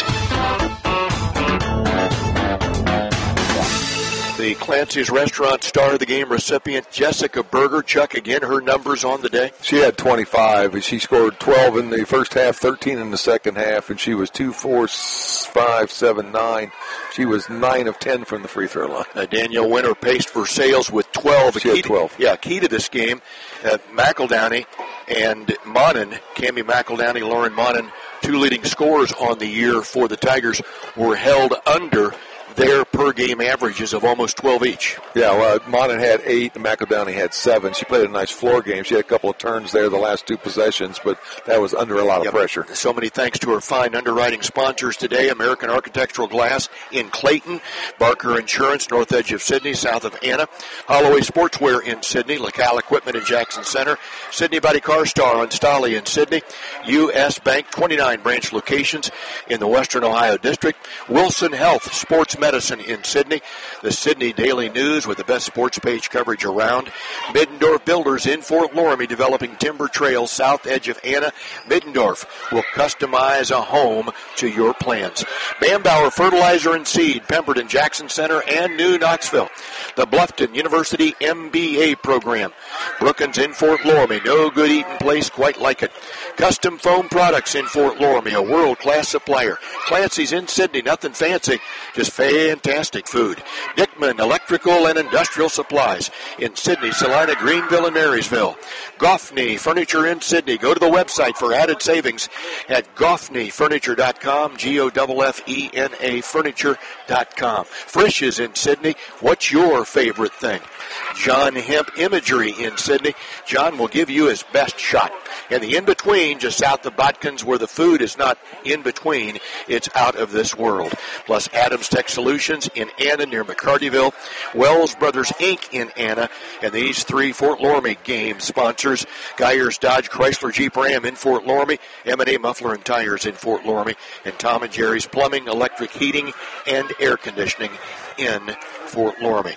Speaker 11: The Clancy's Restaurant Star of the Game recipient, Jessica Berger. Chuck, again, her numbers on the day?
Speaker 12: She had twenty-five, and she scored twelve in the first half, thirteen in the second half, and she was two, four, five, seven, nine. She was nine of ten from the free throw line.
Speaker 11: Uh, Danielle Winter paced for sales with twelve.
Speaker 12: She had twelve.
Speaker 11: To, yeah, key to this game, uh, McEldowney and Monin, Cammie McEldowney, Lauren Monin, two leading scorers on the year for the Tigers, were held under their per-game averages of almost twelve each.
Speaker 12: Yeah, well, Monin had eight, and McEldowney had seven. She played a nice floor game. She had a couple of turns there the last two possessions, but that was under a lot of
Speaker 11: yep.
Speaker 12: pressure.
Speaker 11: So many thanks to our fine underwriting sponsors today, American Architectural Glass in Clayton, Barker Insurance, north edge of Sydney, south of Anna, Holloway Sportswear in Sydney, LaCal Equipment in Jackson Center, Sydney Body Car Star on Stolly in Sydney, U S Bank, twenty-nine branch locations in the Western Ohio District, Wilson Health Sports Medicine Medicine in Sydney, the Sydney Daily News with the best sports page coverage around, Middendorf Builders in Fort Loramie developing timber trails south edge of Anna. Middendorf will customize a home to your plans. Bambauer Fertilizer and Seed, Pemberton Jackson Center and New Knoxville. The Bluffton University M B A program. Brookins in Fort Loramie, no good eating place quite like it. Custom Foam Products in Fort Loramie, a world-class supplier. Clancy's in Sydney, nothing fancy, just fantastic food. Dickman Electrical and Industrial Supplies in Sydney, Salina, Greenville, and Marysville. Goffney Furniture in Sydney. Go to the website for added savings at goffney furniture dot com, G O F F E N A furniture dot com. Frisch's in Sydney. What's your favorite thing? John Hemp Imagery in Sydney. John will give you his best shot. And the in-between, just south of Botkins, where the food is not in-between, it's out of this world. Plus Adams Tech Solutions in Anna near McCartyville, Wells Brothers, Incorporated in Anna, and these three Fort Loramie game sponsors, Geyers Dodge Chrysler Jeep Ram in Fort Loramie, M and A Muffler and Tires in Fort Loramie, and Tom and Jerry's Plumbing, Electric Heating, and Air Conditioning in Fort Loramie.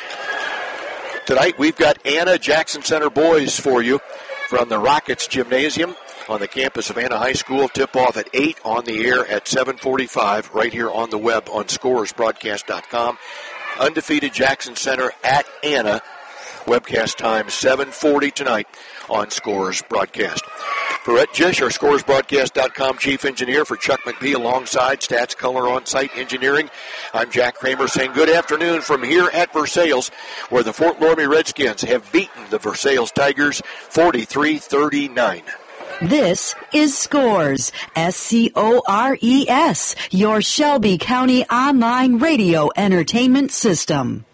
Speaker 11: Tonight we've got Anna Jackson Center boys for you from the Rockets Gymnasium on the campus of Anna High School. Tip-off at eight, on the air at seven forty-five, right here on the web on scores broadcast dot com. Undefeated Jackson Center at Anna. Webcast time seven forty tonight on Scores Broadcast. For Rhett Jish, our Scores Broadcast dot com chief engineer, for Chuck McBee alongside Stats Color On-Site Engineering, I'm Jack Kramer saying good afternoon from here at Versailles, where the Fort Loramie Redskins have beaten the Versailles Tigers forty-three thirty-nine.
Speaker 5: This is Scores, S C O R E S, your Shelby County online radio entertainment system.